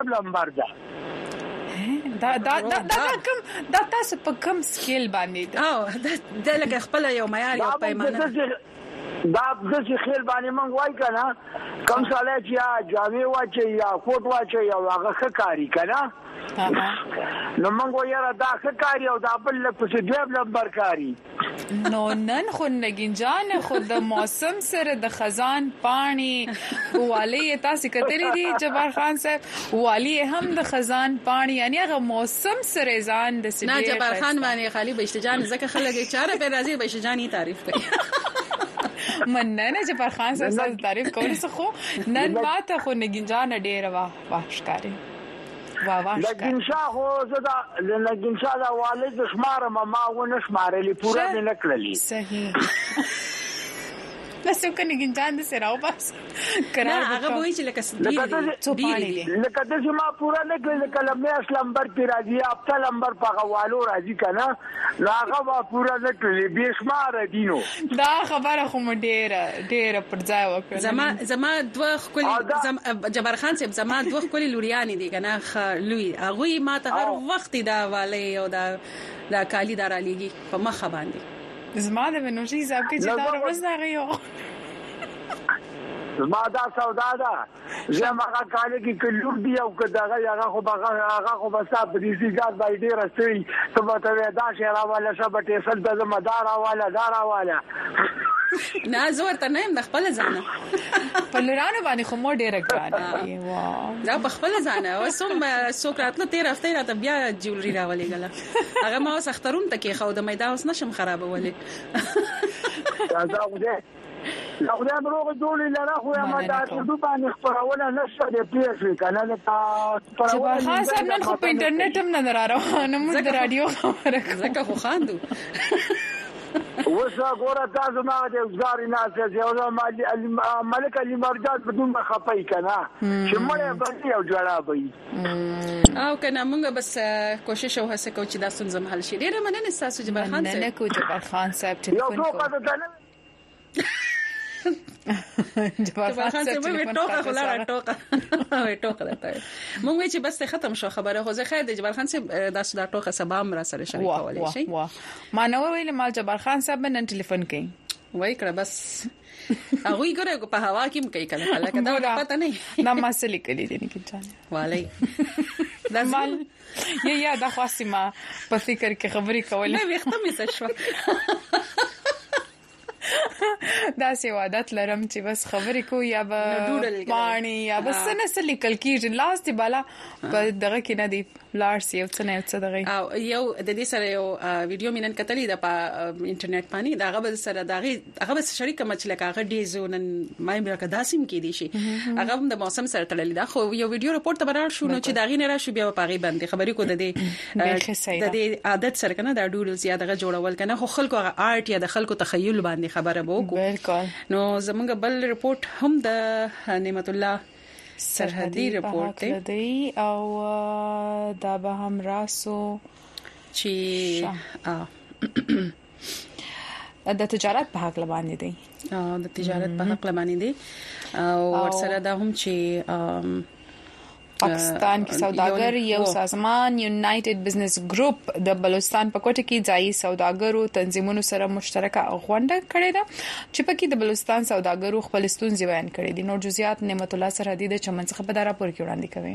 لمبر ده دا تاسو په کوم سکیل باندې دا لکه خپل یو معیار یو پیمانه دا د خیل باندې مونږ وای کنه کوم ساله چې جامې واچي یا کوټ واچي یا هغه ښکاری کنه نو مونږ یاره دا ښکاری او دا بل په دې لمبر کاری نو نن خو نګین جان خو د موسم سره د خزان پانی والی تاسو کتلی دي جبار خان صاحب والی هم د خزان پانی یعنی هغه موسم سره ځان د سړي نه جبار خان باندې خالی بهشتجان زکه خلک چاره په راځي بهشتجانی تعریف کوي مننه جبار خان صاحب تعریف کوي خو نن ماته خو نګین جان ډیر واښکاري لګین شاه خو زدا لګین شاه دا والد شمار ما ونه شمارلې پورا نه کړلې صحیح نسو کنه ګنجان د سراو بس قرار هغه وایي چې لکه لکه د ما پورا نه کړل کلمه اسلام بر تی راځي اپتا لمبر په غوالو راځي کنه هغه وا پورا نه کړل به شمار دینو دا خبره خو ډېر پر ځای وکړه زما دوه خولي جبار خان صاحب زما دوه خولي لوريان دي کنه لوی هغه ما ته هر وخت دا والي او دا کالی دار علیږي په مخه باندې زما د منوشي صاحب کې چې دا ورځ راغیو زما دا سودا ده زما کاله کې کلور دی او کداغه هغه خو بس په دې ځای باندې راځي ته به دا شهر والا شبته سل د مدار والا نه زور ته نه د خپل ځانه په لورانو باندې خو مو ډیره ګران دی واه دا په خپل ځانه وسوم سوکراتله 13 هفته راته بیا جولري راولې غلا هغه ما سخترون ته کې خو د میدان اوس نشم خرابولې دا خدای بروغ جوړی لره خو ما دا ټول باندې خبرونه نشته د پیښې کنه دا خبرونه خاص نن خو په انټرنیټ هم نه راروانه موږ د رادیو خبره زکه خو خاندو وسه ګوره تاسو ما د وزاري ناس یو ملک علي مرجان بدون خپای کنه چې مړ باندې او جوړا وي او کنه موږ بس کوشش او هڅه کوو چې دا ستونزه حل شي ډیره مننه تاسو جبار خان صاحب نه کو جبار خان صاحب ټلیفون کو جبار خان صاحب مې ټوکه خلاره ټوکه راته مونږ چې بس ختم شو خبره خو زه خیر د جبار خان صاحب داسې دا ټوکه سبا را سره شریکولای شي ما نو ویل مال جبار خان صاحب نن ټلیفون کوي وای کړه بس هغه یې ګره په هوا کې کوي کله لکه دا پته نه دا مسلې کړي دي نه کېږي والي دا مال یا دا خاصه ما په فکر کې خبرې کولې نه وخت مې څه شو دا سی عادت لرم چې بس خبرې کو یا به پانی یا بس نه سلی کل کیږي لاس دی بالا په دغه کې نه دی لارس یو څه نه څه دغه او یو د دې سره یو ویډیو مینن کتلې د انټرنیټ باندې دا غو سره هغه بس شریک مچ لکه هغه ډی زون مې برکه داسیم کې دي شي هغه هم د موسم سره تړلې دا خو یو ویډیو رپورټ ته برابر شو نو چې دا غینه را شو بیا په غي باندې خبرې کو د دې عادت سره کنه دا ډوډلز یا دغه جوړول کنه خو خلکو هغه آرټ یا د خلکو تخیل باندې خبره وکړو بالکل نو زمونږ بل رپورټ هم د نعمت الله سرحدي رپورټ دی او دا به هم راسو چې د تجارت په حق لبانې دی د تجارت په حق لبانې دی او ورسره دا هم چې پاکستان کې سوداګر یو سازمان یونایټډ بزنس ګروپ د بلوچستان په کوټه کې ځایي سوداګرو تنظیمونو سره مشترکه غونډه کړې ده چې پکې د بلوچستان سوداګرو خپل ستونزې بیان کړې دي. نور جزئیات نعمت الله سرحدي د چمن څخه په راپور کې وړاندې کوي.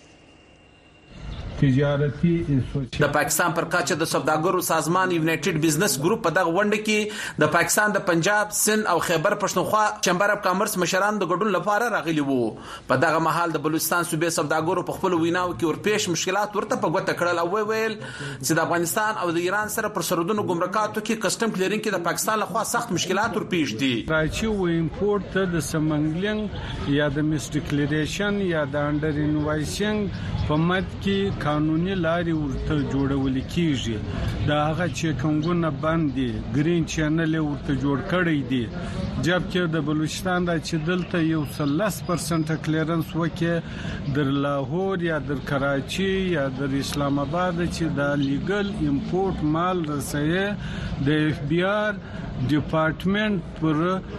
د پاکستان پر کچه د سوداګرو سازمان یونایټډ بزنس ګروپ په دغه غونډه کې د پاکستان د پنجاب، سند او خیبر پښتونخوا چمبر اف کامرس مشران د ګډون لپاره راغلي وو. په دغه مهال د بلوچستان صوبې سوداګرو په خپل ویناو کې ورپېښ مشکلات ورته په ګوته کړل او ویل چې د افغانستان او د ایران سره پر سرحدونو ګمرکاتو کې کسٹم کلیرینګ کې د پاکستان لخوا سخت مشکلات ورپېښ دي. راځي و امپورټ د سمنګلینګ یا د میسټیکلیریشن یا د انډر انوایسینګ په مد کې قانوني لارې ورته جوړول کیږي. دا هغه چې کومګونه باندې گرین چینل ورته جوړ کړی دی جبکې د بلوچستان د چې دلته یو 30% کلیرنس وکي در لاهور یا در کراچي یا در اسلام آباد چې دا لیګل امپورټ مال رسېږي د اف بی آر ډپارټمنټ پر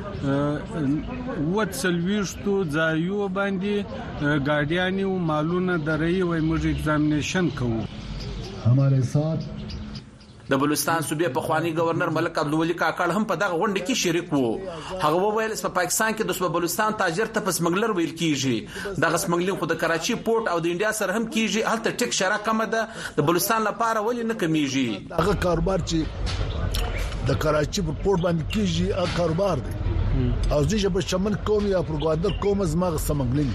وڅلويشتو ځایو باندې ګاډیانی او مالونه درې وای موږ ایگزامینیشن کوو. हमारे साथ د بلوچستان صوبې په خوانی گورنر ملک عبدالولي کاکړ هم په دغه غونډه کې شریک وو. هغه وویل چې په پاکستان کې د بلوچستان تاجر ته سمګلر ویل کیږي. دغه سمګلینګ خو د کراچي پورت او د انډیا سره هم کیږي. هلته ټیک شرا کم ده د بلوچستان لپاره ولې نه کمیږي؟ هغه کاروبار چې د کراچي په پورت باندې کیږي هغه کاروبار دی او ځکه په شمن کوم یا پر ګوادر کوم زما سمګلینګ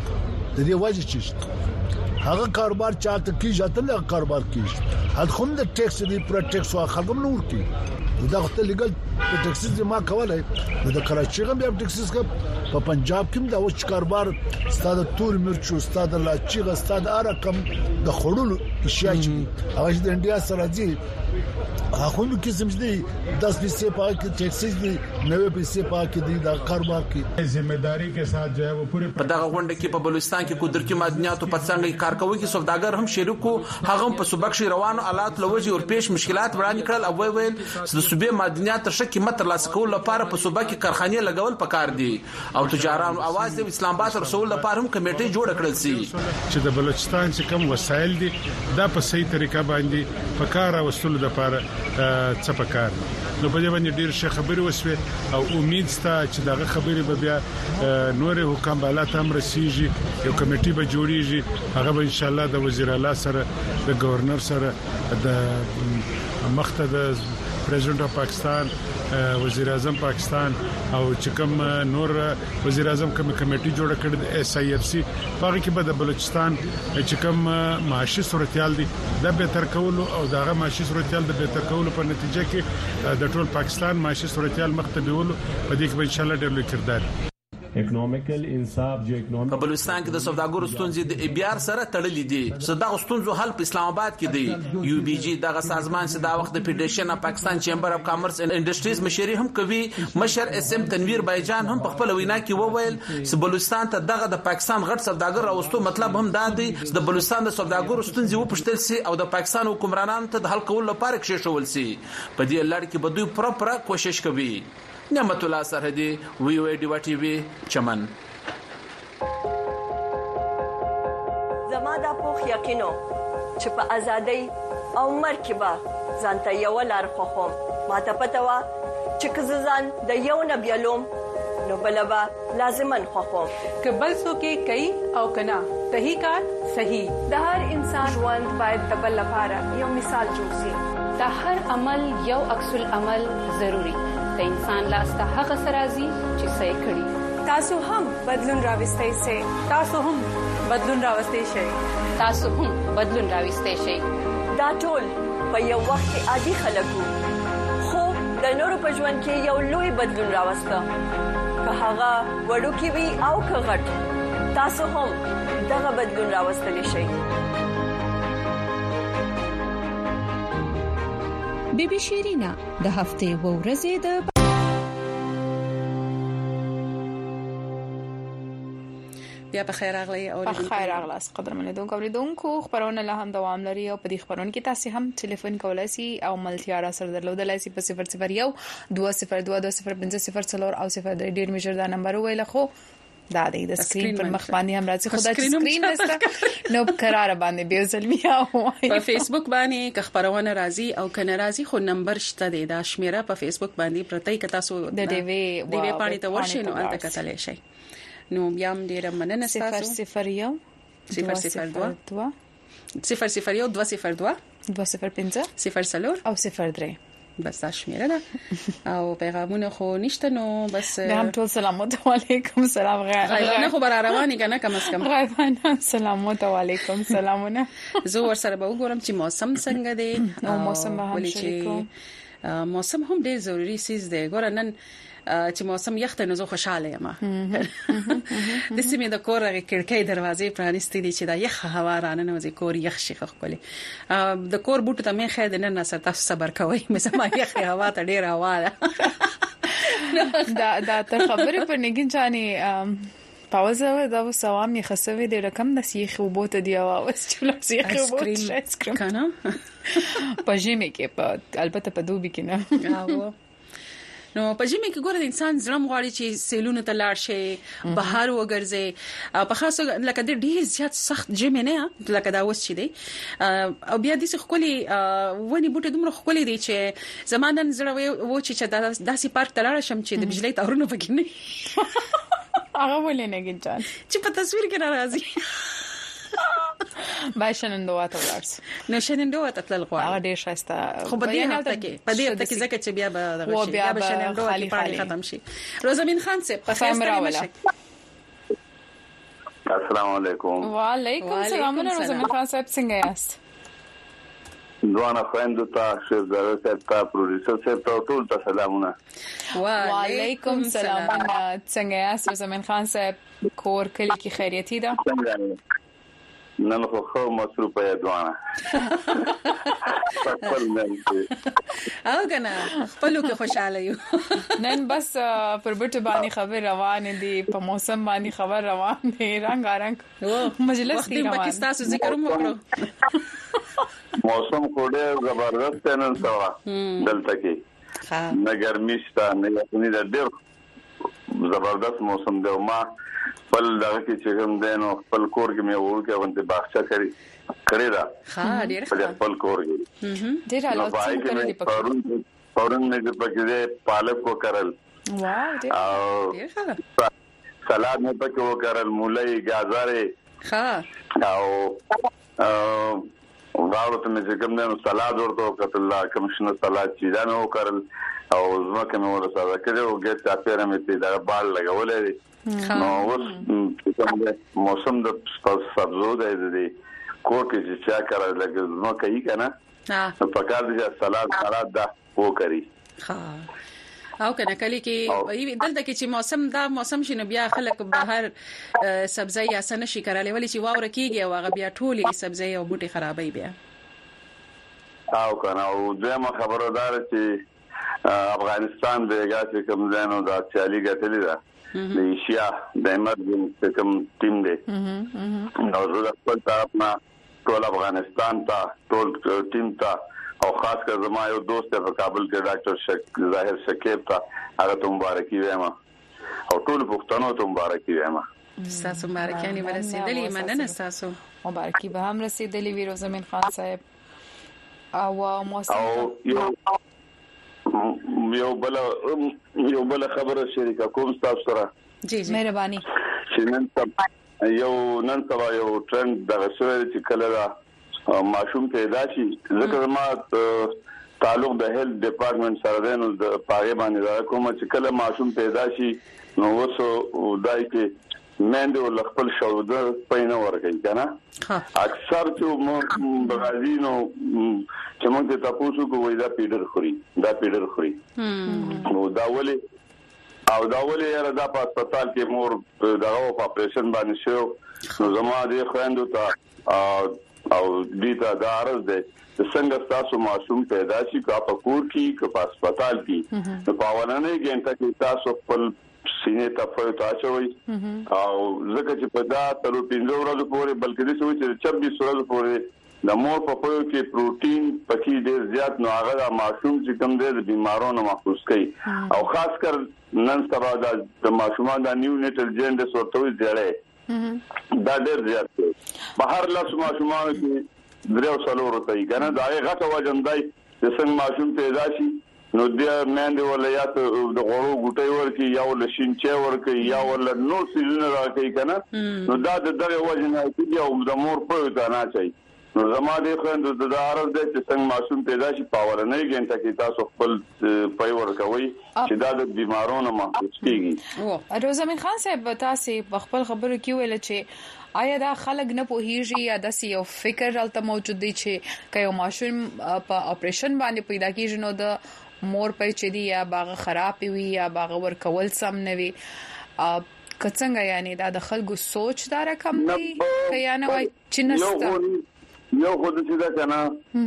د دې وجه چې هغه کاروبار چاته کیږي ته له کاروبار کیږي هل خو د ټیکس دی پر ټیکس واخلم نور کی دا خو ته لیګل ټیکس ما کولای د کراچي غم بیا ټیکس په پنجاب کې دا وچ کاروبار ستاده تول مرچو ستاده لاچی ستاده ارقم د خړولو اشیاء چې هغه د انډیا سره دي هغه نو کې سمج دي 10 پیسې پاک ټیکس دي 90 پیسې پاک دي دا کاروبار کې ذمہداری کے ساتھ جو ہے وہ پورے په دغه غونډه کې په بلوچستان کې قدرتي معدنیاتو په څنګه کارکوونکي سوداګر هم شریکو. هغه په صوبکشي روانو آلات لوجي او پیش مشکلات وړاندې کړل او ویل چې د صوبې معدنیات تر شکه متر لاس کول لپاره په صوبه کې کارخانه لګول پکار دي او تجارانو اواز د اسلام آباد رسول لپاره هم کمیټه جوړ کړل سي چې د بلوچستان چې کوم وسایل دي دا په صحیح طریقه باندې پکار وسول لپاره څه پکار نو په دې باندې ډیر ښه خبري وشوه او امید ستا چې دغه خبري به بیا نور حکام بالا تم رسیږي یو کمیټي به جوړیږي هغه به ان شاء الله د وزیر اعلی سره د گورنر سره د مخته د پریزیدنت اف پاکستان وزیر اعظم پاکستان او چې کوم نور وزیر اعظم کوم کمیټي جوړ کړي د اس ای اف سی هغه کې به د بلوچستان چې کوم معاشي صورتحال دي د بهتر کولو او دغه معاشي صورتحال د بهتر کولو په نتیجه کې د ټول پاکستان معاشي صورتحال مخته بیولو په دې کې به ان شاء الله ډېر لوی کردار اکونومیکل انصاف جو اکونومیک په بلوچستان کې د سوداګرو ستونزې د ایبیار سره تړلې دي. صدغه ستونزو حل په اسلام آباد کې دی. یو بي جی دغه سازمان چې دا وخت د فدریشن اف پاکستان چیمبر اف کامرس اینڈ انډستریز مشري هم کوي. مشر اس ام تنویر بایجان هم په خپل وینا کې وویل چې بلوچستان ته دغه د پاکستان غټ سوداګر راوستو مطلب هم دا دی چې د بلوچستان د سوداګرو ستونزې وپښتل سي او د پاکستان حکمرانانو ته د حل کولو لپاره کې شول سي. په دې لړ کې به دوی پوره کوشش کوي. نعمت الله سرحدي وی وی ډی ټي وی چمن. زما د پوخ یقینو چې په ازادۍ او مرکبه ځانته یو لار خوخم ماته پته وا چې کززان د یو نبیلوم نو بلبا لازمن خوخم کبل سو کې کوي او کنا صحیح کار صحیح د هر انسان ژوند باید د بل لپاره یو مثال جوړ شي. د هر عمل یو عکس العمل ضروری د انسان لاسته هغه سرازي چې صحیح کړي. تاسو هم بدلون راوستئ شئ. تاسو هم بدلون راوستئ شئ. تاسو هم بدلون راوستئ شئ. دا ټول په یو وخت کې عادي خلکو خو د نورو په ژوند کې یو لوی بدلون راوسته. که هغه وړو کې وي او که غټ تاسو هم دغه بدلون راوستلی شئ. بیبي شیرینا د هفته و ورځې د بیا په خیر راغلی او په خیر راغلاس قدرمنه اوریدونکو خبرونه له هم دوام لري او په دې خبرونه کې تاسو هم ټلیفون کولای شئ او ملتیا را سره درلودلای شئ په 001 2022050 او 03 ډیر میجر دا نمبر ویل خو دا د سکرین پر مخ باندې هم راځي خدای چې سکرین نشته نو قرار باندې به زلمیا وای په فیسبوک باندې که خبرونه راځي او کنه راځي خو نمبر شته دی دا شمیره په فیسبوک باندې پرتای ک تاسو د دیوی پانی ته ورشي نو انت کتلې شي نو بیا هم ډیره مننه تاسو 001 او 03 بس شمیره ده او پیغامونه خو نشته نو بس هم ټول سلام علیکم سلام غیبانه خو بر رواني کنه کم از کم غیبانه سلام علیکم سلامونه زه ور سره به وګورم چې موسم څنګه دی او موسم به هم شریکو موسم هم ډیر ضروری سیز دی ګور نن چې موسم یخته نو زه خوشاله یم د سیمې د کور کړکۍ دروازې پرانستې دي چې دا یخ هوا رانه نو زه کور یخ شي خولي د کور بوټو ته مې خیر نه نسر تاسو صبر کوئ مې سم یخ هوا ته ډیر هوا ده دا ته خبره پر نګین چاني پاوزه دا وسوام یې خسوي د رقم د سیخ وبوت دی او چې سیخ وبوت کنه کنه پجیمه کې په البته په دوبي کې نه نو په جمی کې ګوره د انسان زړه غواړي چې سیلونو ته لاړ شي بهر وګرځي په خاص لکه د ډیر زیات سخت جمی نه لکه دا وس چي دي او بیا د خولي ونی بوټي دومره خولي دي چې زمانن زړه و چې داسې پارک ته لاړ شم چې د بجلی تارونه پکې نه هغه ولې نه ګنجان چې په تصویر کې ناراضي باشنندوه ته ورس نو شنندوه ته تل غواړي هغه ډیر شایسته خو په دې هفته کې ځکه چې بیا به دغه شي بیا به شنندوه کې پانی ختم شي روزمین خان سے په خیر السلام علیکم وعلیکم السلام روزمین خان صاحب څنګه یاست دوانه خويندو ته شهزاده صاحب ته پروډوسر صاحب ته ټول ته سلامونه وعلیکم السلام څنګه یاست روزمین خان صاحب کور کلی کې خیریتي ده نن خو مصروف یم دوانه او کنه خپلو کې خوشاله یو نن بس پر بټ باندې خبر روان دي په موسم باندې خبر روان دي رنگ مجلس دی روان پاکستان ذکر وکړو موسم کوډه زبردست نن سوا دلته کې نه ګرمي شته نه یخني ده ډېر زبردست موسم دی ما خپل دغه کې چې کوم دینو خپل کور کې مې ورکه ونته باغچه کړی دا ها ډېر خپل کور کې ډېر حالات کړی په پرون مې پکې پالک کو کړل واو ډېر سلاد مې پکې وکړل مولای گازارې ها او غاړو ته مې کوم دینو سلاد ورته وکړل کمشنه سلاد چې دا مې وکړل او زما کوم ورسره کړو ګټه پیره مې دا بال لګولې نو اوس موسم د سبزو د دې کور کې چې چا کړل لکه نو کوي کنه په کار دي سلاد دا وکړي ها او کنه کلی کې دلته کې چې موسم شنو بیا خلک بهر سبزی یا سن شي کړل ولې چې واوره کیږي او هغه بیا ټولي سبزی او بوټي خرابې بیا او کنه او دغه خبردار چې افغانستان دغه چې کوم ځانو دا چالي غتلی ده د ایشیا د ایمرجنسي کوم ټیم دی او زه خپل طرف نه ټول افغانستان ته ټول ټیم ته او خاص کر زما یو دوست په کابل کې ډاکټر ظاهر شکیب ته هغه ته مبارکي وایم او ټول پښتنو ته مبارکي وایم تاسو مبارکاني ورسېدلې مننه تاسو مبارکي به هم رسېدلې ویرو زمين خان صاحب او موسم یو بل خبره شریکه کوم تاسو سره جی مهرباني نن سبا یو ټرند د غشوي چې کله دا ماشوم پیدا شي ځکه ما تعلق د هیلث ډپارټمنټ سره دی نو د پاره باندې دا کوم چې کله ماشوم پیدا شي نو وسو دای کې مېندو لخپل شوده پېنه ورګي کنه اکثر چې بغازینو چې موږ ته تاسو کوی دا پیډر خوري نو دا ولې یاره دا په هسپتال کې مور دغه په اپریشن باندې شو نو زما دې خويندو ته او دې ته دا عرض ده څنګه تاسو معصوم پیدا شي کا په کور کې کا په هسپتال کې نو په اولنې ګنټه کې تاسو خپل سینې ته په تاسوي او زکه چې په دا تر 15 ورځې پورې بلکې د سوي چې 26 ورځې پورې د مور په پوهه کې پروتین پکې ډېر زیات نو هغه معصوم چې کوم دي د بیمارونو محفوظ کوي او خاص کر نن سبا د معصومان د نیونیټل جنډس ورته ځړې دا ډېر زیات دی بهر لاس معصومان کې درو سلور ته یې کنه دا غټه وجندای د څنګه معصوم پیدا شي نو د مېند ولایت د غوړو ګټي ورکی یا ول شینچه ورکی یا ول نو سيزونه راکې کنه نو دا دغه وجنه چې یو د مور په تانا چي نو زما د خويندو د عرض د څنګه معصوم پیدا شي پاور نه ګنټه کې تاسو خپل پي ورکوي چې دا د بیمارونو محفوظ کیږي روزمین خان صاحب تاسو په خپل خبرو کې ویل چې آیا دا خلک نه پوهیږي یا د یو فکر الته موجود دی چې کيو ماشوم په اپریشن باندې پیدا کیږي نو د مور په چدي یا باغ خراب وي یا باغ ور کول سم نه وي کڅنګ یعنی دا د خلکو سوچ دا رقم دی کیا نه وای چې نست یو خود چې دا کنه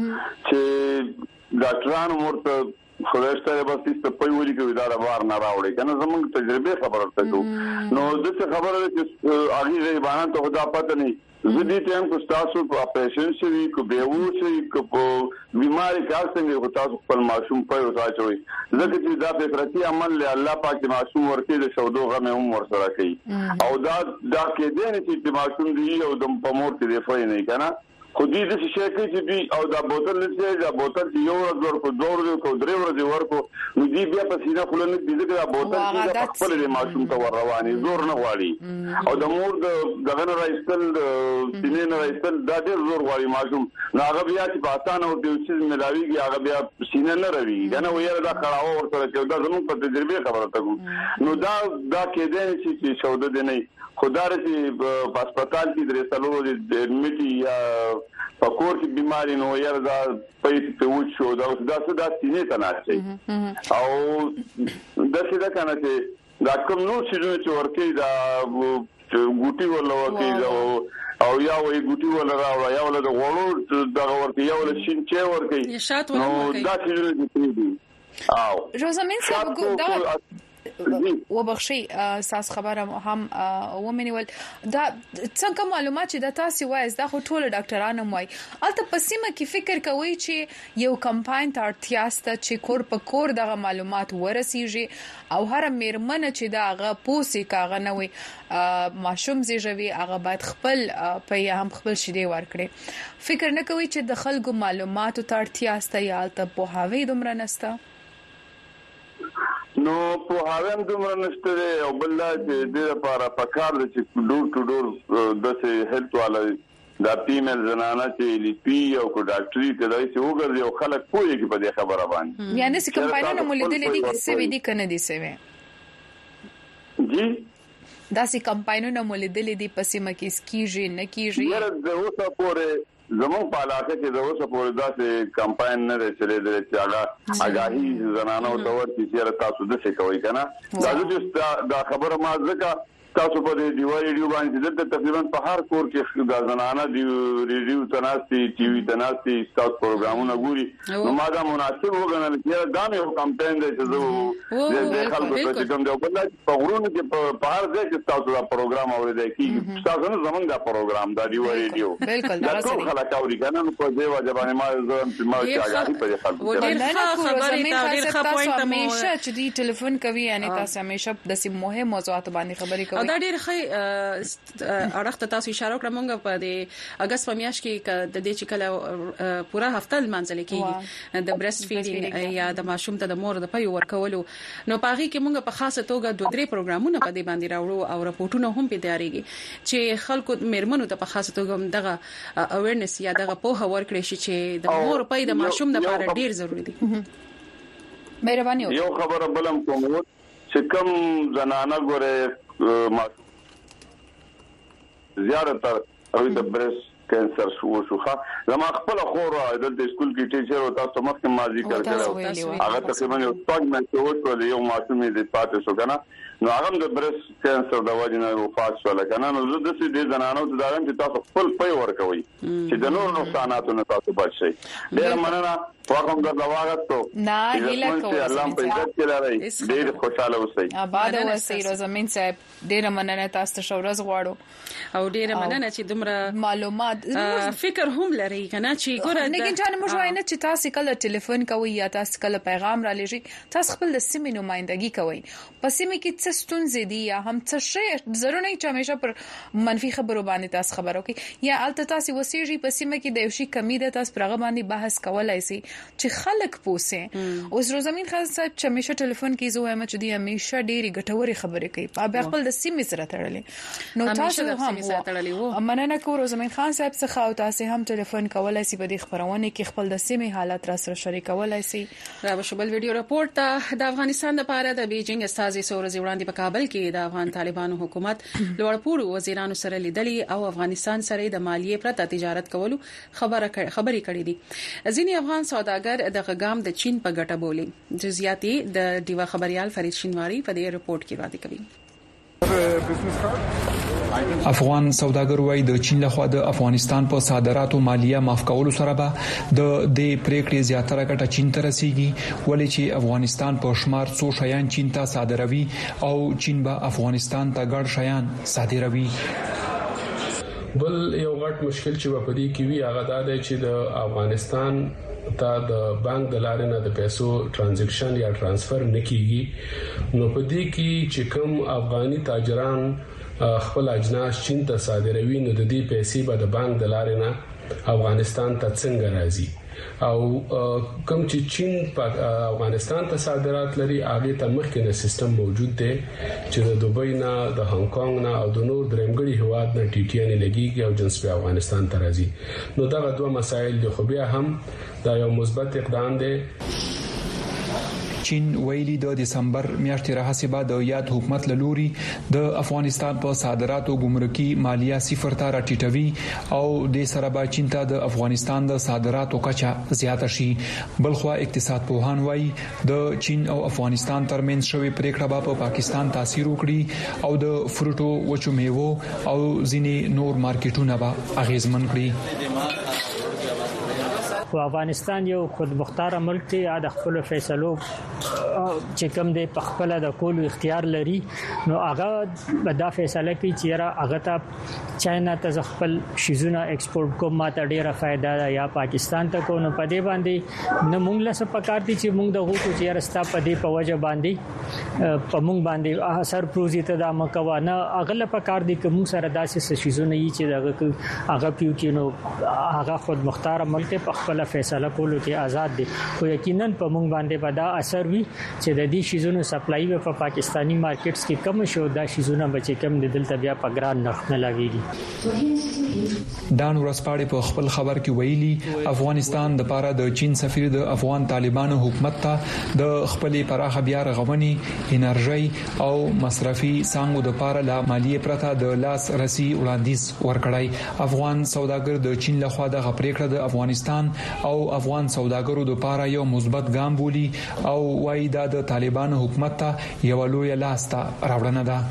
چې ډاکټرانو مرته خورشته بس ست په ویلي کې اداره بار نه راوړي کنه زموږ تجربه خبره ورته نو د څه خبره چې اغي غیبانه ته خدا پته نه زه دې ټیم کو تاسو په اپریشن شي کو بیهوشي کو په بیماری کار څنګه تاسو خپل معصوم په وساچوي زکه چې دا فطرتي عمل له الله پاک معصوم ورته د شودو غمه هم ورسره کوي او دا کې دې نه چې معصوم دی او د پمور کې دی فای نه کنه خو دې د شي کې چې او دا بوتل لته دا بوتل یو ورځ ورکو دوه ورځې کو درې ورځې ورکو نو دې بیا په سینه خلنه دې دا بوتل چې خپل د معصوم ته ور رواني زور نه غواړي او د مور د غنه راځل سینې نه راځل دا ډېر زور غواړي معصوم نو هغه بیا چې په اسانه او د چې ملاويږي هغه بیا سینه نه روي کنه ویره دا کړهو ورته چې دا زموږ په تجربه خبره تا کوم نو دا کې دې چې شوده دې نه خدای چې په هسپتال کې درې سالو د میټي یا پکور کې بیماری نو یاره دا په وښو دا څه دا سینې ته ناشته او د څه دا کنه چې دا کوم نو چې ورته دا ګوټي ولا ورته او یا وې ګوټي ولا راو یا ولا د غوړو دا ورته یا ولا شین چې ورته نو دا چې او روزمین صاحب دا وبخشي اساس خبره هم ومنول دا څنګه معلومات چې د تاسو وایي دا خو ټول ډاکټرانو وایي البته پسیمه کې فکر کوي چې یو کمپاین ته اړتیاسته چې کور په کور دغه معلومات ورسیږي او هر میرمن چې داغه پوسي کاغه نه وي ماشوم زیږوي هغه باید خپل په هم خپل شیدې ورکړي فکر نه کوي چې د خلکو معلوماتو ته اړتیاسته یا البته په هاوی دومره نسته نو په هاویم دومره نشته او بل د لپاره پکار د چې ډور ټو ډور د هیلث والا دا پیمل زنانه چې لیپی او کو ډاکټري کدای چې وګرځي او خلک پوهیږي په دې خبره باندې یعنی چې کمپاینونه مولدل دي چې سوي دي کنه دي سوي جی دا چې کمپاینونه مولدل دي پسې مکه سکیږي نه کیږي یره د اوسه پورې زمون په علاقه کې د اوسه پورې داسې کمپاین نه لري چې هغه اگاهي زنانو ته ورته چې تاسو د څه کوي کنه دا خبره ما ځکه تاسو په دې دیوال ریډیو باندې د تقریبا په هر کور کې د زنانه دی ریډیو تناسي ټي وي تناسي تاسو پروګرامونه ګوري نو ما دا مناسب وګڼل چې دا مې کمپاین دی چې د خلکو ته کوم دی په غوړونو کې په هر ځای کې تاسو دا پروګرام اورېدای کی تاسو نه زمونږ دا پروګرام دا دیوال ریډیو بالکل دا ټول خلک اوري کنه نو په دې وجه باندې ما زم چې ما چې هغه په خلکو ډېر ښه پوینټ همیشه چې دی ټلیفون کوي یعنی تاسو همیشه د سیم مهم موضوعات باندې خبرې دا ډېر ښه اړخ ته اشاره کړم موږ په دې اگست په میاشت کې د دې چې کله پوره هفته منځل کېږي د برست فیډینګ یا د ماشوم ته د مور د پي ورکولو نو پاغي کې موږ په خاصه توګه دوه درې پروګرامونه په دې باندې راوړو او راپورټونه هم په تیاریږي چې خلکو میرمنو ته په خاصه توګه دغه اویرنس یا دغه پوهه ورکړي شي چې د مور پي د ماشوم لپاره ډېر ضروری دي مهرباني یو خبره بلم کوم چې کوم زنانه ګوره زیاتره او د برست کینسر شوخه زما خپل خور د سکول کې ټیچر او تاسو مخکې ماضي کړو هغه تقریبا یو څنګه مې وټول یو ماشوم دې پاتې شو کنه نو هغه د برست کینسر د وجې نه وفات شو لکه نو زه د دې زنانو د دارم چې تاسو خپل پي ورکوي چې د نور نقصاناتو نه تاسو بچ شئ ډېر مننه واقعم در لواغتو نه هیله کوم الله په عزت کې لري ډېر خوشاله اوسئ آباد اوسئ روزمین صاحب ډېر مننه تاسو ته شورز غواړو او ډېر مننه چې دومره معلومات فکر هم لري کنه چې ګوره نه ګنجان موږ وایو چې تاسو کله ټلیفون کوي یا تاسو کله پیغام را لېږي تاسو خپل د سیمې نمائندګي کوي په سیمې کې څه ستونزې دي یا هم څه شی ضروري نه چې همیشه پر منفي خبرو باندې تاسو خبرو کوي یا البته تاسو وسیږي په سیمه کې د یو شي کمی ده تاسو پرغه باندې بحث کولای شئ چې خلک پوسه اوس روزمین خان صاحب چې همیشه ټلیفون کې زه وایم چې دی همیشه ډېری ګټوري خبرې کوي په خپل د سیمې سره تړلې نو تاسو هم مننه کوم روزمین خان صاحب څخه او تاسو هم ټلیفون کولای شئ په دې خبرونه کې خپل د سیمې حالات را سره شریکولای شئ را بشبل ویډیو راپورټ د افغانستان لپاره د بیجینګ استازي سورز وړاندې په کابل کې د افغان طالبانو حکومت لوړپوړو وزیرانو سره لیدلې او افغانستان سره د مالیې پرته تجارت کولو خبرې کړې دي ځینې افغان سوداګر د غام د چین په ګټه بولي جزئیاتي د دیوا خبريال فرید شینواری په دې رپورت کې وړاندې کوي افغان سوداګر وای د چین لخوا د افغانستان په صادراتو مالیه معاف کولو سره به د دې پریکړې زیاتره ګټه چین ته رسیږي ولې چې افغانستان په شمار څو شیان چین ته صادروي او چین به افغانستان ته ګڼ شیان صادروي بل یو غټ مشکل چې په دې کې وی هغه دا دی چې د افغانستان ته د بانک د لارې نه د پیسو ترانزیکشن یا ترانسفر نکېږي. نو په دې کې چې کوم افغاني تاجران خپل اجناس چین ته صادروي نو د دې پیسې به د بانک د لارې نه افغانستان ته څنګه راځي او کوم چې چین په افغانستان ته صادرات لري هغه ته مخکنه سیستم موجود دی چې د دوبۍ نه د هانګ کانګ نه او د نور درېمګړي هواد نه ټي ټي ان لګيږي او جنس په افغانستان ته راځي. نو دا دوه مسایل دي خو بیا هم دا یو مثبت اقدام دی. چین ویلي د دسمبر میاشتې راهیسې بعد د یاد حکومت لوري د افغانستان په صادراتو ګمرکي مالیه صفر ته راټیټوي او د سره با چین ته د افغانستان د صادراتو کچه زیاته شي. بلخوا اقتصاد پوهان وایي د چین او افغانستان ترمنځ شوی پریکړه په پاکستان تاثیر وکړي او د فروټو وچو میوو او ځینې نور مارکیټونه به اغیزمن کړي. افغانستان یو خود مختار ملک دی، د خپل فیصلو چې کوم دی په خپل د کولو اختیار لري. نو هغه به دا فیصله کوي چې هغه ته چاینا ته خپل شیزونه ایکسپورټ کوم ماته ډیره فائدہ ده یا پاکستان ته کو. نو په دې باندې نه مونږ له څه پکار دي چې مونږ د غوښتو چې راستا په دې په وجه باندې په مونږ باندې اثر پروزي ته د مکو نه اغله پکار دي چې مونږ سره داسې شیزونه یي چې هغه پیو کې نو هغه خود مختار ملک په خپل فیصله کولو کې آزاد دي. خو یقینا په مونږ باندې به دا اثر وي چې د دې شیزونو سپلای په پاکستانی مارکیټس کې کم شو، دا شیزونه به کم د دلته بیا په ګران نرخ نه لاګيږي. دان ورسپاړي په خپل خبر کې ویلي افغانستان د پاره د چین سفیر د افغان طالبانو حکومت ته د خپل پراخه بیا رغونی انرژي او مصرفي څنګه د پاره لا مالیه پرته د لاس رسی وړاندیز ورکړای. افغان سوداګر د چین لخوا د پریکړه د افغانستان او افغان سوداګرو د پاره یو مثبت ګام بولی او وايي دا د طالبانو حکومت ته یو لوی لاسته راوړنه ده.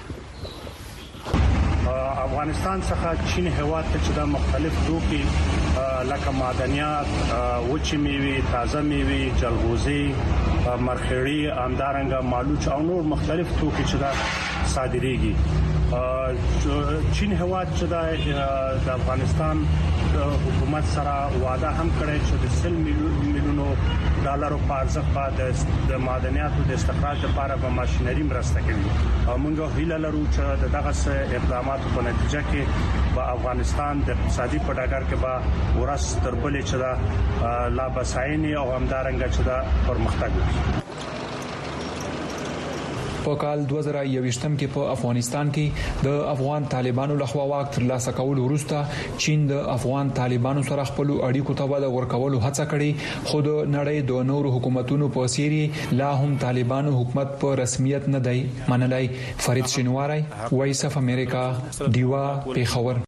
افغانستان څخه چین هیواد ته چې د مختلف توکي لکه معدنیات، وچې میوې، تازه میوې، جلغوزي، مرخړی، اندارنګ مالوچ او نور مختلف توکي چې دا صادریږي. چین هیواد چې د افغانستان حکومت سره وعده هم کړی چې د 100 میلیونو ډالرو په ارزښت د معدنیاتو د استخراج لپاره په ماشينري مرسته کوي. موږ هیله لرو چې دغه اقداماتو په نتیجه کې په افغانستان د اقتصادي پډاګر کې به ورس تر بلې چې دا لا بساینه او همدارنګه چې دا پرمختګ وکړي. په کال 2021 کې په افغانستان کې د افغان طالبانو لخوا واک ترلاسه کول وروسته چین د افغان طالبانو سره خپل اړیکو ته وده ورکولو هڅه کړې، خو د نړۍ د نورو حکومتونو په څیر لا هم طالبانو حکومت په رسمیت نه دی منلای. فرید شینواری، وایس اف امریکا، دیوا، پیښور.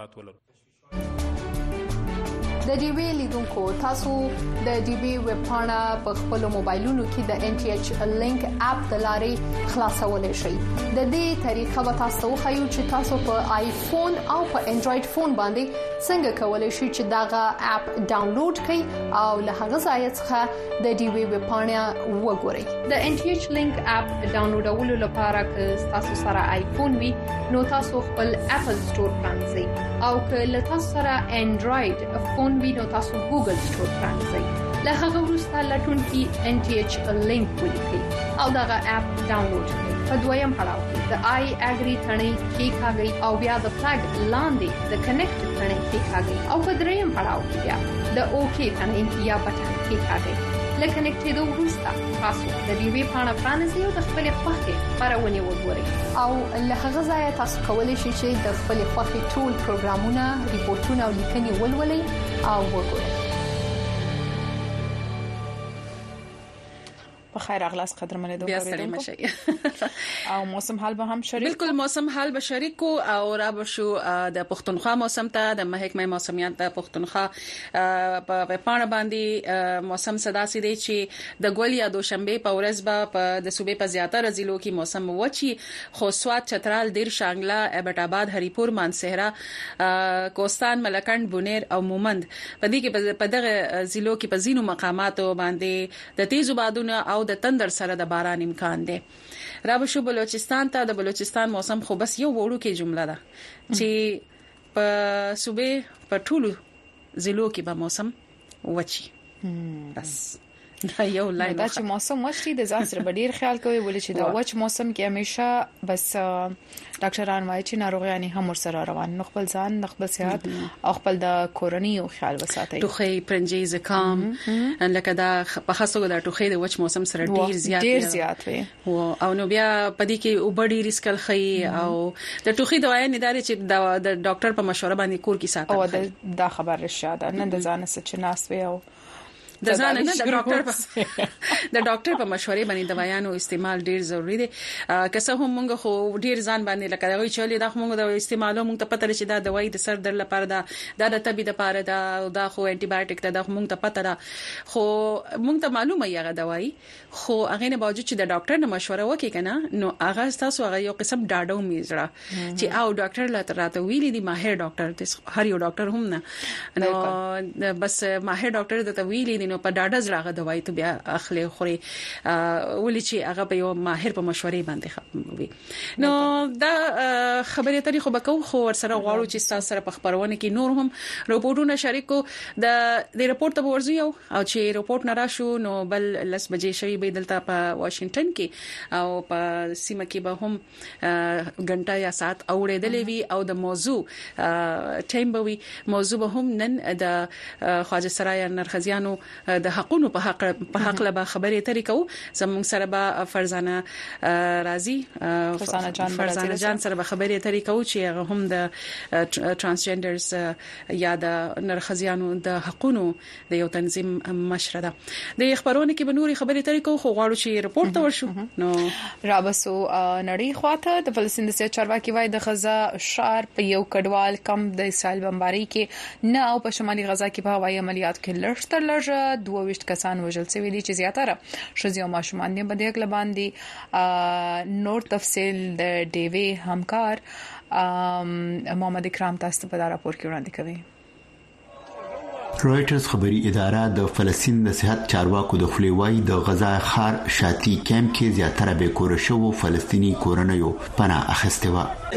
د ډي وی لیدونکو تاسو د ډي وی ویب پاڼه په خپل موبایلونو کې د ان ټي ایچ لینک اپ د لارې خلاصولای شئ. د دې طریقه به تاسو خو چې تاسو په آیفون او په انډراید فون باندې څنګه کولای شئ چې داغه اپ ډاونلوډ کړئ او له هغه ځای څخه د ډي وی ویب پاڼه وګورئ. د ان ټي ایچ لینک اپ ډاونلوډولو لپاره که تاسو سره آیفون وي نو تاسو خپل اپل سٹور پرانځئ او که له تاسو سره انډراید فون وینو تاسو ګوګل سٹور پرانځئ. له هغه وروسته لټون کې ان ټي ایچ لینک ولیکئ او دغه اپ ډاونلوډ کړئ. په دویم پړاو کې د آی اګری ثنې کلیکاږئ او بیا د فلګ لاندې د کنیکټ ثنې کلیکاږئ او په دریم پړاو کې بیا د اوکی ثنې یا بټن کلیکاږئ. لکه کنیکټېدو وروسته تاسو د ډي وی پاڼه پرانځئ او د خپل خوښې خبرونه وګورئ او له هغه ځای تاسو کولی شئ چې د خپل خوښې ټول پروګرامونه، ریپورتونه او لیکنې ولولئ او وګورئ. په خیر اغلاس قدر منه دوه او موسم حال به هم شریک بالکل موسم حال به شریک او را بشو د پښتونخوا موسم ته د محکمه موسمیات د پښتونخوا په پاڼه باندې موسم صدا سي دي چې د ګول یا دوشنبه په ورځ به د صوبې په زیاتره ضلعو کې موسم وچی، خو سواد، چترال، دیر، شانګلا، ابټ آباد، هریپور، مانسهره، کوستان، ملکند، بونیر او مومند په دې کې په دغه ضلعو کې په زینو مقاماتو باندې د تیزو بادونو او د تندر سره د باران امکان دی. را بشو بلوچستان ته د بلوچستان موسم خو بس یو وړو کې جمله ده چې په صوبې په ټولو ضلعو کې به موسم وچی بس دا یو لاین دا چې موسم وشي د ځان سره ډیر خیال کوي ولې چې دا وچ موسم کې همیشه بس ډاکټران وایي چې ناروغیان هم سره روان نو خپل ځان خپل صحت او خپل د کورنۍ او خیال وساتي ټوخی پرنجي زکام لکه دا په خاصه د ټوخی د وچ موسم سره ډیر زیات وي او نو بیا پدې کې وبډي ریسک خي او د ټوخی دوايي نه داري چې د ډاکټر په مشوره باندې کور کې ساتل او دا خبر رښتیا نه د ځان سره ناس وي او د ځان نه د ډاکټر په مشورې باندې دوايانو استعمال ډیر ضروری دی که څه هم موږ خو ډیر ځان باندې لکه وایي چې دا موږ د استعمالو موږ ته پته لري چې دا دوايي د سر درد لپاره دا د طبي لپاره دا خو انټي بایوټیک ته دا موږ ته پته ده خو موږ ته معلومه یې هغه دوايي خو هغه نه باوجود چې د ډاکټر نه مشوره وکړي کنه نو هغه تاسو هغه یو قسم ډاډو میزړه چې او ډاکټر لا راته ویلي دی ماهر ډاکټر هر یو ډاکټر هم نه نو بس ماهر ډاکټر د تویلي نو په ډاډه ځړه دوايي ته بیا اخلي خوري ولې چې هغه په یو ماهر په مشورې باندې وي نو دا خبرې تاریخ وبکو خو ورسره غواړو چې تاسو سره په خبرونه کې نور هم رپورټونه شریکو د رپورټ ته ورزو او چې رپورټ نه راشو نو بل لس بجې شوي به دلته په واشنگټن کې او په سیمه کې به هم غنټه یا ساعت اوریدلې وي او د موضوع ټایم به وي موضوع به هم نن د خواجه سرايا نرخزیانو د حقونو په حق له خبرې طریقو زموږ سره به فرزانه رازي فرزانه جان سره به خبرې طریقو چې هغه هم د ترانسجندرز یا د نرخزیانو د حقونو د یو تنظیم مشره ده د خبرونه کې به نوري خبرې طریقو خو غواړو چې رپورټ ته ورشو نو رابسو نړۍ خواته د فلسطین د سیاست چارواکي وای د غزا شار په یو کډوال کم د اسرائیل بمباری کې نه او په شمالي غزا کې په هوایي عملیات کې لږ 22 کسان وژل شوي دي چې زیاتره شذ او ماشومان دي بده کله باندې نور تفصیل د ډیوی همکار محمد اکرام تاسو په دا راپور کې وړاندې کوي رويټرز خبري اداره د فلسطین د صحت چارواکو د خلیوای د غزا خار شاتی کیمپ کې زیاتره به کور شو فلسطینی کورنیو پناه اخیسته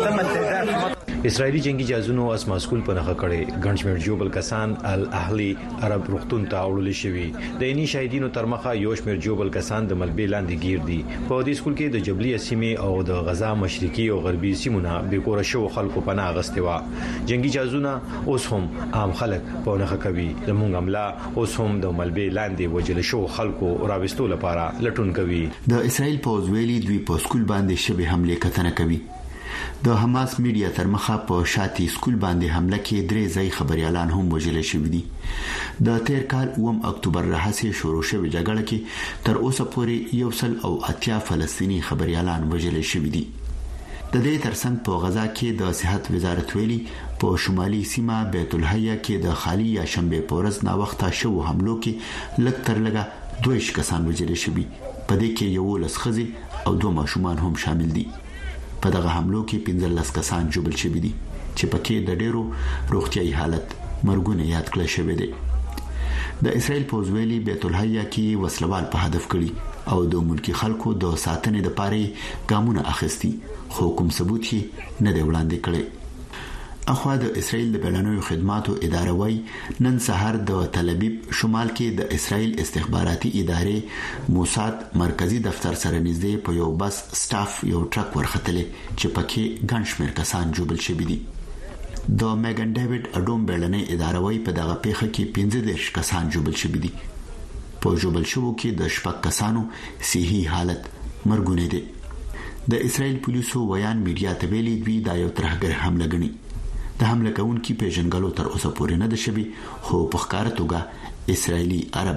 و اسرائیلی جنگي جهازونو اسما سکول په نخښه کړي ګنشمیر جوبل کسان الاهلی عرب رختون ته وړل شوی د اني شاهدینو ترمخه یوشمیر جوبل کسان د ملبي لاندې گیر دي په دې سکول کې د جبلی سیمه او د غزا مشرقي او غربي سیمونه به کور شو خلکو پناه غسته و جنگي جهازونه اوس هم عام خلک په نخښه کوي زموږ عمله اوس هم د ملبي لاندې وجل شو خلکو راوستو لپاره لټون کوي د اسرائیل پوز ویلي دوی په سکول باندې شبه حمله کتنه کوي د حماس میډیا تر مخه په شاتی سکول باندې حمله کې درې ځای خبريالان هم وژل شوي دي د تیر کال 9 اکتوبر راهیسې شروع شوې جګړه کې تر اوسه پورې 180 فلسطینی خبريالان وژل شوي دي د دې ترڅنګ په غزا کې د صحت وزارت ویلي په شمالي سیمه بیت الحیا کې د خالی یا شنبه پورز نا وخت شو حملو کې لږ تر لږه 2 کسان وژل شوي په دې کې یو لسخزي او 2 ماشومان هم شامل دي په دغه حملو کې 15 کسان جوړل شوي دي چې پکې د ډېرو روغتيایي حالت مرګونه یاد کړل شوی دی د اسرائیل پوزویلی بیت الحیا کې وسلوال په هدف کړي او د ملکی خلکو د ساتنې لپاره ګامونه اخیستي خو کوم ثبوت یې نه دی وړاندې کړی اخوا د اسرائیل د بیلانوي خدماتو اداره وای نن سحر د تل ابیب شمال کې د اسرائیل استخباراتي ادارې موساد مرکزی دفتر سره نږدې په یو بس سټاف یو ټرک ورختلې چې پکې ګنشمیر کسان جوړل شوي دي د میګن ډیوډ اډوم بیلانوي اداره وای په دغه پیښه کې 15 کسان جوړل شوي دي په جوړل شوو کې د شپږ کسانو صحي حالت مرګونه دي د اسرائیل پولیسو ویان میډیا ته ویلي دوی دا یو ترهګر حمله ګڼي د حمله کوونکي پیژنګلو تر اوسه پورې نه ده شوی خو په ښکار توګه اسرائیلی عرب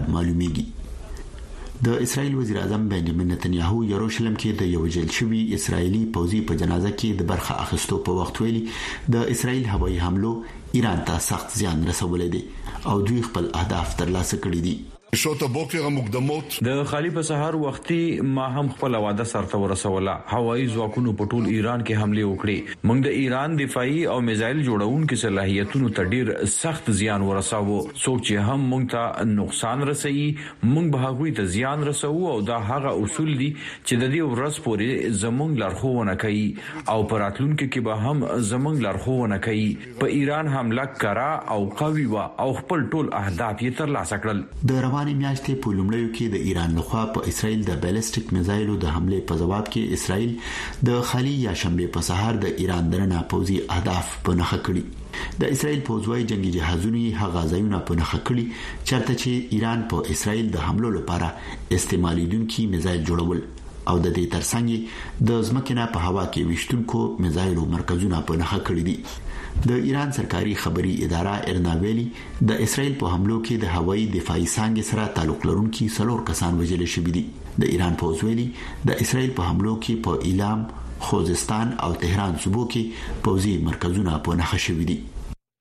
معلومیږي د اسرائیل وزیر اعظم بنجامین نتنیاهو یروشلم کې د یو جل شوی اسرائیلی پوځي په جنازه کې د برخه اخیستو په وخت ویلي د اسرائیل هوایي حملو ایران ته سخت زیان رسولی دی او دوی خپل اهداف ترلاسه کړي دي שעות הבוקר המוקדמות د خالی په سحر وختي ما هم خپل واده سرته ورسوله. هوایي ځواکونو په ټول ایران کې حمله وکړې. موږ د ایران دفاعي او میزایل جوړونکو صلاحیتونو ته ډیر سخت زیان ورساوو. څوک چې هم موږ ته نقصان رسوي موږ به هغوی ته زیان رسوو او دا هغه اصول دي چې د دې ورځ پورې زموږ لارښوونه کوي او پراتلونکو کې به هم زموږ لارښوونه کوي. په ایران حمله کرا او قوي وا او خپل ټول اهداف یې ترلاسه کړل. د رواني میاشتې په لومړیو کې د ایران لخوا په اسرائیل د بیلسټیک میزایلو د حمله په جواب کې اسرائیل د خالی یا شنبه په سحر د ایران درنه پوځي اهداف په نخښه کړی. د اسرائیل پوځوي جنگي جهازونو هغه ځایونه په نخښه کړی چرته چې ایران په اسرائیل د حملو لپاره استعمالیدونکو میزایل جوړول او د دې ترڅنګ د ځمکنه په هوا کې وشتونکو میزایلو مرکزونه په نخښه کړی دي. د ایران سرکاري خبري اداره ارنا ویلي د اسرائیل په حملو کې د هوایي دفاعي څانګې سره تعلق لرونکي 4 کسان وژل شوي دي. د ایران پوځ ویلي د اسرائیل په حملو کې په ایلام، خوزستان او تهران صوبو کې پوځي مرکزونه په نښه شوي دي.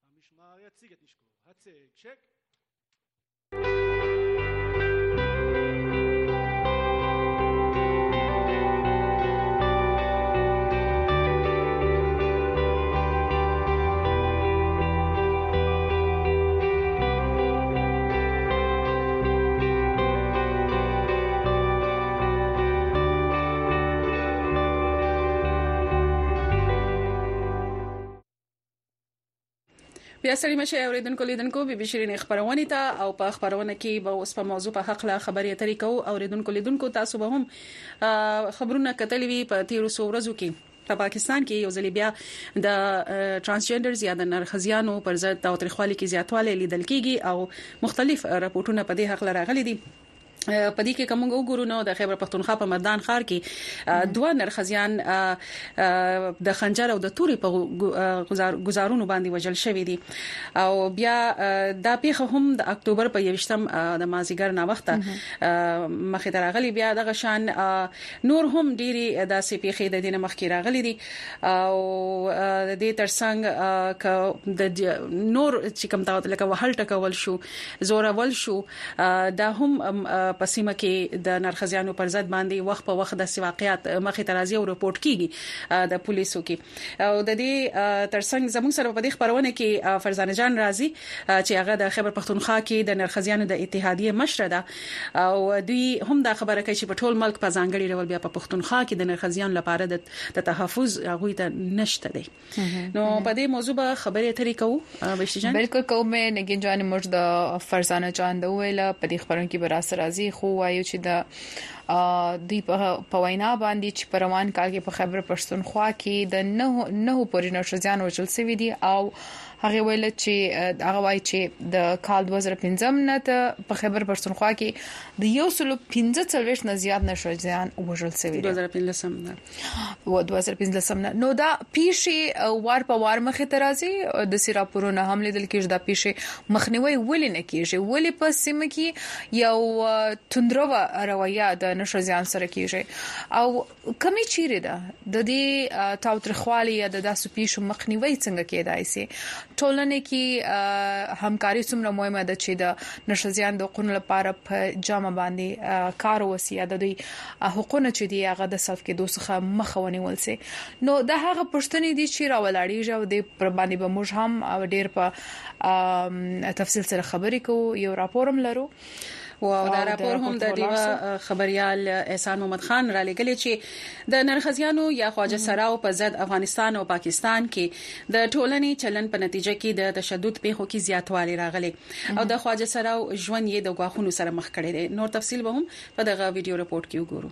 بیا سړي مشه اوریدونکو لیدونکو بي بي شيرين خبرونه ته او په خبرونه کې به اوس په موضوع په حق لا خبري اترې کوو. اوریدونکو لیدونکو تاسو به هم خبرونه کتلې وي په 1300 ورځو کې په پاکستان کې یو ځل بیا د ترانسجندرز یا د نرخزیانو پر ضد تاوتریخوالي کې زیاتوالی لیدل کیږي او مختلف راپورټونه په دې حق راغلي دي. په دې کې کوم وګورو نو د خیبر پختونخوا په مردان ښار کې دوه نرخزیان د خنجر او د توري په گزارونو باندې وجل شوی دي او بیا د پیښه هم د اکتوبر په 21م د مازیګر نا وخته مخې ته راغلي. بیا د غشان نور هم ډيري د سي پیښې د دینه مخکې راغلي دي او د دې ترڅنګ ک د نور چې کوم تاوت لکه وهل ټکول شو زورول شو دا هم پسیمه کې د نرخزیانو پر ضد باندې وخت په وخت د واقعیت مخې ته راځي او رپورټ کیږي د پولیسو کې او د دې ترڅنګ زموږ سره په دې خبرونه کې فرزانه جان راځي چې هغه د خیبر پختونخوا کې د نرخزیانو د اتحادیه مشره ده او دوی هم دا خبره کوي چې په ټول ملک په ځانګړي ډول بیا په پختونخوا کې د نرخزیانو لپاره د تحفظ هغه ته نشته دی. نو په دې موضوع به خبرې اترې کوو بشي جان. بالکل کوم نګین جان موږ د فرزانه جان د ویله په دې خبرونه کې براسه راځي خو وایو چې د دوی په وینا باندې چې په روان کال کې په خیبر پښتونخوا کې د نه پورې نشزیان وژل شوي دي او هغه ویل چې هغه وایي چې د کال 2015 نه ته په خیبر پښتونخوا کې د 145 نه زیات نشزیان وژل شوي دي 2015 نه نو دا پیښې وار په وار مخې ته راځي د سراپورونو هم لیدل کېږي دا پیښې مخنیوي ولې نه کېږي ولې په سیمه کې یو توندرو رویه د نشزیان سره کېږي او کمی چیرې ده د دې تاوتریخوالي یا د داسو پیښو مخنیوي څنګه کېدای شي. ټولنه کې همکاري څومره مهمه ده چې د نشزیان د حقوقو لپاره په جامه باندې کار وسی د دوی حقوقونه چې دی هغه د صف کې دوسخه مخونی ولسي. نو د هغه پښتنې دي چې راولاړیږي او د پر باندې به موږ هم ډېر په تفصیل سره خبرې کوو. یو راپورم لرو او دا راپور هم د دیوه خبريال احسان محمد خان را لګل چې د نرخزیانو یا خواجه سراو په ضد افغانستان او پاکستان کې د ټولنې چلن په نتیجه کې د تشدد پیښو کې زیاتوالی راغلی او د خواجه سراو ژوند یې د غواخونو سره مخ کړی دی. نور تفصیل به هم په دغه ویډیو رپورت کې وګورو.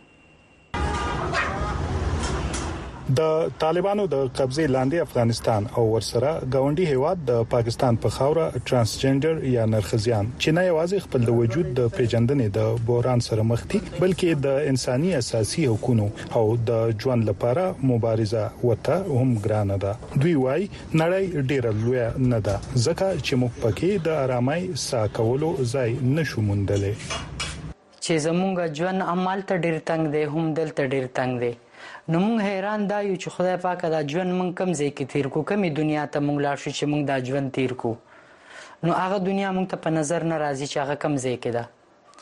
د طالبانو د قبضه لاندې افغانستان او ورسره گاونډي هیواد د پاکستان په خاوره ترانسجندر یا نرخزیان چې نه یوازې خپل د وجود د پیژندنې د بحران سره مخ دي بلکې د انساني اساسي حقوقو او د ژوند لپاره مبارزه وته هم ګرانه ده. دوی وايي نړۍ ډیره لوی نه ده ځکه چې موږ پکې د آرامۍ ساکولو ځای نشو موندلې چې زموږ ژوند عمل ته ډیر تنگ دی هم دلته ډیر تنگ دی. نو موږ حیران دا یو چې خدای پاک دا ژوند موږ کم ځای کې تیر کو کمی دنیا ته موږ لاړ شو چې موږ دا ژوند تیر کو نو هغه دنیا موږ ته په نظر نه راځي چې هغه کم ځای کې ده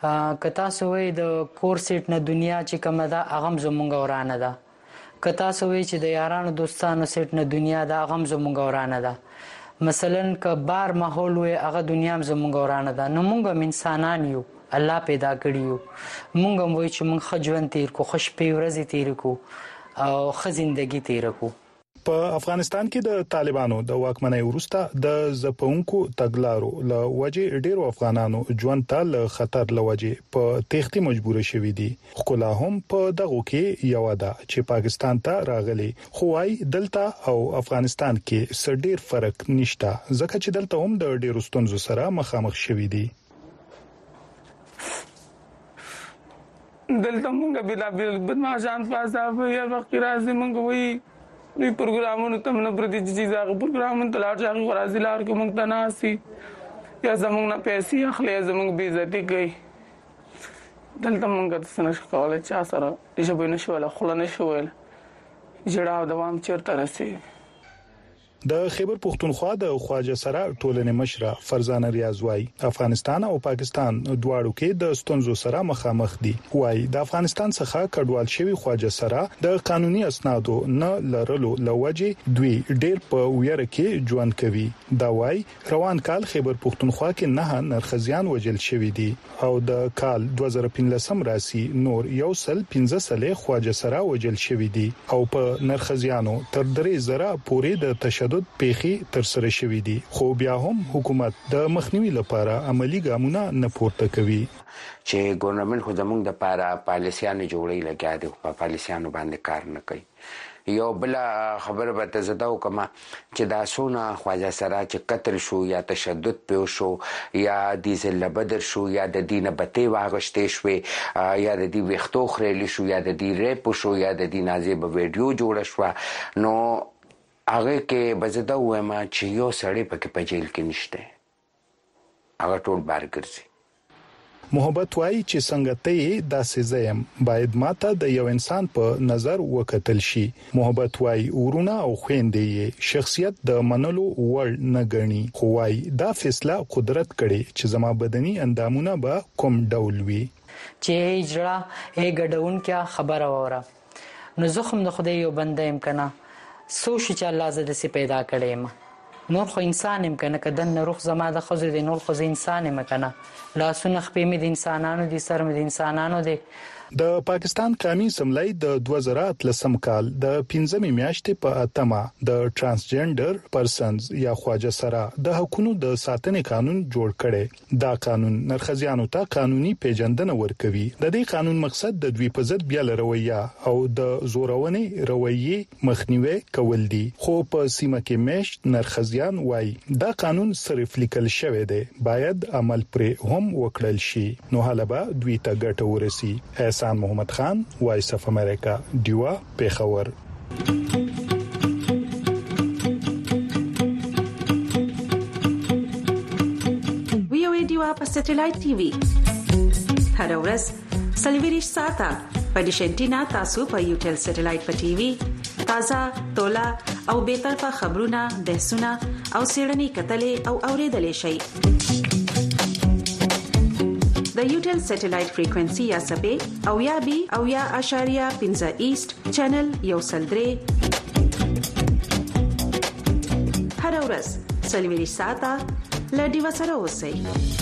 کتا سوې د کورسټ نه دنیا چې کوم ده اغم زمونږ ورانه ده کتا سوې چې د یارانو دوستانو سټ نه دنیا ده اغم زمونږ ورانه ده مثلا ک بار ماحول وي هغه دنیا زمونږ ورانه ده نو موږ انسانان یو الله پیدا کړیو موږ وای چې موږ خجوان تیر کو خوش په ورځې تیر کو او خزندګي تیر کو په افغانستان کې د طالبانو د واکمنۍ وروسته د زپونکو تګلارو له وجې ډیرو افغانانو ژوند ته له خطر لوجې په تختی مجبور شوي دي خو لا هم په دغه کې یو ده چې پاکستان ته راغلي خو وايي دلته او افغانستان کې ډیر فرق نشته ځکه چې دلته هم د ډیرو ستونزو سره مخامخ شوي دي دلته مونږ بلا بدمعشان فاصله یا وخت راځي مونږ وی وی پروګرامونو ته نه پردي چیزه پروګرامونو ته لاړ ځای غوړازي لار کې مونږ ته ناسي یا زمونږ نه پیسې اخلي زمونږ بي عزتي کوي دلته مونږ څه نشو کولای چې سره دې به نشو ولا خلنه شو ولا جړاو دوام چیرته رسي د خیبر پختونخوا د خواجه سره ټولنې مشره فرزانه ریاض وايي افغانستان او پاکستان دواړو کې د ستونزو سره مخامخ دي وايي د افغانستان څخه کډوال شوی خواجه سره د قانوني اسنادو نه لرلو لوجې دوی ډېر په ویره کې ژوند کوي دا وايي روان کال خیبر پختونخوا کې نه نرخزیان وجل شوی دي او د کال 2015 راسي نور یو سل 15 سله خواجه سره وجل شوی دي او په نرخزیانو تر 3000 پورې د تشدد پیخي تر سره شوې دي خو بیا هم حکومت د مخنیوي لپاره عملی ګامونه نه پورته کوي چې ګورنمنت خو زموږ د لپاره پالیسيانو جوړې لګیا دي په پالیسيانو باندې کار نه کوي یو بل خبره به ته زده وکم چې دا سونه خواجه سره چې قتل شو یا تشدد پیو شو یا د زل بدر شو یا د دینه بته واغشتې شو یا د دې وختو خړلې شو یا د دې ریپ شو یا د دې نازیب ویډیو جوړ شو نو هغه کې بزده وایم چې یو سړی پکې په جیل کې نشته هغه ټول بار ګرځي محبت وايي چې څنګه ته داسې زیم باید ماته د یو انسان په نظر وکتل شي محبت وايي ورونه او خويندې شخصیت د منلو وړ نه غني خو وايي دا فیصله قدرت کړي چې زما بدني اندامونه به کوم ډول وي چې اجرا ګډون کیا خبره وره نو زخم د خدای یو بنده امکنه سوچ چې الله زده سي پیدا کړم نور خو انسان امکنه کدن روح زما د خزر د نور خو انسان امکنه لا سنخ په مې د انسانانو دي سر مې د انسانانو دي د پاکستان قومي اسمبلی د 2013 کال د 15 میاشتې په اتمه د ترانسجنډر پرسنز یا خواجه سره د حقوقو د ساتنې قانون جوړ کړي دا قانون نرخزیانو ته قانوني پیژندنه ورکوي د دې قانون مقصد د دوی په ضد بیا رویه او د زورونې رویه مخنیوي کول دي خو په سیمه کې مشت نرخزیان وای دا قانون صرف لیکل شوی دی باید عمل پر هم وکړل شي نو حالبا دوی ته ګټه ورسي احسان محمد خان وایس اف امریکا دیوا پیښور ویو دیوا په سټلایټ ټي وي هر ورځ سلویریش ساته په ډیشنټینا تاسو په یوټل سټلایټ په ټي وي تازه تولا او به طرفه خبرونه بحثونه او سیړنی کتلې او اوریدلې شي د یوټل سټلایټ فریکوئنسي یا سبې او یا بي او یا اشاریه 15 ایست چینل یو سلدري هر ورځ سلویری ساته لډي وسره اوسئ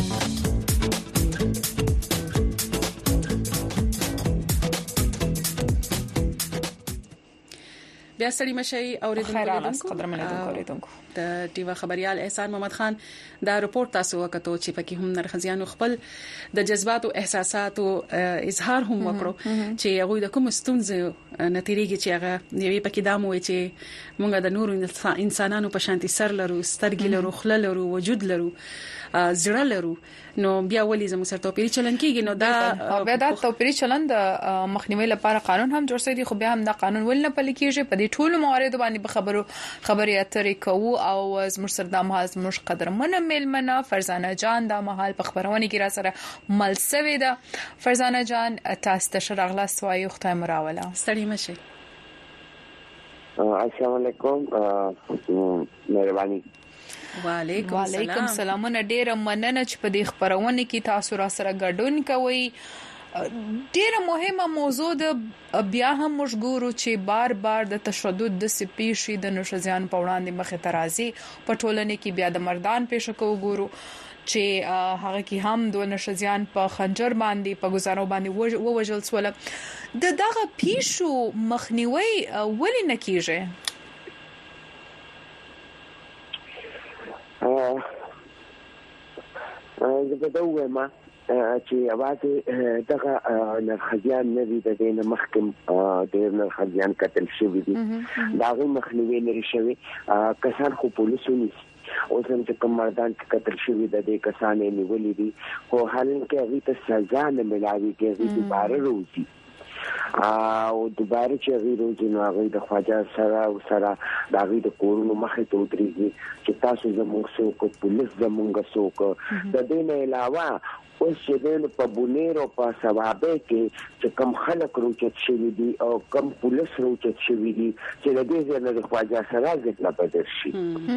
بیا ستړي مشي اوریدونکو د ټیوا خبريال احسان محمد خان دا رپورت تاسو وکړو چې پکې هم نرخزیانو خپل د جذبات او احساسات او اظهار هم وکړو چې هغه د کوم ستونزې نتیریږي چې هغه یوې پکې دامو چې موږ د نورو انسانانو په شانتي سر لرو سترګې لرو خله لرو وجود لرو زړه لرو نو بیا ولې زموږ سره توپیری چلن کیږي نو دا بیا دا توپیری چلن د مخنیوي لپاره قانون هم جوړ شوی دی خو بیا هم دا قانون ول نه پلي کیږي په دې ټولو موارد باندې به خبري اترې کوو او زموږ سره د مهال زموږ قدرمن ملمنه فرزانه جان د مهال په خبرونه کې را سره ملسوي ده فرزانه جان تاسو ته شرغله سوای وخت مراوله ستړي مشه السلام علیکم مهرباني وعلیکم السلام. ډیر مننه چې په دې خبرونه کې تاسو را سره ګډون کوئ. ډیره مهمه موضوع ده. بیا هم موږ ګورو چې بار بار د تشدد د سپیشي د نشزیان په وړاندې مخه ترازی په ټولنه کې بیا د مردان پېښه کو ګورو چې هغه کې هم د نشزیان په خنجر باندې په گزارو باندې ووجل سول. د دغه پیښو مخنیوي ولې نه کیږي؟ زه به دا وایم چې اواز دغه نرخزیان نه دي د دې مخکم ډېر نرخزیان قتل شوی دي. دا غي مخنیوي لري شوی کسان خو پولیسو نیسي. اوس هم چې کوم مردان کې قتل شوی د دې کسانې نیولې دي خو حال کې هغه ته سزا نه ملاوي کېږي دوباره روزي او دوباره چې غیر روزي نو هغه د خواجه سره د هغه د کورونو مخې ته ودرېږي چې تاسو زموږ څوک پولیس زموږ څوک د دې نه علاوه اوس چې د په بونیر او په سوابه کې چې کم خلک روچت شوی دي او کم پولیس روچت شوی دي چې د دې نه د خواجه سره ځکه بدر شي.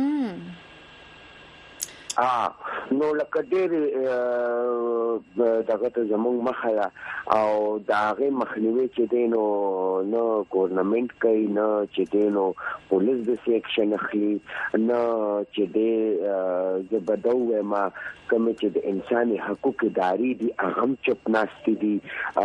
نو لکه ډېر دغه ته زموږ مخه او د هغه مخنیوي چې دینو نو ګورنمنت کوي نه چې دینو پولیس د سیکشن اخلي نه چې د زبدو ما کوم چې د انساني حقوق اداري دي هغه چپ ناشتي دي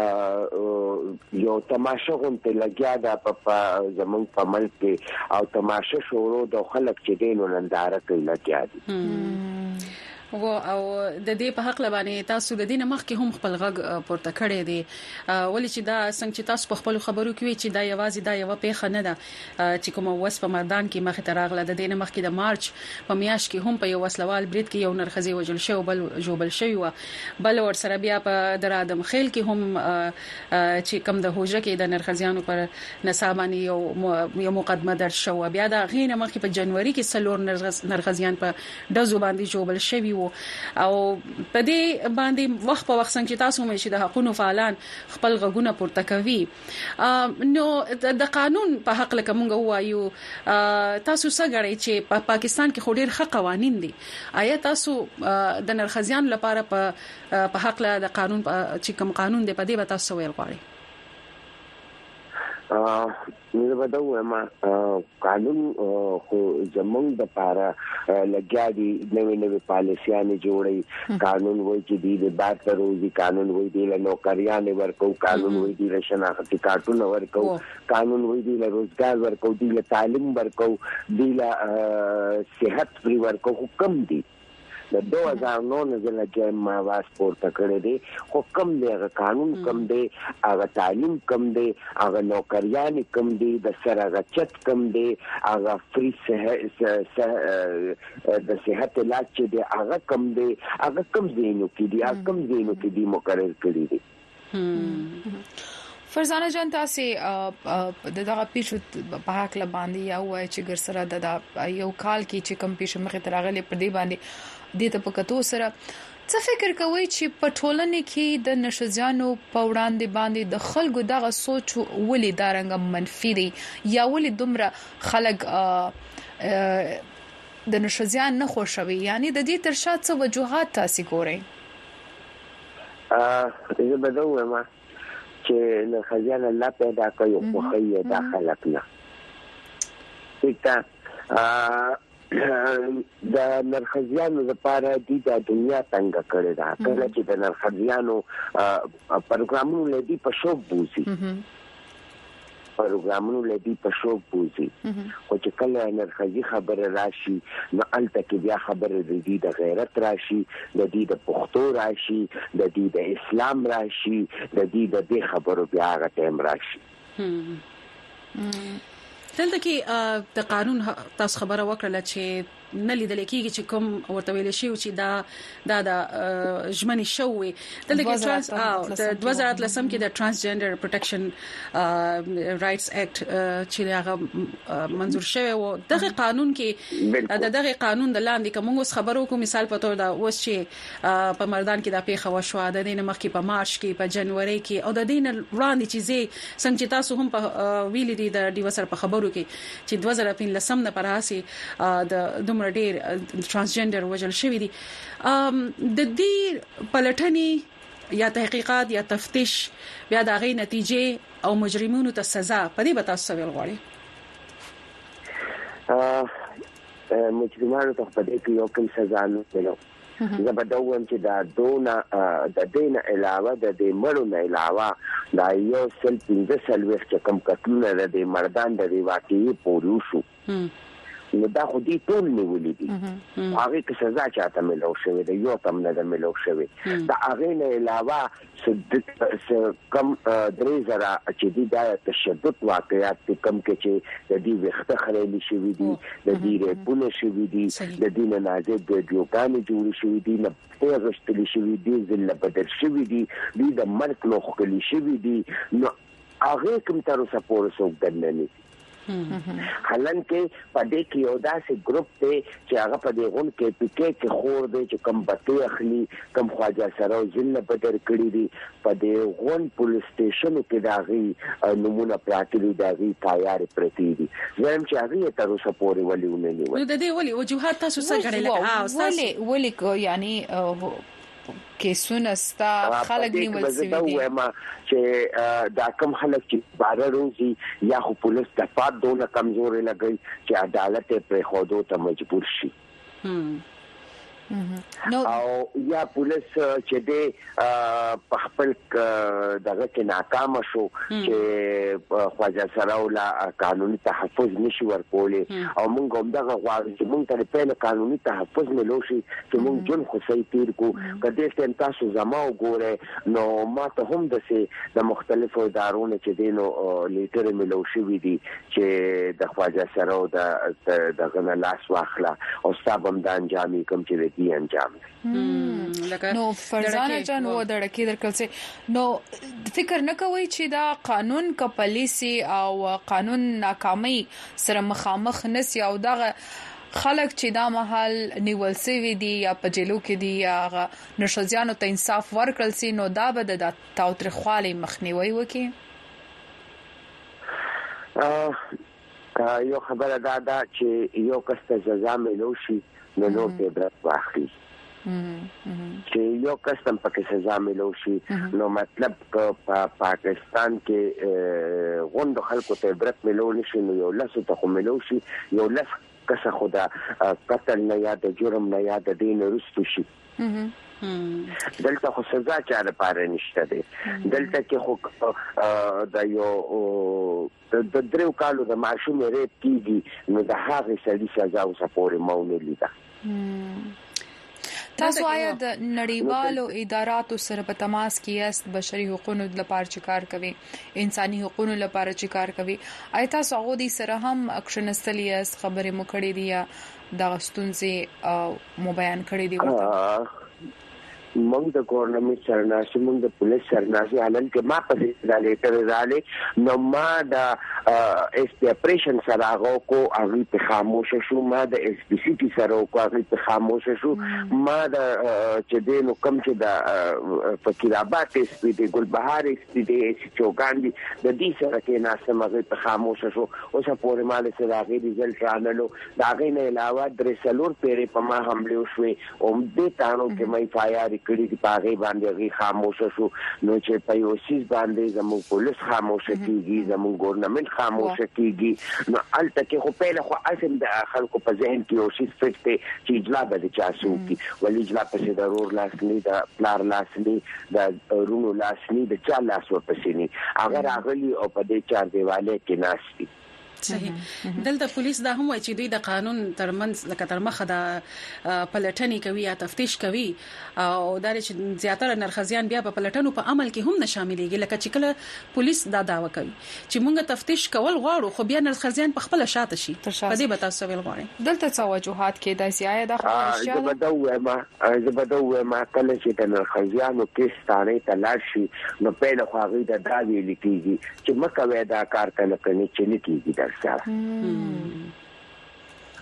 یو تماشه غونته لګیا دا په زموږ په ملک کې او تماشه شروع د خلک چې دینو ننداره کوي لګیا دي. او د دې په حق لبانې تاسو د دې مخ کې هم خپل غږ پورته کړی دی ولې چې دا څنګه چې تاسو په خپل خبرو کې چې دا یوازې دا یو پیښه نه ده چې کوم وس په مردان کې مخ ته راغله. د دې مخ کې د مارچ په میاشت کې هم په یو وسلوال برید کې یو نرخزي وجل شو بل جوبل شوی و بل ور سره بیا په درادم خیل کې هم چې کوم د هوجه کې د نرخزيانو پر نصابانی یو مقدمه در شو بیا دا غینه مخ په جنوري کې سلور نرخزيان په دزو باندې جوبل شوی او په دې باندې وخت په وخت څنګه چې تاسو مې چې د حقوقو فعالان خپل غږونه پورته کوي نو د قانون په حق لکه مونږ وایو تاسو څه غواړئ چې په پاکستان کې خو ډېر ښه قوانين دي آیا تاسو د نرخزیان لپاره په حق له د قانون چې کوم قانون دی په دې به تاسو ویل غواړئ؟ نو دا وایم قانون خو زمونږ د پاره لګیا دي نوې پالیسیانه جوړي قانون وایي چې د بار تر روزي قانون وایي د نوکریان ورکو قانون وایي د شناختی کارتونه ورکو قانون وایي د روزګار ورکو د تعلیم ورکو د صحت پری ورکو حکم دي د 2009 نزل کې ما واس پورته کړی دی خو کم دی هغه قانون کم دی هغه تعلیم کم دی هغه نوکریان کم دی د سره غچت کم دی هغه فری صحت د صحت علاج چې دی هغه کم دی هغه کم زینو کې دی مقرر کړی دی. فرزانه جان تاسو دغه پیښو په حق لباندې یا وای چې ګر سره د یو کال کې چې کم پیښه مخه ترغلې پر دی باندې د ته په کتو سره څه فکر کوي چې په ټولنه کې د نشزیانو په وړاندې باندې د خلکو دغه سوچ ولې دارنګ منفي دي یا ولې دومره خلک د نشزیان نه خوشوي یعنی د دې تر شا څه وجوهات تاسو ګورئ؟ زه به دا وایم چې له خزان الله پیدا کوي خو خي دا خلق نه څه د نرخزیانو لپاره د دنیا څنګه کړی دا کله چې د نرخزیانو پروګرامونو لدی په شوق بوزي خو چې کله نرخزی خبره راشي نو الته کې بیا خبره د غیرت راشي د دې د پښتو راشي د دې د اسلام راشي د دې د خبرو بیا هغه ټیم راشي. دلته کې د قانون تاسو خبره وکړه چې نه لیدل کېږي چې کوم ورته ویل شي چې دا د ژمنې شوې دلته کې د 2013 کې د ترانسجندر پروټیکشن رائټس اکټ چې هغه منظور شوی و دغه قانون کې دغه قانون د لاندې کوم خبرو کو مثال په تور دا اوس چې په مردان کې د پیښه وشو د دینه مخ کې په مارچ کې په جنوري کې او د دینه وړاندې چې څنګه تاسو هم په ویلې دي د ډیوسر په خبرو کې چې 2015 نه پراسي د دومره ډیر ترانسجندر وجل شوی دي د دې پلټنې یا تحقیقات یا تفتیش بیا د غي نتیجې او مجرمینو ته سزا په دې به تاسو ویل غواړئ مجرمانو ته په دې کې یو کوم سزا نه ملو زه به دا وایم چې دا دونه د دین علاوه د دې مړو نه علاوه دا یو سل 15 وخت کم کتلونه د مردان د واقعي پورو شو نو دا خو دې ټول نیولې دي هغه کې سزا چاته ملو شوی دی یو کم نه ملو شوی دا هغه نه علاوه کم درې زره چې دي دا تشدد واقعیات کم کې چې د دې وخت خلې شوی دي د دې رپونه شوی دي د دې نه نازک د جوګان جوړ شوی دي نه پیغشتلی شوی دي ذل بدر شوی دي د مرګ لوخ کلی شوی دي نو هغه کوم تر اوسه پورې څوک دننه حالانکه په دې کې یو داسې ګروپ دی چې هغه په دې غون کې پکې کې خور دی چې کم بته اخلي کم خواجه سره ځل بدر کړی دی په دې غون پولیس سټیشن کې داغي نمونه پراتی داغي تیار پرتی دي زم چې هغه تر اوسه پورې ولونه نیول نو د دې ولي وجوهات تاسو څنګه غړي ولي یعنی کیسونه ستا خلک نیول شوی دي چې دا کم خلک چې بار روزي یا خو پولیس د پات دونه کمزوري لګي چې عدالت پر خودو ته مجبور شي او یا پولیس چې د خپل دغه کې ناکام شو چې خواجه سراولا قانوني تحفظ نشي ورکولې او موږ هم دغه غواړو چې موږ ته په قانوني تحفظ ملوشي چې موږ جون خو صحیح تیر کو کله چې تاسو زما وګوره نو ما ته هم د مختلفو ادارونو چې دینو لیټر ملوشي وي دي چې د خواجه سراو دغه لاس واخلا او صاحب د انجامي کوم چې انجام نو فرزانه جان و دړکی درکل سي نو فکر نه کوي چې دا قانون کا پالیسی او قانون ناکامي سره مخامخ نسی او دغه خلک چې دا محل نیول سوي دي یا په جیلو کې دي یا نشزيانو ته انصاف ورکړل سي نو دا به د تاوتریخوالي مخنیوي وکي یو خبره دا چې یو کس ته سزا ملوشي نو نور ته برت واخلي چې یو قسم پکې سزا ملوشي نو مطلب په پاکستان کې غوند خلکو ته برت ملول شي نو یو لاسو ته ملوشي یو لاس کسه خدا قتل نه یا د جرم نه یا د دین رستو شي دلته خو سزا چاره پاره نشته دي دلته کې خو د یو د درو کالو د معشوم ریپ کیږي نو د هغه سړي سزا اوس پورې مونږ لیدا تاسو آیا د نړیوالو اداراتو سره په تماس کې یاست بشري حقوقو لپاره چې کار کوي انساني حقوقو لپاره چې کار کوي آیا تاسو هغه دي سره هم اکشن استلی است خبرې مو کړې دي یا د غستونځي مو بیان کړې دي موږ د ګورنمنت سرناسي موږ د پولیس سرناسي حالل کې ما په دې لیټر راځي نو ما د اپریشن سره هغه کو هغه په خاموش شو ما د اس پی سی ټي سره کو هغه په خاموش شو ما د چې د نو کم چې د فقیرآباد اس پی د ګلبهار اس پی د چوکان دي د دې سره کې ناسم هغه په خاموش شو او څه پورې مال سره هغه ریزلټ رانلو دا غي نه علاوه درې سلور پیری په ما حمله وشوي او دې تانو کې مې فایار کړي چې پاغي باندې غي خاموش شو نو چې په یو سیس باندې زموږ پولیس خاموش کیږي زموږ ګورنمنت خاموش کیږي نو الته کې خو په لخوا اسم د خلکو په ذهن کې یو شیس فکر چې اجلا به چاسو کی ولې اجلا په ضرور لاسنی د پلار لاسنی د رونو لاسنی د چا لاس ورپسینی اگر اغلی او په دې چار دیواله کې ناشتي صحیح دلته پولیس دا هم وایي چې دوی د قانون ترمنځ لکه تر مخه د پلټنې کوي یا تفتیش کوي او دا چې زیاتره نرخزیان بیا په پلټنو په عمل کې هم نه شاملېږي لکه چې کله پولیس دا داوا کوي چې موږ تفتیش کول غواړو خو بیا نرخزیان په خپل شاته شي په دې به تاسو ویل غواړئ دلته څه وجوهات کې د سیاده د خبرشیا زبدو ما کله چې د نرخزیانو کې ستانه تلاش شي نو په له خواږي د داوی لیکيږي چې مکه وې دا کار کله کني چې لیکيږي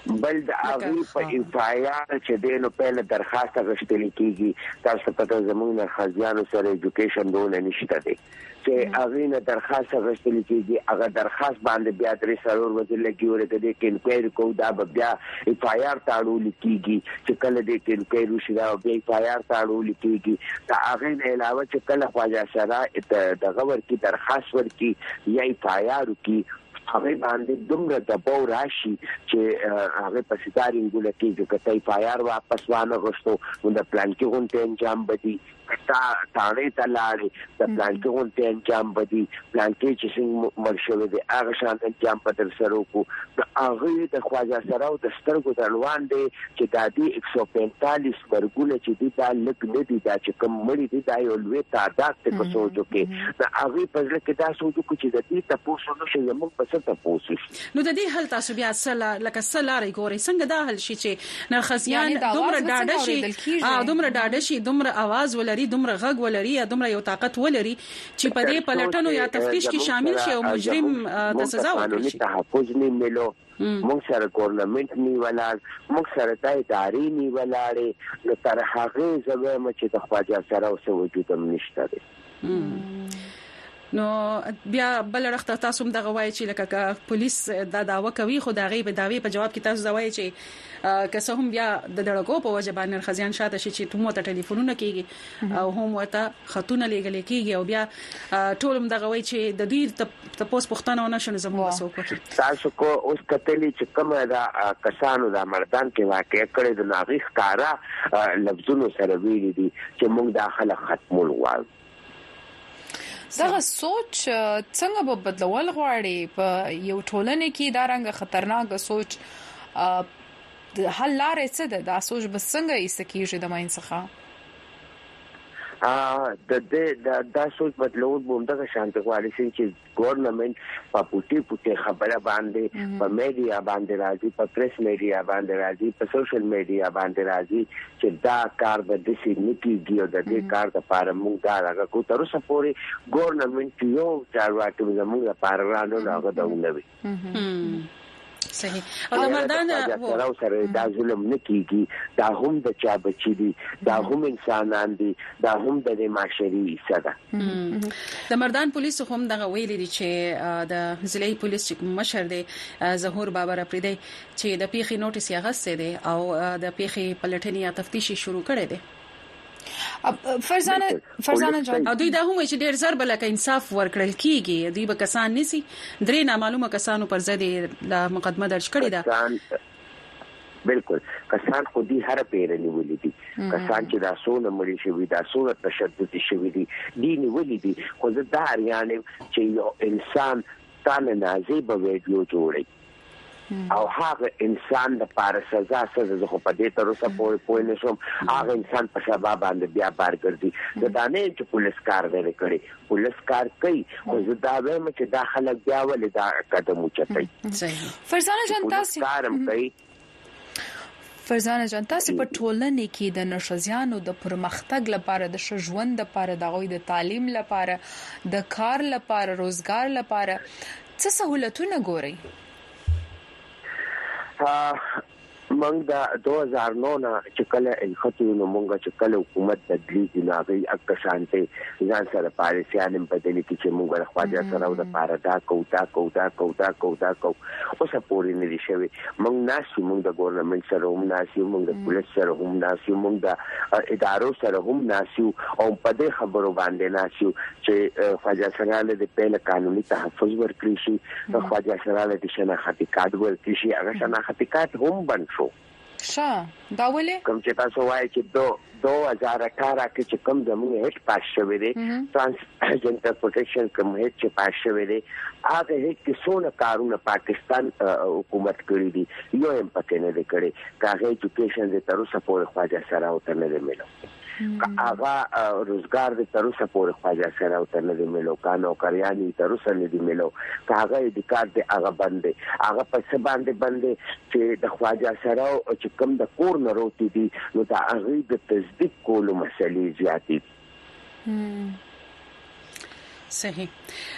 بل د هغه په انفایار چې دینو په درخواست غشتل کیږي تاسو په زمونږ نه خزانو سره ایجوکیشن دونه نشته دي چې هغه نه درخواست غشتل کیږي هغه درخواست باندې بیا درې سرور وځي لګي ورته د انکوایری کو دا بیا انفایار تاړو لیکيږي چې کله د انکوایری شي دا بیا انفایار تاړو لیکيږي دا هغه نه علاوه چې کله خواجه سره د غور کی درخواست ورکی یا انفایار کی هغه باندې دومره د باور راشي چې هغه په ستارین ګول کې چې کته فایر واپس وانه غوښتو نو د پلان کې غونټه انجام بدی کتا تاړې تلاړې د پلان کې غونټه انجام بدی پلان کې چې څنګه مرشوي دي هغه شان انجام په سر وکړو د هغه د خواجه سره او د سترګو د روان دي چې د دې 145 ورګول چې دي دا لک نه دي دا چې کوم مړي دي دا یو لوی تعداد ته په سوچو کې د هغه په ځل کې دا سوچو چې د دې تاسو نو شي زموږ په نو د دې حل تاسو بیا لکه سلاري ګوري څنګه دا حل شي چې نرخصيان دومره ډاډه شي دومره आवाज ولري دومره غږ ولري یا دومره یو طاقت ولري چې په دې پلټنو یا تفتیش کې شامل شي او مجرم ته سزا ورکړي تحفظ نه ملو موږ سره ګورنمنت نی ولال موږ سره د ادارې نی ولاړې نو تر هغه زموږ چې د خواجه سره اوسه وجود هم نشته نو بیا بل رخته تاسو هم دغه وایي چې لکه پولیس دا داوا کوي خو دا غي په داوی په جواب کې تاسو دا وایي چې که څه هم بیا د دړګو په وجه باندې خزيان شاته شي چې ټومو ته ټلیفونونه کیږي او هم ورته خطونه لګل کیږي او بیا ټول هم دغه وایي چې د دې تاسو پښتنه ونه شنو زموږ وسوکو تاسو کو اوس کتلی چې کومه دا کسانو د مردان کې واقع کړي د ناغیخ کارا لفظونو سره ویلي دي چې موږ داخله ختمول غواړو دغه سوچ څنګه به بدلول غواړي په یو ټولنه کې دا رنګ خطرناک سوچ حل لارې څه ده دا سوچ به څنګه ایستکیږي د ماین څخه دا سوچ بدلول بومده شانت غواړي چې ګورنمنت په پټي خبره باندې په میډیا باندې راځي په پریس میډیا باندې راځي په سوشل میډیا باندې راځي چې دا کار د دې نیکیږي او د دې کار لپاره موږ دا راغو کو تر اوسه پورې ګورنمنت یو چارواکي زموږ لپاره راغله دا ونه صحیح او د مردان سره سره دا ظلم نکېږي دا هم د چا بچی دي دا هم انسانان دي دا هم د معاشري حصہ ده د مردان پولیس هم دغه ویلي دي چې د ضلعي پولیس مشر دی ظهور بابر افریدي چې د پیخي نوټیس یې غسه دي او د پیخي پلټنې یا تفتیش شروع کړي دي فرزانه جان دوی دا هم چې ډېر زر بلکې انصاف ورکړل کیږي دوی به کسان نسی درې نامعلومه کسانو پر ضد لا مقدمه درج کړې ده بالکل کسان خو دي هر پیرنی ولې دي کسان چې دا سونه مړي شوی دا سونه تشدد شوی دي ولې دي خو دا یعنی چې یو انسان تانه نازي به ویډیو جوړي او هغه انسان د پاره سزا زه خو په دې تر اوسه پوه نشم هغه انسان په سبب باندې بیا بار ګرځي د دانه چې پولیس کار دی کړی پولیس کار کوي خو زه دا وایم چې داخله بیا ولې دا قدم اوچتای فرزانه جان تاسو کارم کوي فرزانه جان تاسو په ټولنه کې د نشزيانو د پرمختګ لپاره د ژوند لپاره د غوي د تعلیم لپاره د کار لپاره روزګار لپاره څه سہولتونه ګوري موږ د 2009 نه چې کله الخطو نو موږ چې کله حکومت تدلیل ناغي اکه شانته ځان سره پالیسيان په دې کې چې موږ د خواجه سره د پاره دا کوتا اوس پورې نه دي شوی موږ ناسي موږ د ګورنمنت سره هم ناسي موږ د پولیس سره هم ناسي موږ د ادارو سره هم ناسي او په دې خبرو باندې ناسي چې خواجه سره د پیل قانوني تحفظ ورکړي شي د خواجه سره د شناختی کارت ورکړي شي هغه شناختی کارت هم بند شو دا ولې کوم چې تاسو وایي چې 2018 کې چې کوم زموږ هیڅ پاس شوی دی ټرانسجنډر پروټیکشن کوم هیڅ چې پاس شوی دی هغه هیڅ کیسونه کارونه پاکستان حکومت کړی دي یو هم پکې نه دی کړی کاغه ایجوکیشن د تر اوسه پورې خواجه سره او تر نه ملو هغه روزګار د تر اوسه پورې خواجه سره او تر نه ملو کانو کریانی تر اوسه نه دی ملو هغه د کار د هغه باندې هغه په څه باندې چې د خواجه سره او چې کوم د کور نه روتي دي نو دا هغه د تصدیق کولو مسلې زیاتې صحیح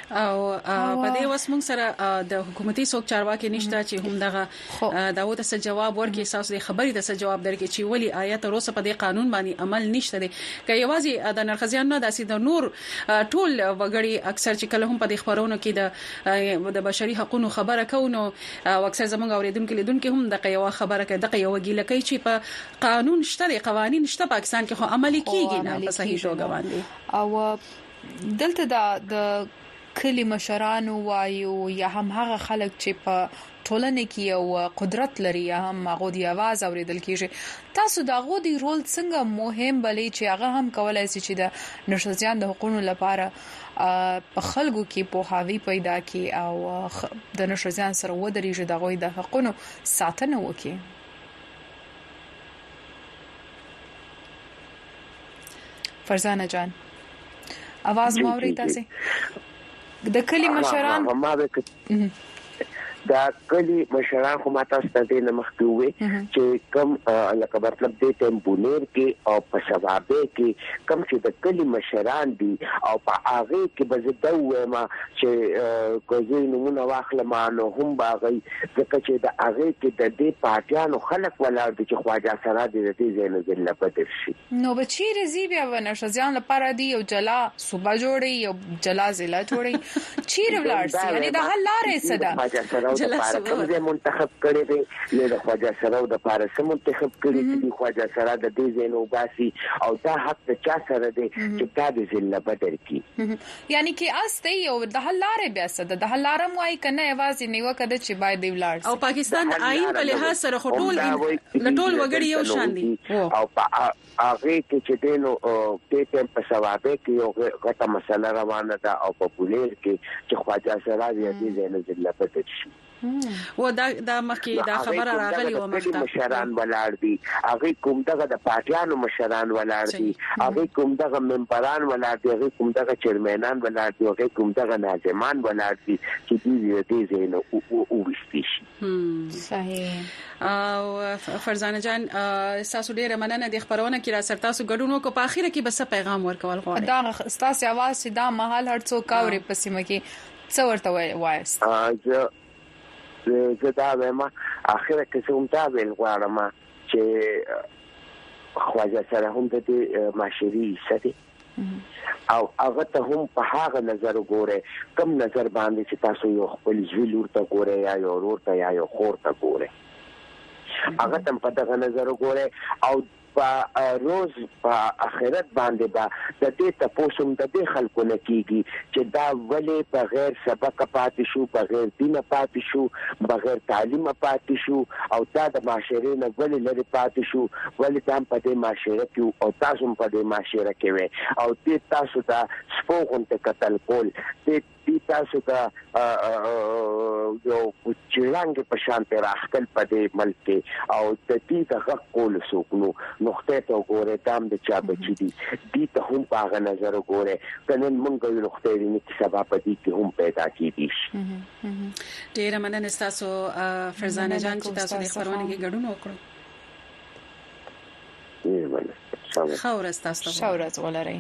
او په دې وسمون سره د حکومتي څوک چارواکي نشته چې هم دغه داوود څه جواب ورکړي تاسو د خبرې د څه جواب درکړي چې ولی آیت روسه په دې قانون باندې عمل نشته دی که یوازې د نرخزیان نه داسې د نور ټول وګړي اکثر چې کله هم په دې خبرونو کې د بشري حقوقو خبره کوي او اکثر زمونږ اوریدونکو لیدونکو هم د یو خبره کوي د یو ګیله کوي چې په قانون شته قوانين شته پاکستان کې خو عملي کیږي نه په صحیح توګه باندې او دلته د کلی مشرانو وایو یا هم هغه خلک چې په ټولنه کې یو قدرت لري یا هم هغه دی आवाज اوریدل کیږي تاسو دا غو دی رول څنګه مهم بلې چې هغه هم کولای شي چې د نشزیان د حقوقو لپاره په خلکو کې پوهاوی پیدا کړي او د نشزیان سره ودرېږي د غوي د حقوقو ساتنه وکړي فرزانه جان आवाज مو اورئ تاسو د کلی مشران دا کلی مشران خو ماته ستاسو نه مخکې وي چې کم لکه مطلب دې ټیمپونیر کې او په شوابه کې کم چې د کلی مشران دي او په هغه کې به زه وایم چې کوزي نمونه واخلم نو هم باغی ځکه چې د هغه کې د دې پارټیانو خلک ولاړ دي چې خواجه سره دې زینو ذله پدې شي نو بچی رزي بیا ونشزیان لپاره دی یو جلا صوبه جوړي یو جلا ضلع جوړي چیر ولاړ سي یعنی د حل لارې صدا لپاره کوم منتخب کړي دي له خواجه سره د پارس منتخب کړي دي خواجه سره د دې زینو باسي او دا حق د چا سره دي چې دا د ذله بدر کی یعنی کې استه یو د حل لارې بیا صدا د حل لارم وای کنه आवाज نیو کده چې باید دی ولاړ او پاکستان د آئین په لحاظ سره خټول لټول وګړي یو شان دي او هغه کې چې دینو په ټیم په سوابه کې یو غټه مسله روانه ده او په پولیر کې چې خواجه سره دې زینو ذله بدر شي و دا مخکې دا خبره راغلی و مخته مشران ولاړ دي هغه کوم دغه د پارټیانو مشران ولاړ دي هغه کوم دغه ممبران ولاړ دي هغه کوم دغه چیرمنان ولاړ دي هغه کوم دغه ناظمان ولاړ دي چې دې زینو او وستیشي صحیح او فرزانه جان تاسو ډیره مننه د خبرونه کې را سره تاسو ګډونو کو په اخیره کې بس پیغام ورکول غواړم دا تاسو आवाज دا محل هر څوک اوري پسیمه کې څو ورته وایست زه دا وایم اخره کې څوم تا ویل غواړم چې خواجه سره هم د معاشري سدي او هغه ته هم په هغه نظر وګوره کم نظر باندې چې تاسو یو خپل ژوند ته ګوره یا یو ورور ته یا یو خور ته ګوره هغه ته په دغه نظر وګوره او په روز په اخرت باندې با د دې تاسو د دې خلکو نه کیږي چې دا ولې په غیر سبق پاتې شو په غیر دین پاتې شو بغیر تعلیم پاتې شو او دا د معاشرې نه ولې لري پاتې شو ولې تام په دې معاشره کې او تاسو په دې معاشره کې وي او دې تاسو ته سپوږم ته قتل کول دې تاسو ته یو چیرانګ په شان ته راخل په دې ملک او د دې د حق کول سوکلو نقطه ته وګوره دام د چا بچی دي دې ته هم په هغه نظر وګوره کنه مونږ یو نقطه دې چې سبب دې کې هم پیدا کیږي ډیر مننه تاسو فرزانه جان چې تاسو د خبرونه کې ګډون وکړو خورس تاسو شاورز ولري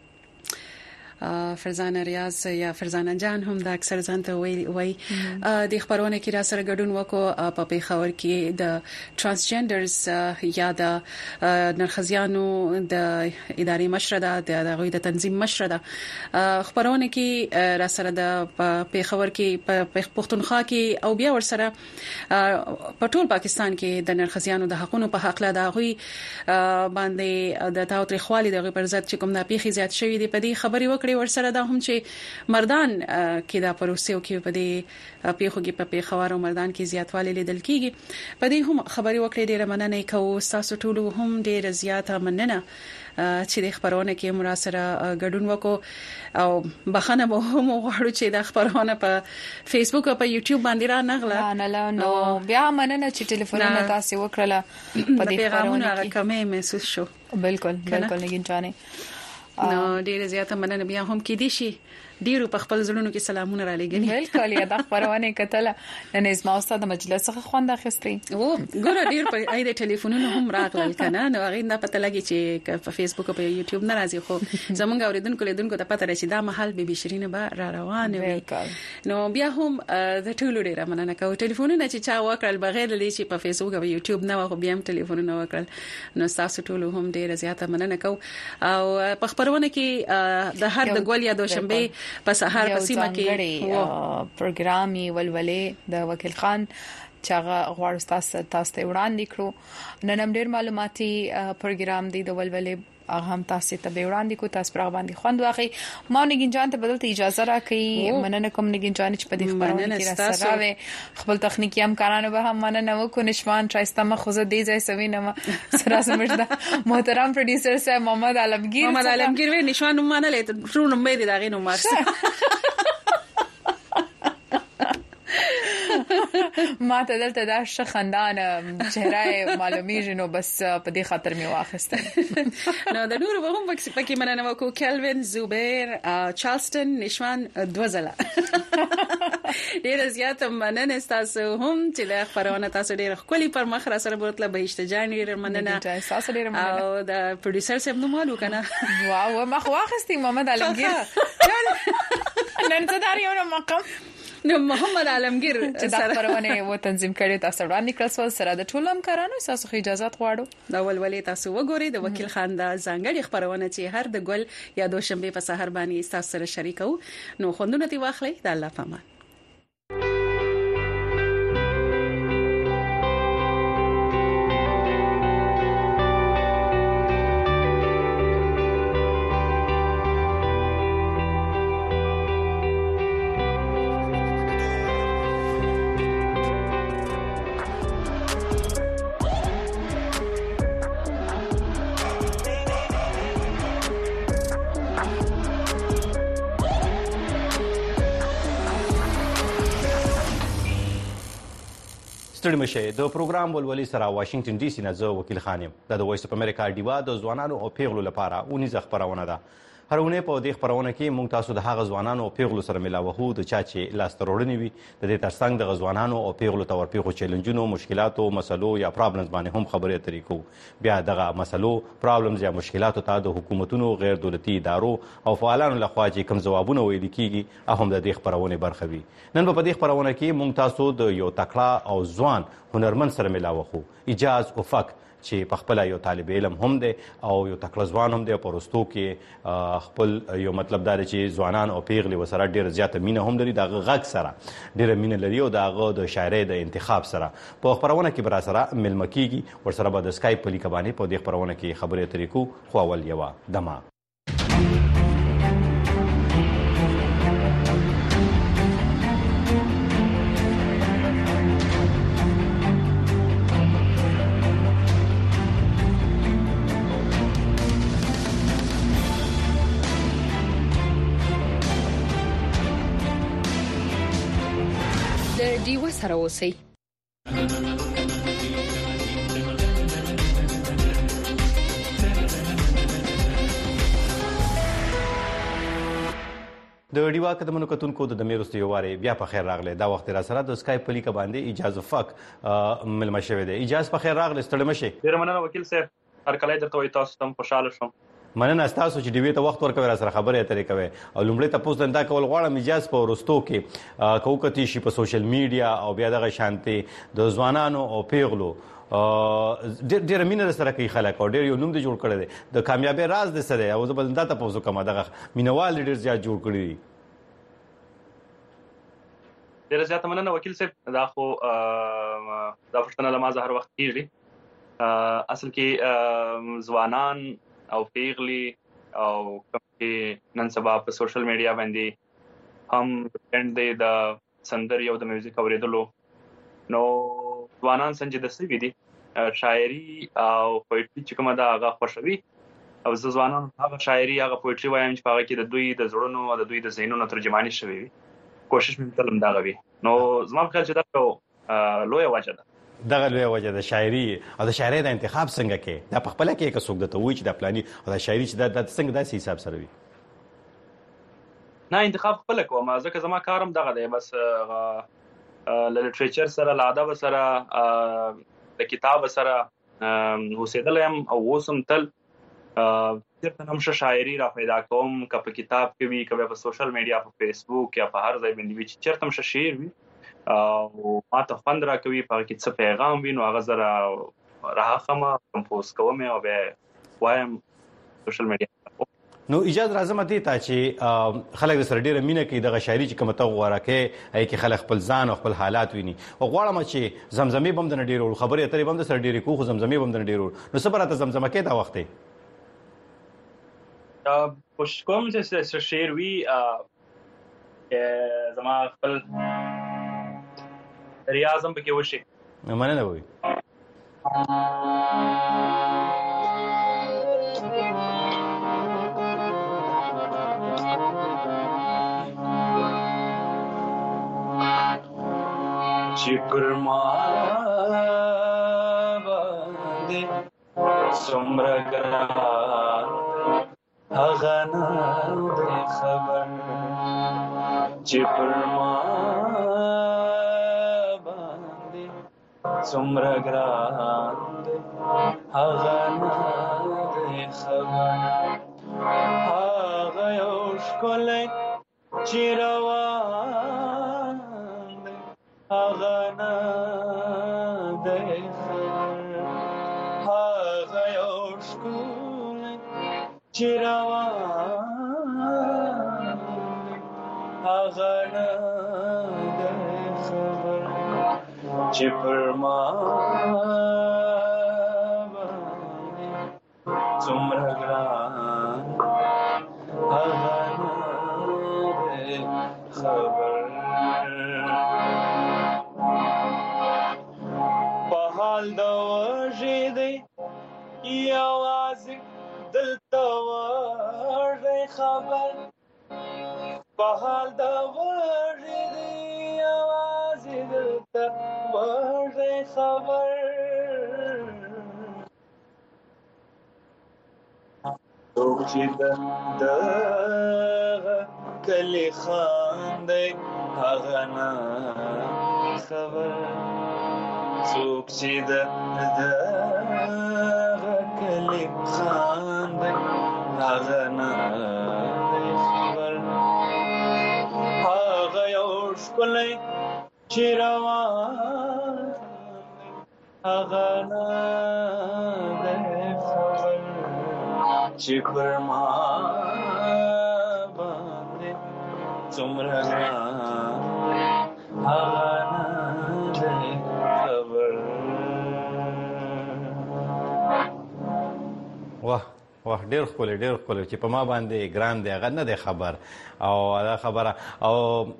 فرزانه ریاض یا فرزانه جان هم د اکثر ځان ته وای د خبرونه کې را سره ګډون وکړو په پیښور کې د ترانسجندرز یا د نرخزیانو د اداري مشره د غوي د تنظیم مشره د خبرونه کې را سره د پیښور کې په پښتونخوا کې او بیا ور سره په ټول پاکستان کې د نرخزیانو د حقوقو په حق له د غوي باندې د تاوتریخوالي د پر ضد چې کوم د پیښې زیات شوې دي په دې خبري وکړي ورسره دا هم چې مردان کې دا پروسه کې په دې پیښو کې په پیښور او مردان کې زیاتوالی لیدل کیږي په دې هم خبري وکړي ډیره مننه کوم تاسو ټول هم ډیره زیاته مننه چې د خبرونه کې مراسره ګډون وکړو او بخنه به هم غواړو چې د خبرونه په فیسبوک او په یوټیوب باندې را نغله نو بیا مننه چې ټلیفونونه تاسو وکړه په دې پیغامونه کمې محسوس شو بالکل لګین جانې نو ډیره زیاته مننه بیا هم کې دي شي ډیرو په خپل زړونو کې سلامونه را لګي. بالکل یا د خبرونه کتله نن اسما استاد د مجلس څخه خوند اخیستي. او ګوره ډیر په اې د ټلیفونونو هم راغلل کنه نو هغه نه پته لګي چې په فیسبوک او په یوټیوب ناراضي خو زمونږ اوریدونکو لیدونکو ته پته راشي دا محل بي شيرین به را روان وي. نو بیا هم د ټولو ډیره مننه کوم ټلیفونونه چې چا وکړل بغیر لې چې په فیسبوک او یوټیوب نه خو بیا هم ټلیفونونه وکړل نو تاسو ټولو هم ډیره زیاته مننه کوم. او په خبرونه کې د هر د ګول یا دوشنبه په سحر په سیمه کې پروګرامي ولولې د وکیل خان چاغه غواړم تاسو ته وړاندې کړو. نن هم ډیر معلوماتي پروګرام دی د ولولې هم تاسو ته به وړاندې کو تاسو پر باندې خوند واخی. ما نګین جان ته بدلته اجازه راکړي. مننه کوم نګین جان چې په دې خبرونه کې را سره خپل تخنیکی همکارانو به هم مننه وکړو. نشمان چایسته ما خو زه دې ځای سوینه سره سمجده محترم پروډوسر صاحب محمد عالمگیر وی نشمان نوم نه لیدل شو نوم به دې داغې نوم مارس ما ته دلته دا شخندان چهره معلومیږي نو بس په دې خاطر می واخسته. نو د نور به هم پکې مننه وکړو کلوین زوبیر چارلستون نشمان دوزله ډیر زیات مننه تاسو هم چې له خبرونه تاسو ډیر خولي پر مخ را سره بوتله بهشت جان ډیر مننه تاسو ډیر مننه او د پروډوسر صاحب نو مالو کنه واو ما خو واخستې محمد عالمگیر نن څه داریو مقام نو محمد عالمگیر چې دا خبرونه و تنظیم کړي تاسو وړاندې کړل سره د ټولم کارانو تاسو خو اجازه غواړو دا ولولې تاسو وګورئ د وکیل خان د ځانګړي خبرونه چې هر د ګل یا دوشنبه په سحر باندې تاسو سره شریکو نو خوندونه دی واخلئ د الله پامان. ستړي مشه د پروګرام ولولي سره واشنگټن ډي سي نه زه وکیل خانم د وایس اف امریکا ډیوا د ځوانانو او پیغلو لپاره اونیزه خبرونه ده. هر ونه په دې خبرونه کې موږ تاسو د هغه ځوانانو او پیغلو سره ملاوهو د چا چې لاس ترورنی وي د دې ترڅنګ د ځوانانو او پیغلو تور پیغو چیلنجونو مشکلاتو مسلو یا پرابلمز باندې هم خبرې اترې کوو. بیا دغه مسلو پرابلمز یا مشکلاتو ته د حکومتونو غیر دولتي ادارو او فعالانو لخوا چې کوم ځوابونه ویل کیږي هم د دې خبرونه برخه وي. نن په دې خبرونه کې موږ تاسو د یو تکړه او ځوان هنرمند سره ملاوهو اجاز افق چې په خپل یو طالب علم هم دی او یو تکړه ځوان هم دی په رستو کې خپل یو مطلب دا چې ځوانان او پیغلې وسره ډیر زیاته مینه هم لري دغه غږ سره ډیر مینه لري او دغه د شاعرۍ د انتخاب سره په خبرونه کې برا سره ملمه کیږي ورسره به د اسکایپ په لیک باندې په دې خبرونه کې خبرې اترې کوو. خو اول یو دمه ډیوه سره اوسئ. د ډیوا قدمونو کتونکو د میروستي واره بیا په خیر راغله. دا وخت را سره د اسکایپ په لیک باندې اجازه فق ملما شوی دی. اجازه په خیر راغله ستړي مشه. ډیر مننه وکیل صاحب هر کله درته وي تاسو تم خوشاله شم. مننه تاسو چې ډیوی ته وخت ورکوي را سره خبرې اترې کوي او لومړی تاسو ته دا کول غواړم اجازه په ورستو کې کوکتی شي په سوشل میډیا او بیا دغه شانتي د ځوانانو او پیغلو ډیر مینه سره کوي خلک او ډیر یو نوم دی جوړ کړی دی د کامیابی راز د سره او زه بل دا تاسو کومه دغه مینوال ډیر زیات جوړ کړی دی. ډیر زیات مننه وکیل صاحب دا خو دا پښتنه لمازه هر وخت کیږي اصل کې ځوانان او پیغلې او کوم نن سبا په سوشل میډیا باندې هم ټرند دی د سندري او د میوزیک اوریدلو نو ځوانان څنګه د سوي دي شاعري او پویټري چې کومه دا هغه خوشوي او ځوانان هغه شاعري هغه پویټري وایم چې هغه کې د دوی د زړونو او د دوی د ذهنونو ترجمانی شوی وي کوشش مې تلم دا غوي نو زما په خیال چې دا لوی وجه ده دغه لوی وجه د شاعري او د شاعرۍ د انتخاب څنګه کې دا په خپل کې که څوک د توي چې د پلاني او د شاعري چې د څنګه داسې حساب سره وي نه انتخاب خپل کوم ځکه زما کارم دغه دی بس لټریچر سره ادب سره د کتاب سره اوسېدلم او اوسم تل چیرته هم شاعري را پیدا کوم که په کتاب کې وي که په سوشل میډیا په فیسبوک یا په هر ځای باندې وي چې چیرته هم شعر وي او ماته خوند راکوي په کې څه پیغام وي نو هغه زره راخمه کمپوز کوم او به وایم سوشل میډیا. نو اجازه راځم ته چې خلک سره ډیره مینه کوي دغه شاعري چې کومه ته غوړه کوي اې کې خلک خپل ځان او خپل حالات ویني او غواړم چې زمزمې بم د ډیرو خبرې اترې بم د سره ډیرې کوخ زمزمې بم د ډیرو نو صبرته زمزمه کې دا وخت دی کوشش کوم چې شعر وي زما خپل ریاضم پکې وشي مننه وي چې پر ما باندې څومره ګران هغه نه ده خبر چې پر ما باندې څومره ګران هغه نه ده خبر هغه یو ښکلی چې روان هغه نه ده خبر هغه یو ښکلی چې روان هغه نه ده خبر چې پر ما باندې څومره ګران هغه نه ده خبر په حال د وژې دی یوازې دلته وژې خبر په حال د وژې دی یوازې دلته وژې خبر څوک چې دغه کلي خاندي هغه نه خبر څوک چې دغه کلي خاندي هغه نه خبر هغه یو ښکلی چې روان هغه نه ده خبر چې پر ما باندې څومره ګران هغه نه ده خبر. واه ډېر ښکلی چې په ما باندې ګران دی هغه نه دی خبر او دا خبره او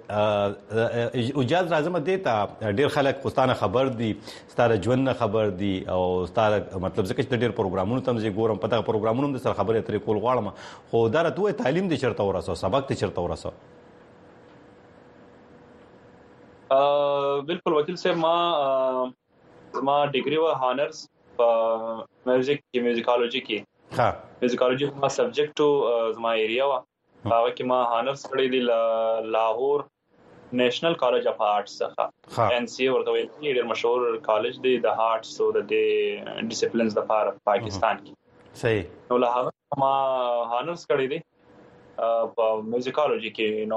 اجازه راځم دې ته ډېر خلک خوستانه خبر دي ستاره ژوند نه خبر دي او ستاره مطلب ځکه چې ډېر پروګرامونو تم زه ګورم پته پروګرامونو د سره خبرې اترې کول غواړم خو دا راته تعلیم دي چرته ورسو سبق دي چرته ورسو. بالکل وکیل صاحب ما ډیګري و هانرز په میوزیکالوجي کې میوزیکالوجي ما سبجیکټ زما ایریا وا هغه کې ما هانرز کړی دی لاهور نېشنل کالج اف آرټس څخه ان سی ورته ویل ډېر مشهور کالج دی د آرټس او د ډیسپلینز د پاکستان کې صحیح نو لاهور ما هانرز کړی دی په میوزیکالوجي کې نو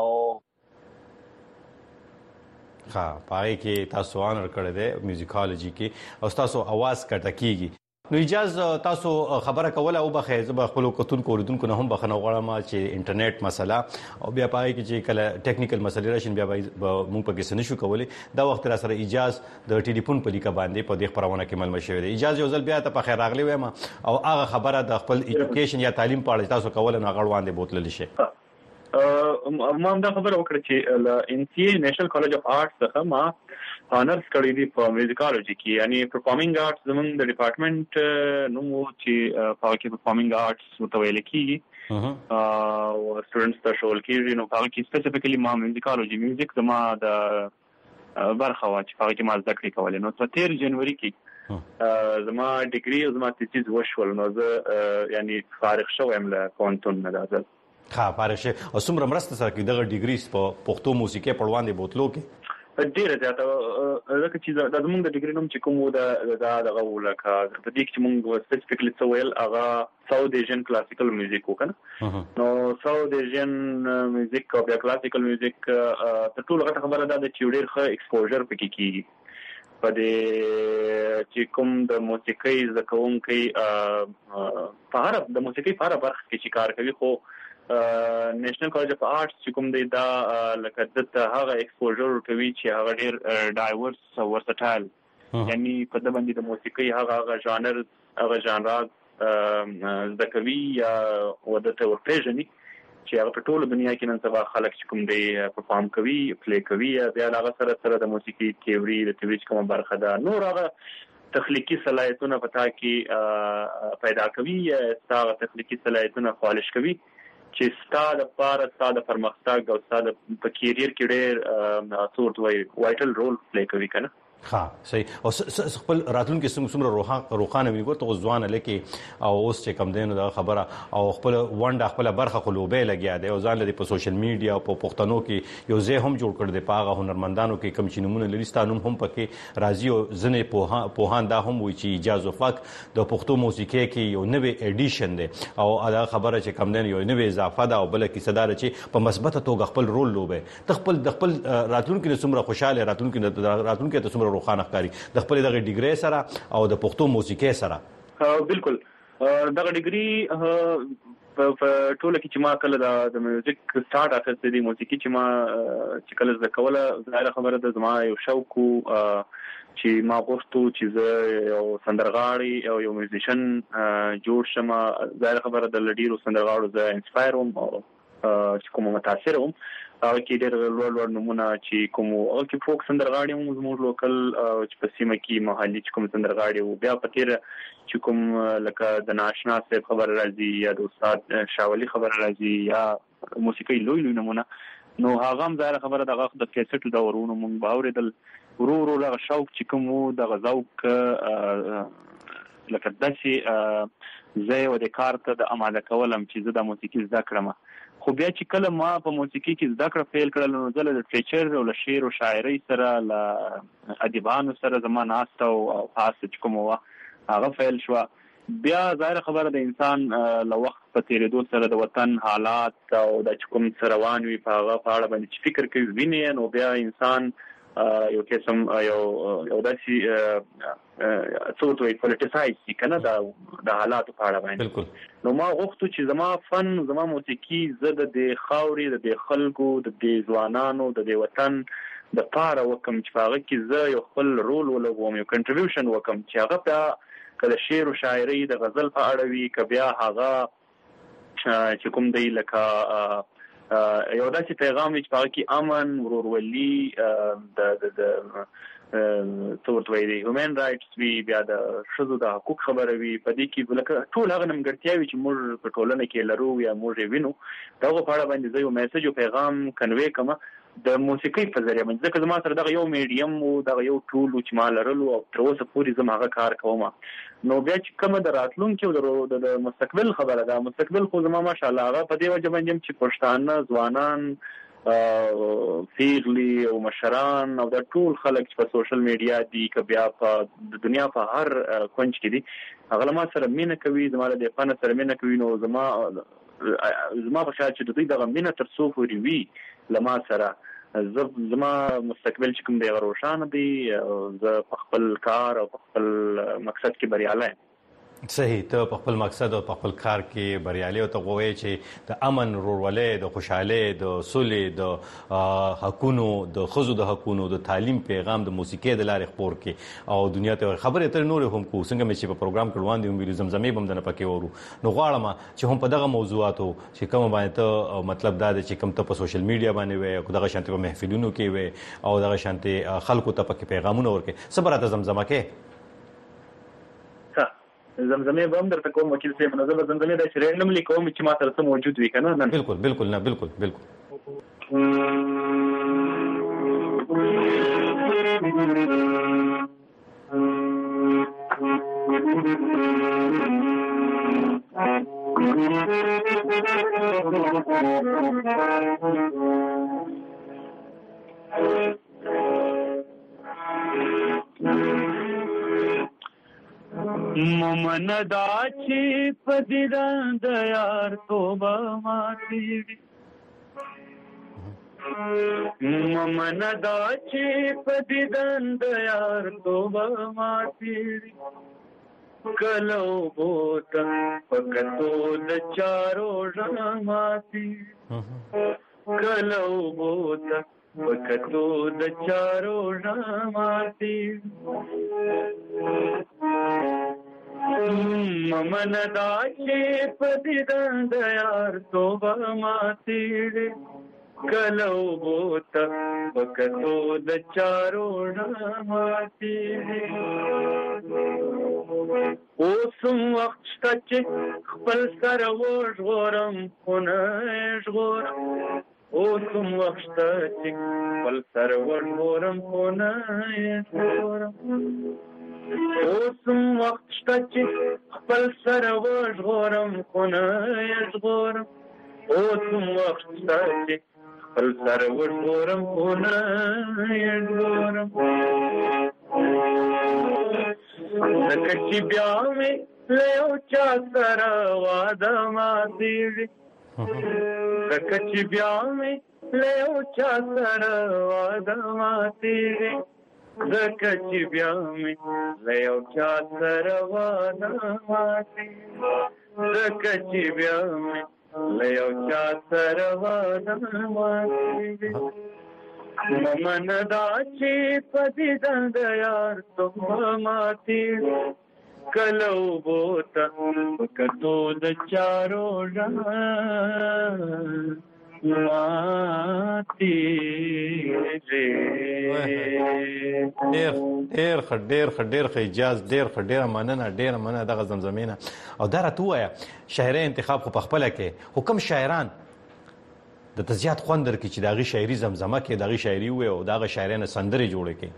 پای کې تاسو آنر کړی دی میوزیکالوجي کې او تاسو आवाज کټه کیږي نو اجازه تاسو خبره کوله او بخې زب خپل کوتونکو اوریدونکو نه هم بخنه غواړم چې انټرنیټ مسله او بیا پای کې چې کله ټیکنیکل مسلې راشي بیا موږ په کې سن شو کولې دا وخت را سره اجازه د ټلیفون په لیکه باندې په دې خبرونه کې مل مشوي دی اجازه یو ځل بیا ته په خیر راغلی وایم او هغه خبره د خپل ایجوکیشن یا تعلیم په اړه تاسو کوله نه غړوان دی بوتل شي. ما هم دا خبره وکړه چې ان سی نېشنل کالج اف آرټس څخه ما هانرز کړی دی په میوزیکالوجي کې یعنی پرفارمینګ آرټس زموږ د ډپارټمنټ نو چې په کې پرفارمینګ آرټس متویل کیږي او سټوډنټس ته شول کیږي نو په کې سپیسیفیکلی ما میوزیکالوجي میوزیک زما د برخه وا چې په کې ما زده کړې کولې نو 13 جنوري کې زما ډیګري او زما تیسیس وشول نو زه یعنی فارغ شوم له پونتون نه راځل ها فارغ شه او څومره مرسته سره کې دغه ډیګری په پښتو موسیقي په وړاندې بوتلو کې ډیره زیاته ځکه چې د زمونږ د ډیګری نوم چې کوم دغه ولکه په دې کې موږ سپیسیفیکلی څه ویل هغه ساوث ایشین کلاسیکل میوزیک وکنه نو ساوث ایشین میوزیک او بیا کلاسیکل میوزیک ته ټول غټه خبره ده چې ډیر ښه ایکسپوژر پکې کیږي په دې چې کوم د موسیقي زکونکي په هر د موسیقي په هر برخه کې چې کار کوي خو نېشنل کالج اف آرټس چې کوم دی دا لکه د هغه ایکسپوژر کوي چې هغه ډیر ډایورس او ورسټایل یعنی په د باندې د موسیقي هغه ژانر هغه ژانرات د کوي یا ودته ورپېژني چې هغه په ټوله دنیا کې نن سبا خلک چې کوم دی پرفارم کوي پلی کوي بیا هغه سره د موسیقي تیوري د تیوري کومه برخه ده نور هغه تخلیقي صلاحیتونه پتا کې پیدا کوي ستاسو تخلیقي صلاحیتونه فعالش کوي چې ستاسو د پرمختګ او ستاسو په کیریئر کې ډېر څورت وایټل رول پلی کوي کنه ها صحیح او خپل راتلونکو څومره روخانه وي ګورته ځوان لکه او اوس چې کم دین دا خبره او خپل ونډه خپل برخه خلوبه لګیا دی او ځان لري په سوشل میډیا او په پښتنو کې یو ځای هم جوړ کړ دی په هغه هنرمندانو کې کم چې نمونه لریستانو هم پکې راځي او ځنې پوهان دا هم وي چې اجازه فق د پښتو موسیقي کې یو نوې ایډیشن دی او دا خبره چې کم دین یو نوې اضافه ده او بل کې صدر چې په مثبت توګه خپل رول لوبه د خپل راتلونکو څومره خوشاله راتلونکو ته څومره روخانه ښکاري د خپل دغه ډیګری سره او د پښتو موسیقي سره بالکل دغه ډیګری په ټوله کې چې ما کله د میوزیک سٹارټ اخیسته دي موسیقي چې ما چې کله زده کوله ظاهر خبره ده زما یو شوق چې ما غوښتو چې زه یو سندرغاړی او یو میوزیشن جوړ شم ظاهر خبره ده لډیرو سندرغاړو زه انسپایر وم او چې کوم متاثر وم هغه کې ډېر لوړ نمونه چې کوم او چې فوک سندرغاړي هم زموږ لوکل چې په سیمه کې محلي چې کوم سندرغاړي او بیا په تیر چې کوم لکه د ناشنا صاحب خبر راځي یا د استاد شاولي خبر راځي یا موسیقي لوی نمونه نو هغه هم ظاهر خبره دغه د کیسټ د ورونو مونږ باورېدل ورو لغه شوق چې کوم د غزاوک لکه داسې زه و د کار ته د اماده کولم چې زه د موسیقي زده کړم خو بیا چې کله ما په موسیقي کې زده کړه فیل کړل نو زه له ټیچر او له شعر او شاعري سره له ادیبانو سره زمانه ناسته او خاص چې کوم هغه فیل شو بیا ظاهر خبره د انسان له وخت په تیریدو سره د وطن حالات او د کوم سروان وی په هغه اړه باندې فکر کوي ویني نو بیا انسان یو قسم یو داسي څوت وی پولیټیسایز کنه د حالات په اړه باندې نو ما غوښتو چې زما فن زما موسیقي زده د خاوري د خلکو د ځوانانو د وطن د پاره وکم چې هغه کې زه یو خپل رول ولوم یو کنټریبیوشن وکم چې هغه په کله شعر او شاعري د غزل په اړه وی ک بیا هغه چې کوم دی لکه یو داسې پیغام چې هغه کې امن ورورولي د څورت وی دی هیومن رائټس وی بیا د شذو د حقوق خبره وی په دې کې لکه ټول هغه نمګړتیاوي چې موږ په ټولنه کې لرو یا موږ وینو دا په اړه باندې زه یو میسج او پیغام کنوي کوم د موسیقي په ذریعہ باندې ځکه زما سره دغه یو میډیم او دغه یو ټول چې ما لرلو او تر اوسه پورې زما هغه کار کوم نو بیا چې کومه د راتلونکو د مستقبل خبره ده مستقبل خو زما ماشاءالله هغه په دې وجه باندې چې پښتانه ځوانان پیغلی او مشران او د ټول خلک چې په سوشل میډیا دي ک بیا په د دنیا په هر کونج کې دي هغه ما سره مینه کوي زما د فن سره مینه کوي نو زما په خیال چې د دې دغه مینه تر څو پورې وي لما سره زما مستقبل چې کوم دی روښانه دی زه په خپل کار او په خپل مقصد کې بریالی صحیح ته په خپل مقصد او په خپل کار کې بریالي او ته غوي چې د امن ورولې د خوشاله د سولې د حقونو د خزو د حقونو د تعلیم پیغام د موسیقي د لارې خبر کې او دنیا ته خبره تر نور هم کو څنګه مې چې په پروګرام کې روان دي ویل زمزمې بم د نه پکې ورو نو غواړم چې هم په دغه موضوعاتو چې کوم باندې ته مطلب دا چې کوم ته په سوشل میډیا باندې وي او دغه شانتي په محفلونو کې وي او دغه شانتي خلکو ته پکې پیغامونه ورکې صبره زمزمه کې زمزمې به هم درته کوم وکیل صاحب نو زه به زمزمې د رینډم لیکوم چې ما سره څه موجود وي کنه نه بالکل نه بالکل ممندا چې پدیدان د یار توبه ماتېږي ممندا چې پدیدان د یار توبه ماتېږي کلو بوت پکتو د چارو ژماتي کلو بوت پکتو د چارو ژماتي ممندا چې پدیدان د یار توبه ماتېږي کلو بوت پکتو د چارو ژماتي اوسم وخت شته چې خپل سره وژغورم خو نه ژغورم اوسم وخت شته چې خپل سره وژغورم خو نه ژغورم اوسم وخت شته چې خپل سره وژغورم خو نه ژغورم اوسم وخت شته چې خپل سره وژغورم خو نه ژغورم لکه چې بیا مې له یو چا سره واده ماتېږي لکه چې بیا مې له یو چا سره واده ماتېږي لکه چې بیا مې له یو چا سره واده ماتېږي لکه چې بیا مې له یو چا سره واده ماتېږي ممندا چې پدیدان د یار توبه ماتېږي کلو بوت پکتو د چارو ډېر اجازه ډېر مننه دغه زمزمینه او دا راته وایا شاعري انتخاب خو په خپل کې حکم شاعران د تزيات خوندر کې چې داغي شاعري زمزمه کې داغي شاعري وي او داغه شاعرانه سندري جوړه کې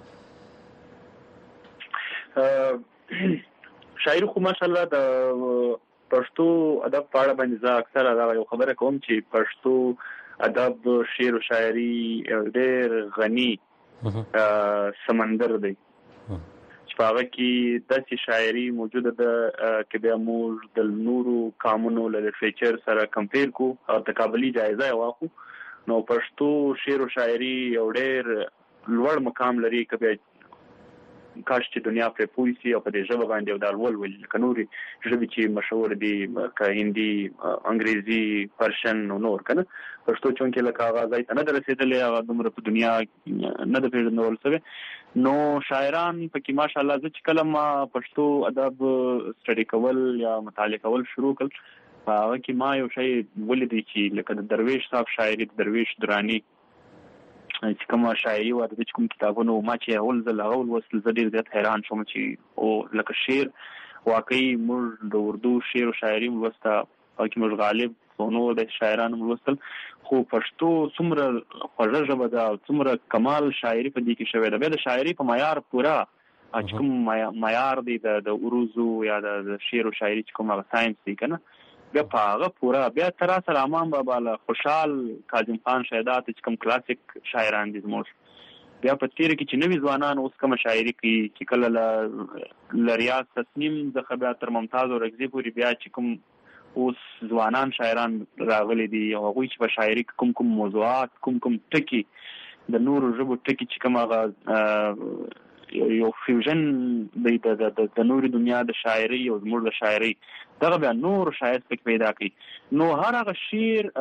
شاعر خو ماشاءالله د پښتو ادب په اړه باندې زه اکثره دا یو خبره کوم چې پښتو ادب شعر او شاعري ډېر غني سمندر دی چې هغه کې داسې شاعري موجوده ده چې بیا موږ د نورو قامونو له لټریچر سره کمپیر کو او تقابلي جایزه واخو نو پښتو شعر او شاعري یو ډېر لوړ مقام لري کبه کاش چې دنیا پر پوي سي او په دې ژبه باندې او د ولول کنوري ژبه چې مشهور دي ک هندي انګريزي پرشن او نور کنه پښتو چونکې لکه آغاز ایت نه درسېدلې هغه دومره په دنیا نه د پیژندل سره نو شاعران پکې ماشاءالله چې کلمه پښتو ادب سټډي کول یا مطالعه کول شروع کړ هغه کې ما یو شی ولیدي چې لکه د درویش صاحب شاعري د درویش درانی چې کوم شاعري و د کوم کتابونو ما چې اول ځل اول وصل زدير زیات حیران شوم چې او لکه شعر واقعي موږ د اردو شعر او شاعري ولسته او کې موږ غالب نو د شاعرانو ولستل خو پښتو څومره خوږه ژبه ده څومره کمال شاعري په دې کې شوی ده د شاعري په معیار پورا چې کوم معیار دی د اروزو یا د شعر او شاعري چې کوم ساينس دی کنه بیا پاغه پورا بیا تر سره امام بابا له خوشحال کاظم خان شهادت چې کوم کلاسیک شاعران دي زموږ بیا په تیر کې چې نوې ځوانان اوس کوم شاعري کوي چې کله لریاض تسنیم د خبر تر ممتاز او رغزي پوری بیا چې کوم اوس ځوانان شاعران راغلي دي او هغه چې په شاعري کوم موضوعات کوم ټکی د نورو ژبو ټکی چې کوم هغه یو فیوژن د نوري دنیا د شاعري او زموږ د شاعري دغه بیا نور شاعر پک پیدا کوي نو هر هغه شعر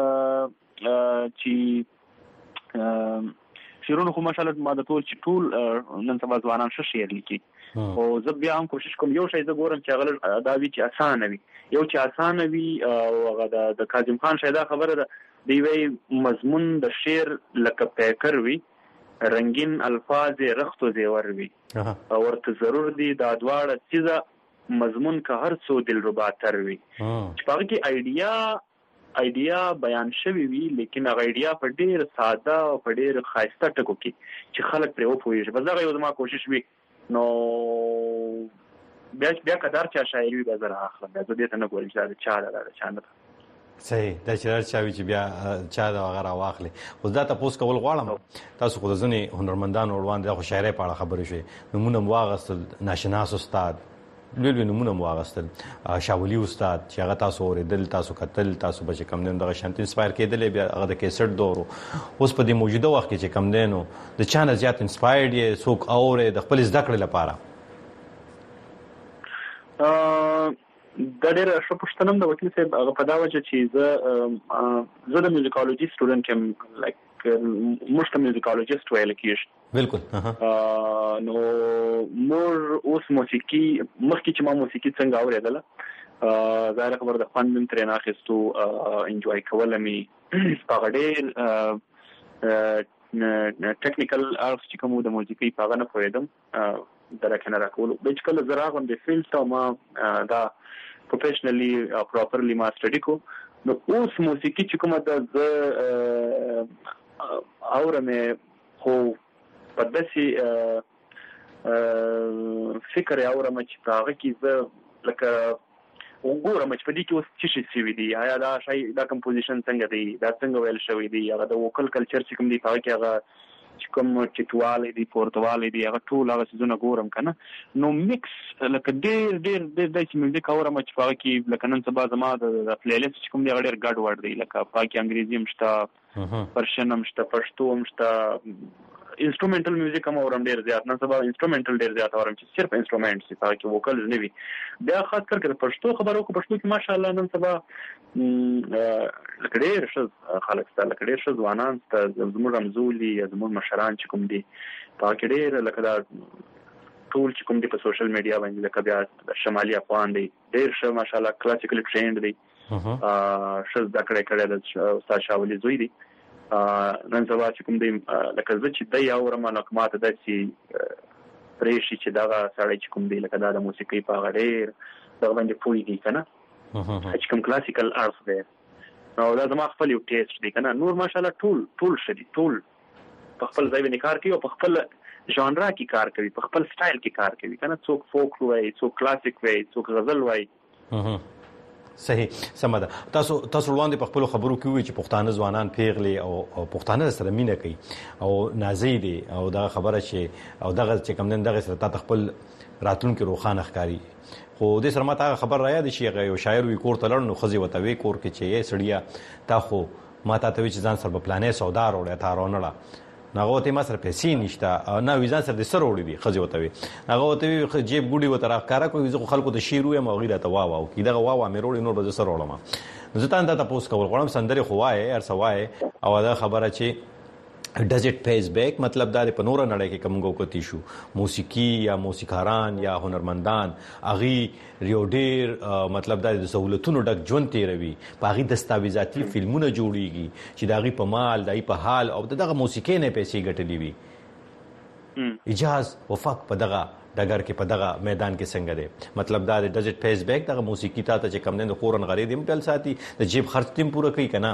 چې شعرونه خو ماشاءالله ما د ټول نن سبا ځوانان شعر لیکي او زه بیا هم کوشش کوم یو شی زه ګورم چې هغه دا وی چې اسانه وي یو چې اسانه وي او هغه د کاظم خان شهادت خبره ده دی وی مضمون د شعر لکه پیکر وي رنگین الفاظ رختو زیور وي او ورته ضرور دي دا دواړه چیزه مضمون که هر څو دلربا تر وي چې هغه کې ایډیا بیان شوی وي لیکن هغه ایډیا په ډیر ساده او په ډیر خاصه ټکو کې چې خلک پرې وپوهیږي بس دا یو زما کوشش وي نو بیا قدر چا شاعري به زره اخلم زه دې ته نه ګورم چې دا چا ده چا نه صحیح دا چې چاوي چې بیا چا دا غره واخلي خو دا تاسو کول غواړم تاسو خو ځنې هنرمندان وړاندې د شاعري په اړه خبرې شوي نمونه واغستل ناشناس استاد لوی نمونه واغستل شاولي استاد چې هغه تاسو اوریدل تاسو کتل تاسو به کم نه دغه شانت انسپایر کېدل بیا هغه د کیسټ دورو اوس په دې موجوده وخت کې چې کم دینو د چانه زیات انسپایرډ یې څوک اوره د خپل زده کړې لپاره دا ډېر ښه پوښتنه ده وکیل صاحب هغه په دا وجه چې زه د میوزیکالوجي سټوډنټ یم لایک موږ ته میوزیکالوجیست ویل کېږي بالکل نو موږ اوس موسیقي مخکې چې ما موسیقي څنګه اورېدله ظاهره خبر د خوند مې ترې نه اخیستو انجوای کوله مې هغه ډېر ټیکنیکل اړخ چې کوم د موسیقي په هغه نه پوهېدم درکه نه راکولو چې کله زه راغلم د فیلډ ته ما دا پروفیشنلی پراپرلی ما سټډي کو نو اوس موسیقي چې کومه ده زه اورم خو په داسې فکر اورم چې په هغه کې زه لکه وګورم چې په دې کې اوس څه شي سوي دي آیا دا شی دا کمپوزیشن څنګه دی دا څنګه ویل شوی دی هغه د وکل کلچر چې کوم دی په هغه کې هغه چې کوم چټواله دي پورتواله دي هغه ټول هغه څه نه ګورم کنه نو میکس لکه ډېر د میوزیک اورم چې په هغه کې لکه نن سبا زما د پلی لیست چې کوم دی ډېر ګډ وډ دی لکه په کې انګریزي هم شته پرشن هم شته پښتو هم شته انسټرومنټل میوزیک هم اورم ډېر زیات نن سبا انسټرومنټل ډېر زیات اورم چې صرف انسټرومنټ سي په کې وکل نه وي بیا خاص کر پښتو خبرو کو پښتو کې ماشاءالله نن سبا لکه ډېر ښه خلک ستل لکه ډېر ښه ځوانان زموږ رمزولي زموږ مشران چې کوم دي په کې ډېر لکه دا ټول چې کوم دي په سوشل میډیا باندې لکه بیا شمالي افغان دي ډېر ښه ماشاءالله کلاسیکل ټرینډ دي ښه زده کړې د استاد شاولي زوی دي نن سبا چې کوم دی لکه زه چې دی اورم لکه ماته داسې پرېشي چې دغه سړی چې کوم دی لکه دا د موسیقۍ په هغه ډېر دغه باندې پوهېږي که نه چې کوم کلاسیکل اړخ دی نو دا زما خپل یو ټیسټ دی که نه نور ماشاءالله ټول ښه دي ټول په خپل ځای باندې کار کوي او په خپل ژانرا کې کار کوي په خپل سټایل کې کار کوي که نه څوک فوک وایي څوک کلاسیک وایي څوک غزل وایي صحیح سمه ده تاسو وړاندې په خپل خبرو کې وی چې پښتانه ځوانان پیغلي او پښتانه سره مینه کوي او نازي دي او دا خبره چې او دغه چې کوم نن دغه سره تا خپل راتلونکو روخانه ښکاری خو دې سره ماته خبر را یاد شي یو شاعر وی کور تلړ نو خزي وتوي کور کې چې یې سړیا تا خو ماته ته چې ځان سره په پلانې سودا وروړه تا رونړه ناغه ته ما سره پیسې نشته نه ویزا سره د سر وړي دي خزي وتوي ناغه ته جیب ګوډي وتره کارا کوي زه خلکو ته شیر وې ما غیره ته واو کی دغه واو مې وروړي نور به سر وړم زه تان ته تاسو کول غواړم سندري خوای هر سوای او دا خبره چې does it pays back مطلب دا په نور نړۍ کې کومګو کوتی شو موسیقي یا موسیقاران یا هنرمندان اغي ریوډیر مطلب دا د سہولتونو ډک ژوند تیروي باغی دستاویزاتی فلمونه جوړیږي چې داغي په مال دای په حال او دغه موسیقي نه پیسې ګټلې وي اجاز وفق په دغه دګر کې په دغه میدان کې څنګه دی مطلب دا does it pays back دغه موسیقي ته چې کم نه خورن غری دیم بل ساتي د جیب خرچ تیم پوره کوي کنه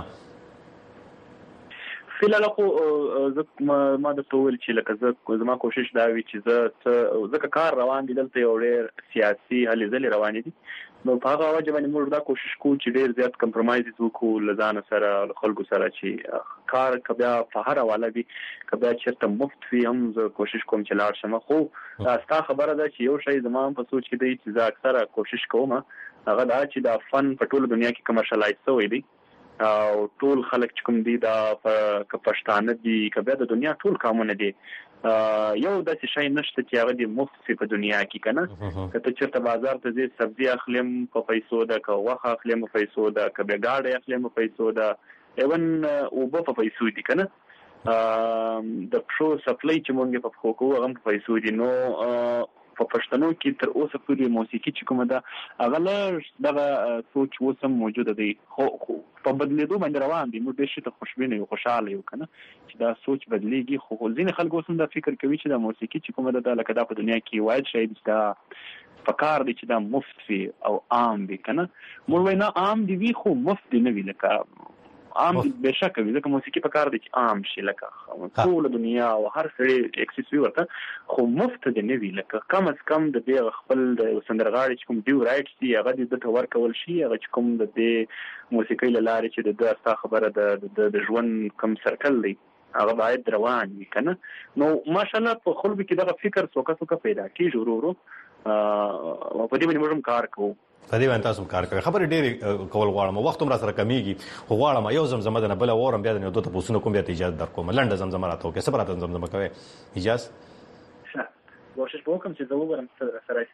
فعلا خو ما د ټول چې لکه زما کوشش دا وی چې زه کار روان دي دلته یو ډېر سیاسي هلې ځلې روان دي نو په هغه وجه باندې موږ دا کوشش کوو چې ډېر زیات کمپرمایز وکړو لزان سره خلکو سره چې کار کبیا په هر حواله وي کبیا چیرته مفت وي هم زه کوشش کوم چې لاړ شم خو ستا خبره ده چې یو شی زما په سوچ کې دی چې زه اکثره کوشش کوم هغه دا چې دا فن په ټول دنیا کې کمرشلایز شوی دی او ټول خلک چې کوم دي دا پښتانه دي کبه د دنیا ټول قومونه دي یو داسې شی نشته چې هغه د مفت په دنیا کې کنه کته چیرته بازار ته ځي سبزی اخلم په پیسو ده که واخه اخلم په پیسو ده که بګاړې اخلم په پیسو ده ایون او په پیسو دي کنه د پرو سپلای چې مونږ په خوکو هغه په پیسو دي نو په پښتنو کې تر اوسه پورې موسیقي چې کومه ده هغه دغه سوچ اوسم موجوده دی خو په بدلیدو باندې روان دي موږ به شي ته خوشبینه یو خوشاله یو کنه چې دا سوچ بدلیږي خو ځینې خلک اوسم دا فکر کوي چې دا موسیقي چې کومه ده لکه دا په دنیا کې واید شي دا پکار دي چې دا مفت وي او عام وي کنه موږ وینا عام دي وی خو مفت نه وي لکه عام بشک وي ځکه موسیقي په کار دي چې عام شي لکه ټول دنیا او هر څه اکسس وي ورته خو مفت دي نه وی لکه کم از کم د دې خپل د سندرغاړي چې کوم ډیو رائټس دي هغه د تور کول شي هغه چې کوم د دې موسیقي لاره چې د استا خبره د ژوند کم سرکل دی هغه باید روان وي کنه نو ماشاءالله په خلکو کې دغه فکر څوکه پیدا کیږي ورو په دې باندې موږ کار کوو په دې باندې تاسو کار کوي خبرې ډېری کول غواړم وخت هم را سره کمیږي خو غواړم یو زمزمه د نه بل اورم بیا د دوه تاسو کوم بیا اجازه درکوم لنډه زمزمه راته وکړه صبر راته زمزمه کوي اجازه کوشش وکم چې زه وګورم سره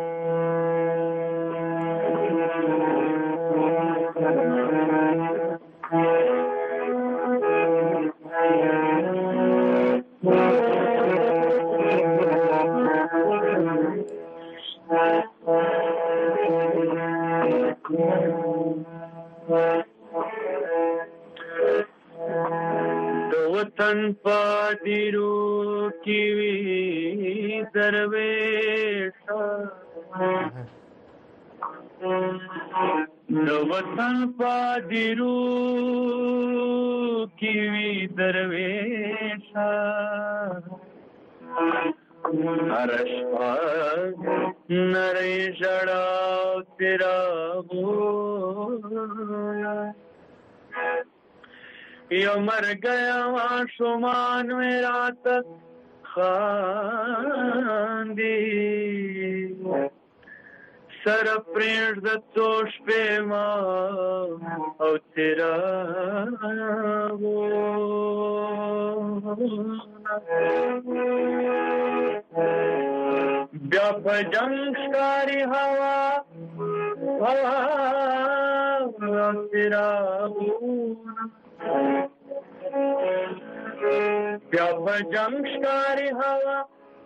وطن پادیرو کی درویشا دو وطن پادیرو کی درویشا ارشپا نرے جڑا تیرا بولا یو مر گیا شمان میرا تک خاندی سر پرینڈ دتوش پہ ماں او تیرا بیا بجنگ شکاری ہوا او تیرا بیا بجنگ شکاری ہوا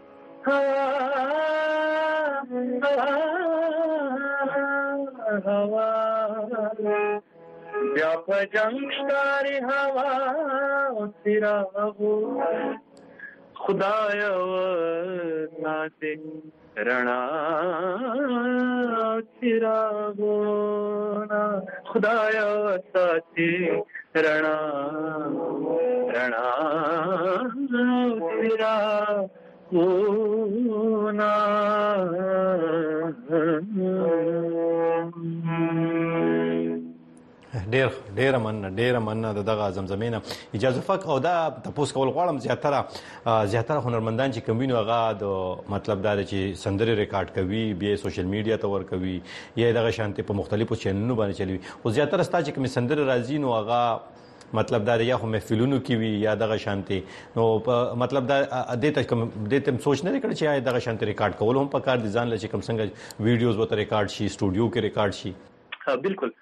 بیا بجنگ شکاری ہوا تیرا خدایا ناتے رنا تیرا گونا خدایا ساتھی رنا رنا تیرا گونا ډیر مننه دغه زمزمینه اجازه فق او دا تاسو کول غواړم زیاتره هنرمندان چې کوم وینو هغه د مطلب دا چې سندري ریکارډ کوي بیا سوشل میډیا ته ور کوي یا دغه شانتي په مختلفو چینلونو باندې چلوي او زیاتره ستا چې کوم سندري راځي نو هغه مطلب دا یا خو محفلونو کې وي یا دغه شانتي نو مطلب دا د تم سوچ نه کړی چې دغه شانتي ریکارډ کول هم په کار دي ځان لچ کوم څنګه ویډیوز وته ریکارډ شي سټوډیو کې ریکارډ شي بالکل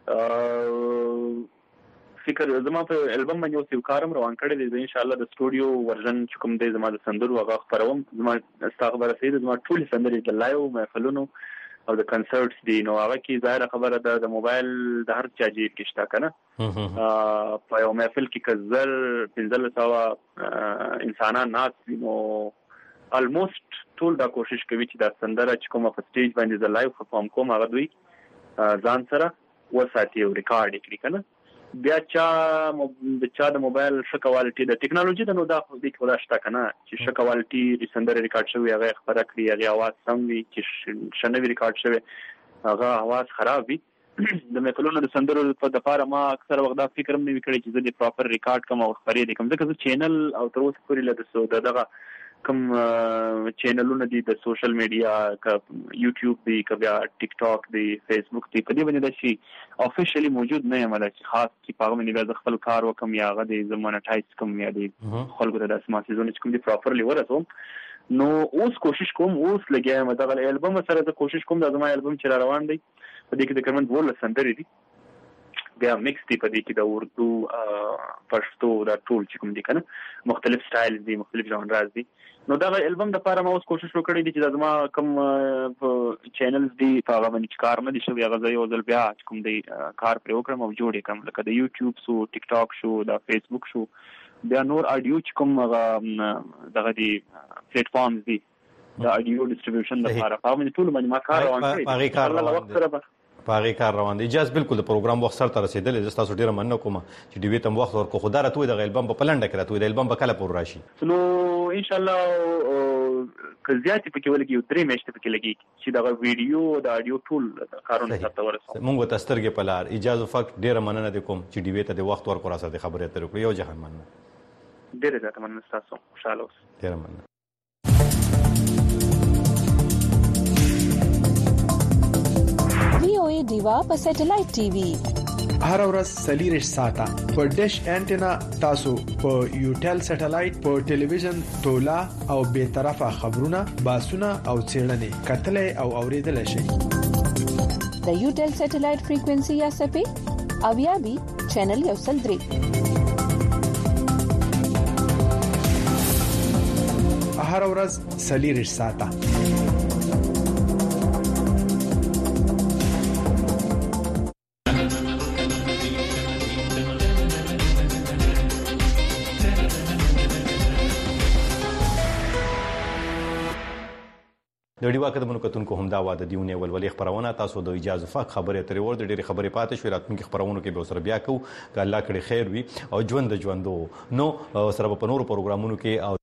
فکر زما په البم باندې اوس یو کارم روان کړی دی ان شاء الله د سټوډیو ورژن چې کوم دی زما د سندرو هغه خبروم زما استغفر سید زما ټول سندري د لایو محفلونو او د کنسرټس دی نو هغه کې ظاهر خبره ده د موبایل د هر چا جیب کې شته کنه په یو محفل کې کزر 1500 انسانان ناس نو الموست ټول دا کوشش کوي چې دا سندره چې کومه په سټیج باندې د لایو پرفارم کوم هغه دوی ځان سره وساتي او ریکارډ کړي کنه بیا چا د موبایل ښه کوالټي د ټیکنالوژي د نو دا خو د خدا شته کنه چې ښه کوالټي د سندره ریکارډ شوی هغه خبره کړی هغه आवाज سم وي چې شنوي ریکارډ شوی هغه आवाज خراب وي د میکلونو د سندرو په دپاره ما اکثر وخت دا فکر هم نه وکړی چې زه د پراپر ریکارډ کوم او خبرې دي کوم ځکه چینل او تر اوسه پورې له دغه کوم چینلونه دي د سوشل میډیا ک یوټیوب دی ک بیا ټیک ټاک دی فیسبوک دی په دې باندې د شي افیشلی موجود نه یم چې خاص کی پاغه باندې د خپل کار وکم یا غو د زمونټایز کوم یا دی خلکو د اسماء سيزونه کوم دی پراپرلی ورسوم نو اوس کوشش کوم اوس لګایم دغه البم سره د کوشش کوم د زما البم چې روان دی په دې کې د کمن ول سندري دي بیا مکس دی په دې کې د اردو پښتو دا ټول چې کوم دي کنه مختلف سټایل دي مختلف ژانرز دي نو دا البم د لپاره ما اوس کوشش وکړې دي چې زما کوم چینلز دي په هغه باندې کار نه دي شوی هغه ځای او ځل بیا کوم دی کار پر وکړم او جوړې کوم لکه د یوټیوب شو ټیک ټاک شو دا فیسبوک شو بیا نور اډیو چې کوم هغه دغه دی پلیټ فارمز دي د اډیو ډیسټریبیوشن لپاره په باندې ټول باندې ما کار روان کړی هغه کار روان باغی کار روان دي. اجازه بالکل د پروګرام وخت سره رسیدل زه تاسو ډیره مننه کوم چې ډیوی تم وخت ورکو خو دا راته د البم په پلانډه کې راته د البم په کله پور راشي نو ان شاء الله کزياتي پکې ولګي 3 میاشتې پکې لګي چې دا ویډیو د اډیو ټول کارونه تاسو ورسو مونږ ته سترګې په لار اجازه فقط ډیره مننه کوم چې ډیوی ته د وخت ورکو را سره خبرې اترې کړې. یو جهان مننه ډیره زیاته مننه تاسو خوشاله اوسئ. ډیره مننه. VOA دیوا په سټلایټ ټي وي هر ورځ سلیریش ساته په ډیش انټینا تاسو په یوټل سټلایټ په ټلویزیون تولا او به طرفه خبرونه باسونه او چیرنې کتلې او اوریدل شي. د یوټل سټلایټ فریکوئنسي یا سپې او یا بي چینل یو سل درې هر ورځ سلیریش ساته. د ډیوا کډمنو کتونکو هم دا واده دیونه ولولې خبرونه تاسو د اجازه فق خبره ترې ور د ډېری خبرې پاتې شوې راتونکو خبرونو کې به سره بیا کو ک الله کړي خیر وي او ژوندو نو سره په نورو پروګرامونو کې او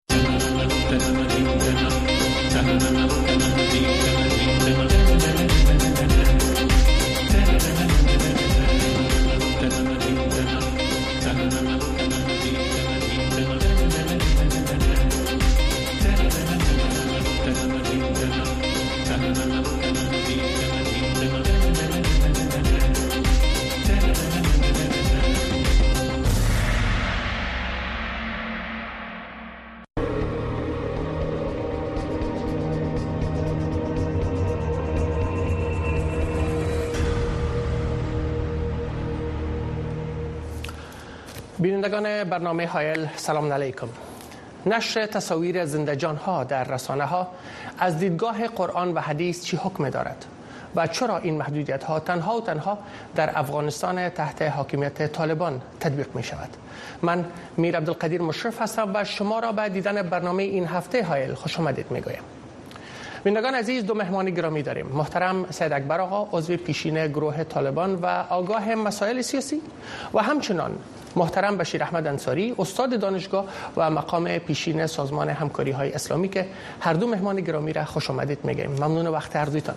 بینندگان برنامه هایل سلام علیکم. نشر تصاویر زنده جان ها در رسانه ها از دیدگاه قرآن و حدیث چی حکم دارد و چرا این محدودیت ها تنها و تنها در افغانستان تحت حاکمیت طالبان تطبیق می شود؟ من میر عبدالقدیر مشرف هستم و شما را به دیدن برنامه این هفته هایل خوش آمدید می گویم. بینندگان عزیز دو مهمان گرامی داریم. محترم سید اکبر آقا عضو پیشین گروه طالبان و آگاه مسائل سیاسی و همچنان محترم بشیر احمد انصاری استاد دانشگاه و مقام پیشین سازمان همکاری های اسلامی که هر دو مهمان گرامی را خوش آمدید میگیم. ممنون وقت ارزیتان.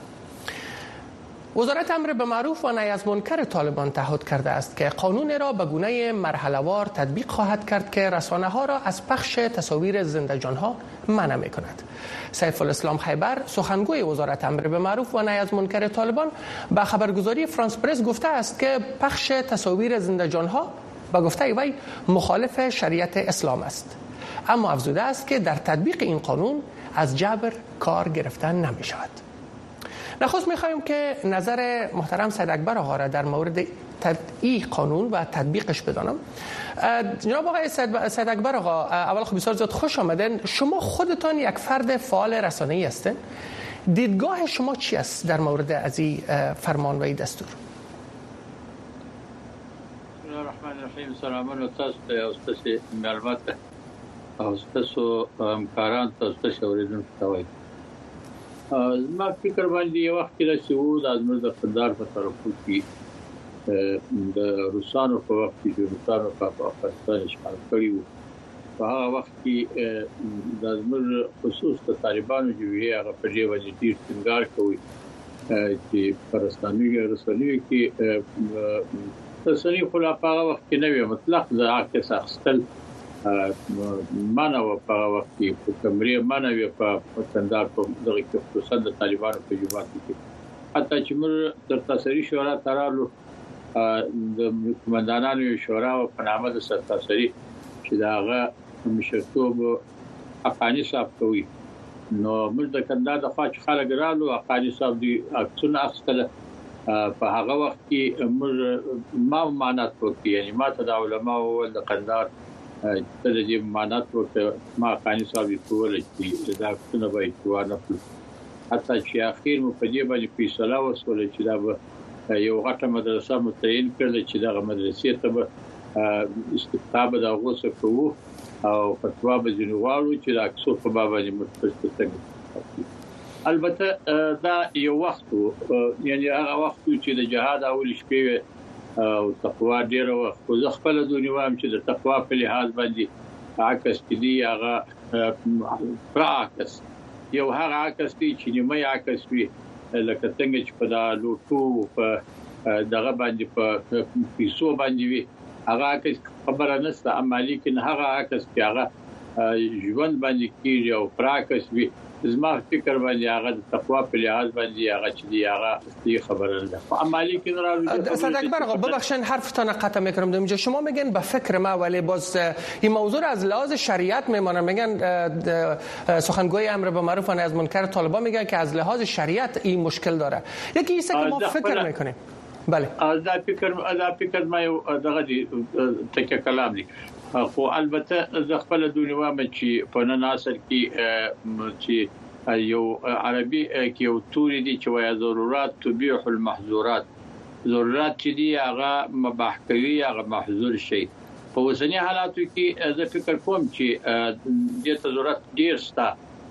وزارت امر به معروف و نهی از منکر طالبان تعهد کرده است که قانون را به گونه مرحله‌وار تطبیق خواهد کرد که رسانه ها را از پخش تصاویر زنده جان ها منع می کند. سیف الاسلام خیبر سخنگوی وزارت امر به معروف و نهی از منکر طالبان به خبرگزاری فرانس پرس گفته است که پخش تصاویر زنده جان ها با گفته وی مخالف شریعت اسلام است، اما افزوده است که در تطبیق این قانون از جبر کار گرفتن نمی شود. نخست می خواهیم که نظر محترم سید اکبر آقا را در مورد این قانون و تطبیقش بدانم. جناب آقای سید اکبر آقا، اول خب بسیار زیاد خوش آمدن. شما خودتان یک فرد فعال رسانه‌ای هستین. دیدگاه شما چی است در مورد از این فرمان و این دستور؟ الرحمن الرحیم. سلامونه تاسو ته او تاسو معلومات او تاسو همکاران تاسو ته اوریدونکو ته وایي. ما فکر باندې یو وخت کې چې وو د ازمر د خدار په طرفو کې د روسانو په وخت کې د روسانو په افغانستان اشغال کړی وو. په هغه وخت کې د ازمر خصوص د طالبانو جوړې هغه په دې وجه ډیر څنګه کوي چې پرستاني رسولي کې تسنی خلا په هغه وخت کې نه وي مطلق د عکس اخستل مانو په وخت کې په کمرې مانو په کندهار په دغه کې خصوصا د طالبانو په جواب کې حتی چې موږ تر تاسری شورا ترالو د کمانډانانو شورا په نامه د سرتاسری چې داغه مشرتوب افغاني صاحب کوي نو موږ د کندهار د خاص خلک رالو افغاني صاحب دی اکڅونه اخستل په هغه وخت کې موږ ما مانات وکړي یعنی ما ته د علماء او د قندار ته د دې مانات وکړه ما خاني صاحب کول چې دا څنګه به ایوانه حتی چې اخیر مو په دې باندې فیصله وسوله چې دا یو غټه مدرسه متعین کړل چې دا مدرسې ته به استقطاب د غوسه کوو او فتوا به جنوالو چې د اکسو په باب باندې متفق البته دا یو وخت یعنی هغه وخت چې د جهاد اول شپې او تقوا ډیره وخت زه خپل دونی وایم چې د تقوا په لحاظ باندې عکس دي هغه پراکس یو هغه عکس دي چې نیمه عکس وي لکه څنګه چې په دا لوټو په دغه باندې په پیسو باندې وي هغه عکس خبره نشته اما لیکن هغه عکس چې هغه ژوند باندې کیږي او پراکس وي زما فکر باندې هغه د تقوا په لحاظ باندې هغه چې دی هغه خبره ده اما لیکن استاد اکبر آقا ببخشید حرفتان قطع میکنم اینجا شما میگن به فکر ما ولی باز این موضوع از لحاظ شریعت میمونه میگن سخنگوی امر به معروف و نهی از منکر طالبان میگن که از لحاظ شریعت این مشکل داره یکی ایسه که ما فکر میکنیم بله دا فکر ما یو دغه دی تکه کلام دی خو البته ز خپل دنیا مې چې په نن عصر کې چې یو عربي کې یو توري دي چې وایي ضرورت تبيح المحظورات ضرورت چې دی هغه مباح کوي هغه محظور شي په اوسنی حالاتو کې زه فکر کوم چې د ضرورت ډیر شته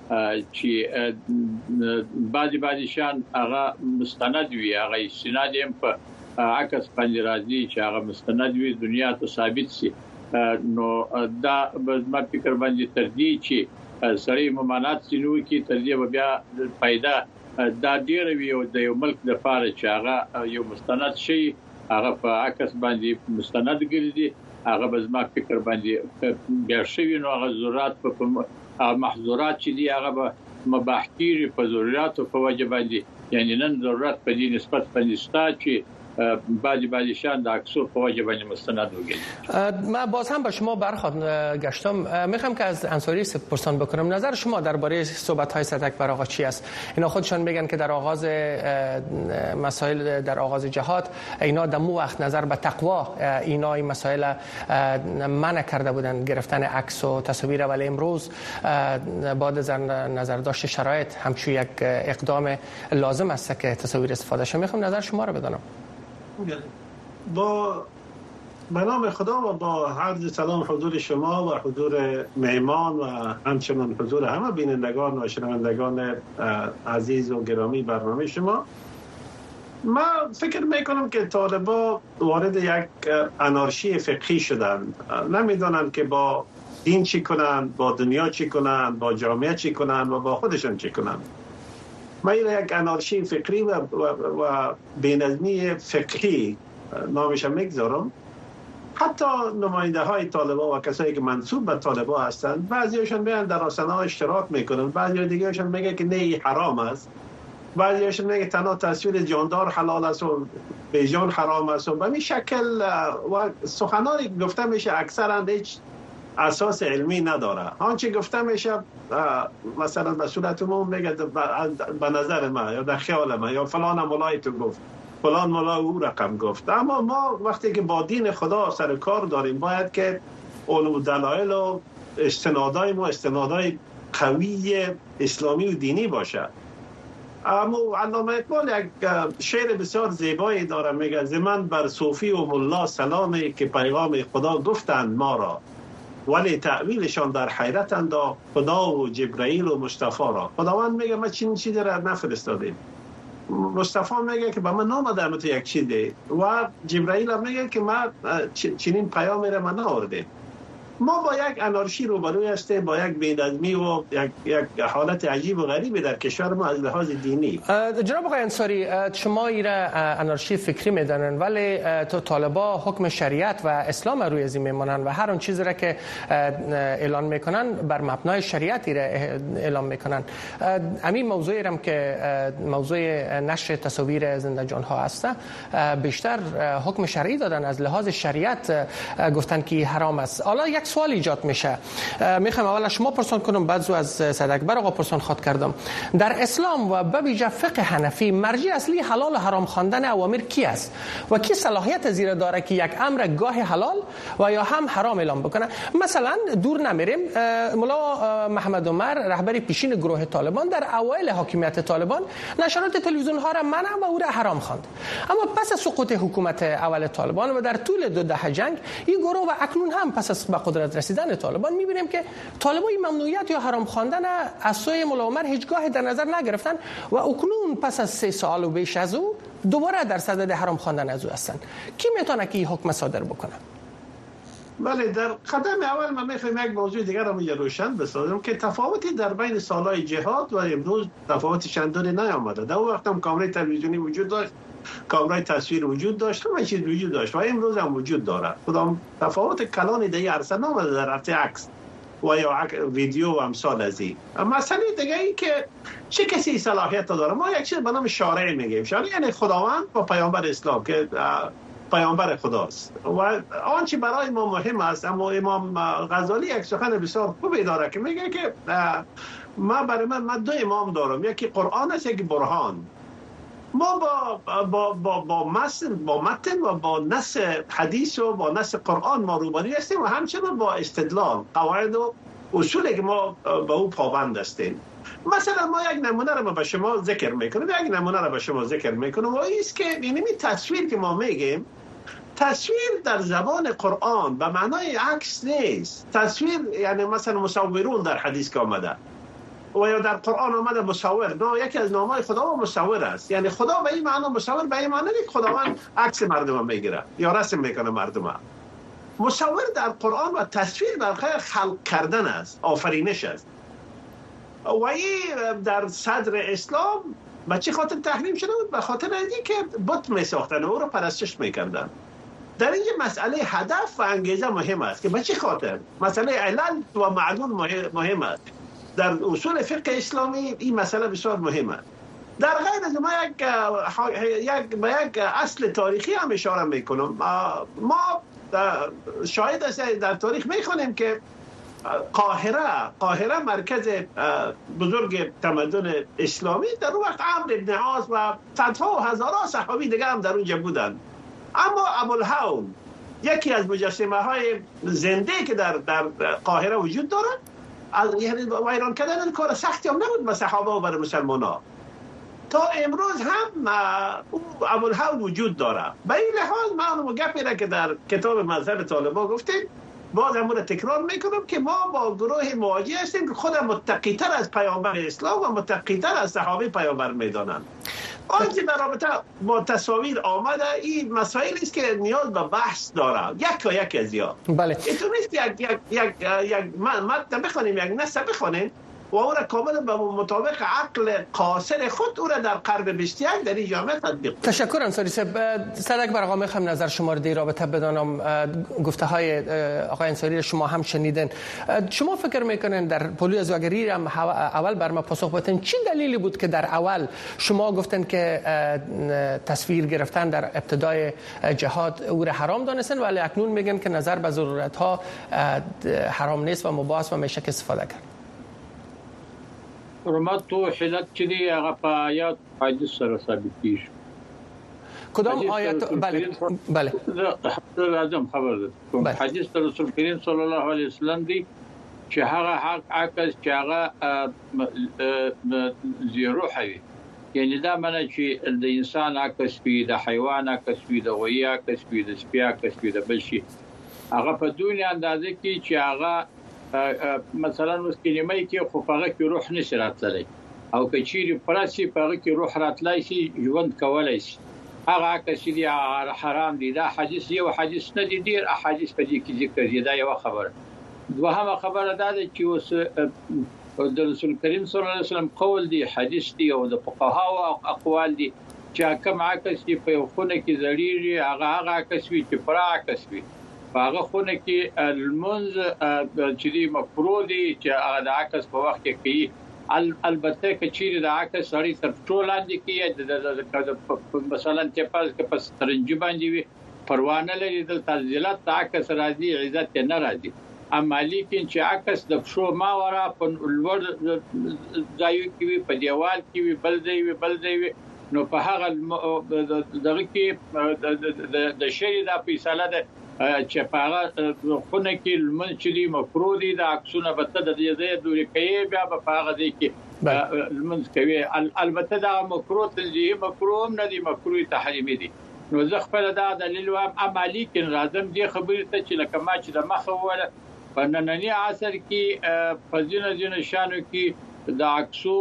چې بعضی شان هغه مستند وي هغه استناد هم په عکس باندې راځي چې هغه مستند وي دنیا ته ثابت شي نو دا ما فکر باندې تردید چې سړی ممانعت سينو کې تردید بیا پیدا دا ډیر وی او د یو ملک د فار چې هغه یو مستند شي هغه په عکس باندې مستند ګرځي هغه به ما فکر باندې بیا شوی نو هغه ضرورت په محظورات چې دی هغه به مباح کیږي په ضرورت او په وجه باندې یعنی نن ضرورت په دې نسبت باندې ستا چې بعضی شان در اکثر فواجه بین مستند بگید. من باز هم با شما برخواد گشتم میخوام که از انصاری پرسان بکنم نظر شما درباره صحبت‌های صدک بر آقا چی است؟ اینا خودشان میگن که در آغاز مسائل در آغاز جهاد اینا دمو وقت نظر به تقوا اینا این مسائل منع کرده بودن گرفتن عکس و تصاویر ولی امروز بعد از نظر داشت شرایط همچون یک اقدام لازم است که تصاویر استفاده شه. میخوام نظر شما رو بدانم. با نام خدا و با عرض سلام حضور شما و حضور مهمان و همچنان حضور همه بینندگان و شنوندگان عزیز و گرامی برنامه شما من فکر میکنم که طالبا وارد یک انارشی فقهی شدن نمیدونن که با دین چی کنن با دنیا چی کنن با جامعه چی کنن و با خودشون چی کنن من یک انارشی فکری و بینظمی فقهی نامش میگذارم حتی نماینده های طالبا و کسایی که منسوب به طالبا هستند بعضیاشون میان در رسانه‌ها اشتراک میکنن بعضی دیگه‌شون میگه که نه حرام است بعضیاشون میگه تنها تصویر جاندار حلال است و بیجان حرام است و به این شکل و سخنانی گفته میشه اکثرا هیچ اساس علمی نداره آنچه گفته میشه مثلا به صورت عموم میگه به نظر من یا در خیال من یا فلان مولای تو گفت فلان مولا او رقم گفت اما ما وقتی که با دین خدا سر کار داریم باید که اون دلایل و استنادای ما استنادای قوی اسلامی و دینی باشه اما علامه اقبال یک شعر بسیار زیبایی داره میگه زمن بر صوفی و ملا سلامی که پیغام خدا گفتند ما را ولی تعویلشان در حیرت انداخت خدا و جبرائیل و مصطفی را خداوند میگه ما چین چیزی را نفرستادیم مصطفی میگه که به من نامدم تو یک چیزی و جبرائیل میگه که ما چنین پیامی را من نآوردیم ما با یک انارشی روبروی هستیم با یک بی‌نظمی و یک حالت عجیب و غریبی در کشور ما از لحاظ دینی. جناب آقای انصاری شما ایره انارشی فکری میدانن ولی تو طالبا حکم شریعت و اسلام روی ازی میمانن و هر اون چیزی را که اعلان میکنن بر مبنای شریعت ایره اعلان میکنن. همین موضوعی رم که موضوع نشر تصاویر زنده جان ها هست بیشتر حکم شرعی دادن از لحاظ شریعت گفتن که حرام است. حالا یک سوال ایجاد میشه میخوام اول شما پرسان کنم بعد از سید اکبر آقا پرسان خواد کردم در اسلام و به ویژه فقه حنفی مرجع اصلی حلال و حرام خواندن اوامر کی است و کی صلاحیت زیر داره که یک امر گاه حلال و یا هم حرام اعلام بکنه مثلا دور نمیریم مولا محمد عمر رهبر پیشین گروه طالبان در اوایل حاکمیت طالبان نشرات تلویزیون ها را منع و او را حرام خواند اما پس از سقوط حکومت اول طالبان و در طول 2 دهه جنگ این گروه و اکنون هم پس از قدرت رسیدن طالبان می‌بینیم که طالبان ممنوعیت یا حرام خواندن از سوی ملا عمر هیچگاه در نظر نگرفتن و اکنون پس از 3 سال و بیش از او دوباره در صدد حرام خواندن از او هستند. کی میتونه که این حکم صادر بکنه؟ بله، در قدم اول من میخوایم یک موضوع دیگر رو روشن بسازم که تفاوتی در بین سالهای جهاد و امروز تفاوت چندانی نیامده. در اون وقت هم کامرای تلویزیونی وجود داشت، کامرای تصویر وجود داشت، همه چیز وجود داشت و امروز هم وجود داره. کدام تفاوت کلانی دیگه عرصه نامده در رفته عکس و یا ویدیو و امثال از این. مسئله دیگه ای که چه کسی صلاحیت داره؟ ما یک چیز به نام شارع میگیم. شارع یعنی خداوند و پیامبر اسلام که پیامبر خداست و آنچه برای ما مهم است. اما امام غزالی یک سخن بسیار خوبی داره که میگه که برای من 2 امام دارم، یکی قرآن است، یکی برهان. ما با متن و با نص حدیث و با نص قرآن ما روبرو هستیم و همچنین با استدلال قواعد و اصولی که ما به او پابند هستیم. مثلا ما یک نمونه رو به شما ذکر میکنیم و ایست که یعنی تصویر که ما میگیم، تصویر در زبان قرآن به معنای عکس نیست. تصویر یعنی مثلا مصورون در حدیث که آمده و یا در قرآن آمده مصور، نه، یکی از نامهای خدا مصور است. یعنی خدا به این معنی مصور به این معنی که خداوند عکس مردم میگیره یا رسم میکنه مردم. مصور در قرآن و تصویر در خلق کردن است، آفرینش است. و این در صدر اسلام به چه خاطر تحریم شده بود؟ به خاطر اینکه بت میساختن و او رو پرستش میکردن. در اینجا مسئله هدف و انگیزه مهم است که به چه خاطر. مسئله علل و معلول مهم است. در اصول فقه اسلامی این مسئله بسیار مهمه. در غیر از ما یک اصل تاریخی هم اشاره میکنم. ما شاهد است در تاریخ میخونیم که قاهره مرکز بزرگ تمدن اسلامی در اون وقت عمرو بن عاص و صدها و هزارها صحابی دیگه هم در اونجا بودن. اما ابوالهول یکی از مجسمه های زنده که در قاهره وجود داره، یعنی ویران کردن کار سختی هم نبود به صحابه و برای مسلمان‌ها. تا امروز هم ابوالهول وجود داره. به این لحاظ من گپی را که در کتاب مذهب طالبان گفتیم باز همون تکرار میکنم که ما با گروه مواجه هستیم که خود متقی‌تر از پیامبر اسلام و متقی‌تر از صحابه پیامبر میدانن. آنچه در رابطه با تصاویر آمده این مسائلی است که نیاز به بحث داره، یک از یا. بله. اینطور نیست یک متن بخونیم، یک نص بخونیم و او را کاملا به مطابق عقل قاصر خود او را در قرن 21 در این جامعه تطبیق. تشکر انصاری صاحب. صدق بر آقا میخوام نظر شما رو در رابطه بدانم. گفته های آقای انصاری شما هم شنیدن. شما فکر میکنین در پلوی ازواگری هم اول بر ما پاسخ بدین چی دلیلی بود که در اول شما گفتن که تصویر گرفتن در ابتدای جهاد او را حرام دانستن ولی اکنون میگن که نظر به ضرورت ها حرام نیست و مباح و میشه که استفاده کرد؟ حرمت و حلت چې دی هغه په آیات حدیث سره ثابت کیږي. کدام آیات؟ بله لازم خبر ده. حدیث رسول کریم صلی الله علیه وسلم دی چې هغه حق عکس چې هغه زیروح وي، یعنی دا معنی چې د انسان عکس وي، د حیوان عکس وي، د غوی عکس وي، د سپي عکس وي، د بل شي هغه په دنیا اندازه کې چې هغه مثلا مسکینمه کې خو هغه کې روح نشي راتللی او کچيري پرسي هغه کې روح راتلای شي ژوند کولای شي. هغه عکس دی حرام دی. دا حدیث یو حدیث نه دی، ډیر احادیث په دې کې ذکر دي. دا یو خبره. دوهمه خبره دا ده چې اوس د رسول کریم صلی الله علیه وسلم قول دی، حدیث دی او د فقها او اقوال دی چې کوم عکس دی په خونه کې زړیږي هغه عکس وي چې پر عکس وي هغه خونه کې المنز چې دی مفروض دی چې هغه د عکس په وخت کې کوي. البته کچیر د عکس سړی تر ټولاندې کې مثلا چې پس ترنجي باندې وي پروانه لري د تنزيلات عکس راځي عزت نه راځي. اما لیکن چې عکس د شو ما ورا په لوړ ځای کې وي، په دیوال کې وي، بل ځای وي نو په هغه دغه کې د شری د فیصله ده چې په هغه خونه کې لمن چې دی مفروض دي د عکسونه بته د دې دوری کوي بیا په هغه ځای کې لمن کوي. البته دا مکروه تنزیه مکروه نه دی، مکروه تحریمی دي. نو زه خپل دا دلیل وایم. اما لیکن راځم دې خبرې ته چې لکه ما چې د مخه وله په نننی عصر کې فزینه شانو کې د عکسو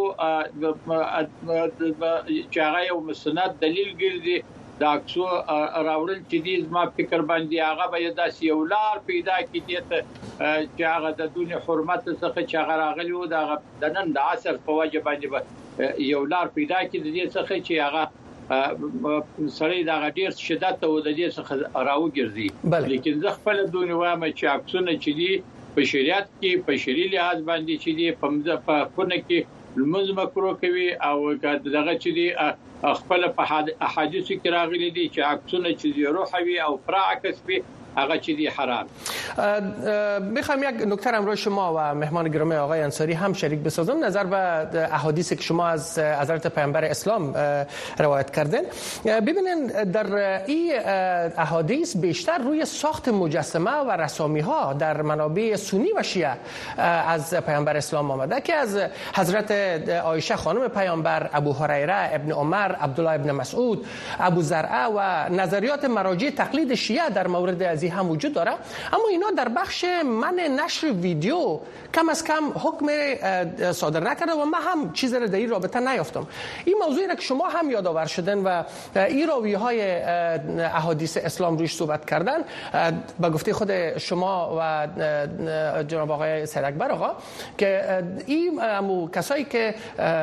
چې هغه یو مستند دلیل ګرځي د عکسو راوړل چې دې ما فکر باندې هغه به داسې یو لار پیدا کړي چې هغه د دنیا حرمت څخه چې هغه راغلی و د نن د عصر په وجه باندې یو لار پیدا کړي د دې څخه چې هغه سړی دا غډیر شدت او د دې څخه راوګرځي لیکن زه خپل دونی وایم چې عکسونه چې دي په شریعت کې په شریعي لحاظ باندې چې دي په خونه کې لمز مکرو کوي او دغه چې دي خپل په احادیث کې راغلي دي چې عکسونه چې روحي او عکس به هغه چی دی حرام. میخوام یک نکته امروز شما و مهمان گرامی آقای انصاری هم شریک بسازم نظر به احادیثی که شما از حضرت پیامبر اسلام روایت کردین. ببینین در این احادیث بیشتر روی ساخت مجسمه و رسامی ها در منابع سنی و شیعه از پیامبر اسلام آمده که از حضرت عایشه خانم پیامبر، ابو هریره، ابن عمر، عبدالله ابن مسعود، ابو زرعه و نظریات مراجع تقلید شیعه در مورد از هم وجود داره، اما اینا در بخش منع نشر ویدیو کم از کم حکم صادر نکرده و من هم چیزی را در این رابطه نیافتم. این موضوعی را که شما هم یادآور شدن و این راویهای احادیث اسلام روش صحبت کردن به گفته خود شما و جناب آقای سید اکبر آقا که این کسایی که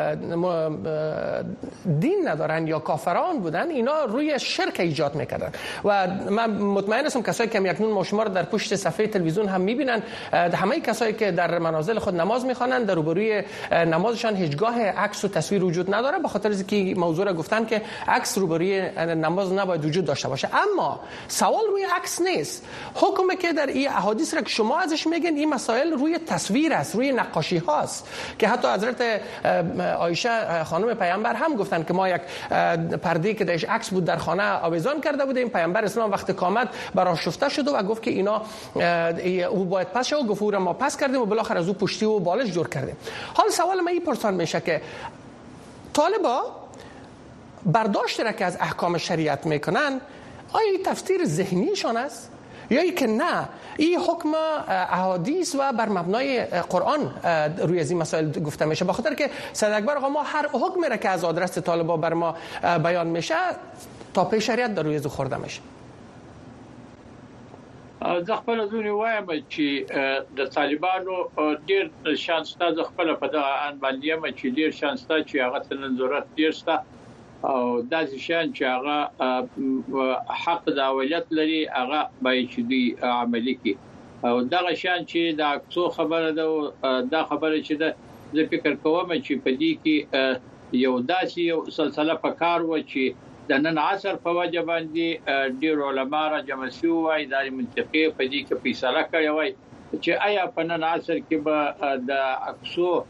دین ندارن یا کافران بودن اینا روی شرک ایجاد میکردن و من مطمئن هستم کسایی که اکنون ما شما در پشت صفحه تلویزیون هم میبینن همه کسایی که در منازل خود نماز میخوانند در روبروی نمازشان هیچگاه عکس و تصویر وجود نداره به خاطر اینکه موضوع را گفتن که عکس روبروی نماز نباید وجود داشته باشه. اما سوال روی عکس نیست. حکمی که در این احادیث را که شما ازش میگن این مسائل روی تصویر است، روی نقاشی هاست که حتی حضرت عایشه خانم پیامبر هم گفتن که ما یک پرده که درش عکس بود در خانه آویزان کرده بودیم، پیامبر اسلام وقتی قامت برای شفته شد و گفت که اینا او باید پس شد، گفت او را ما پس کردیم و بالاخره از او پشتی و بالش جور کردیم. حال سوال من این پرسان میشه که طالبا برداشت را که از احکام شریعت میکنن آیا تفسیر ذهنیشان است یا ای که نه این حکم احادیث و بر مبنای قرآن روی از این مسائل گفته میشه؟ بخاطر که سید اکبر آقا ما هر حکمی را که از آدرس طالبا بر ما بیان میشه تا پی شریعت در روی از خورده میشه. زه خپل ځونی وایم چې د طالبانو ډیر شانسته ز خپل په دغه ان باندې یم چې ډیر شانسته چې هغه تنن ضرورت ډیرسته او داسې شان چې هغه حق د اولت لري هغه به چې دی عملی کی او دغه شان چې دا څو خبره ده دا خبره چې ده زه فکر کوم چې په دې کې یو داسې یو سلسله په کار و چې د نن عصر په وجه باندې ډیر علما را جمع شوي وای د منطقي په دې کې فیصله کړې وای چې آیا په نن عصر کې به د عکسو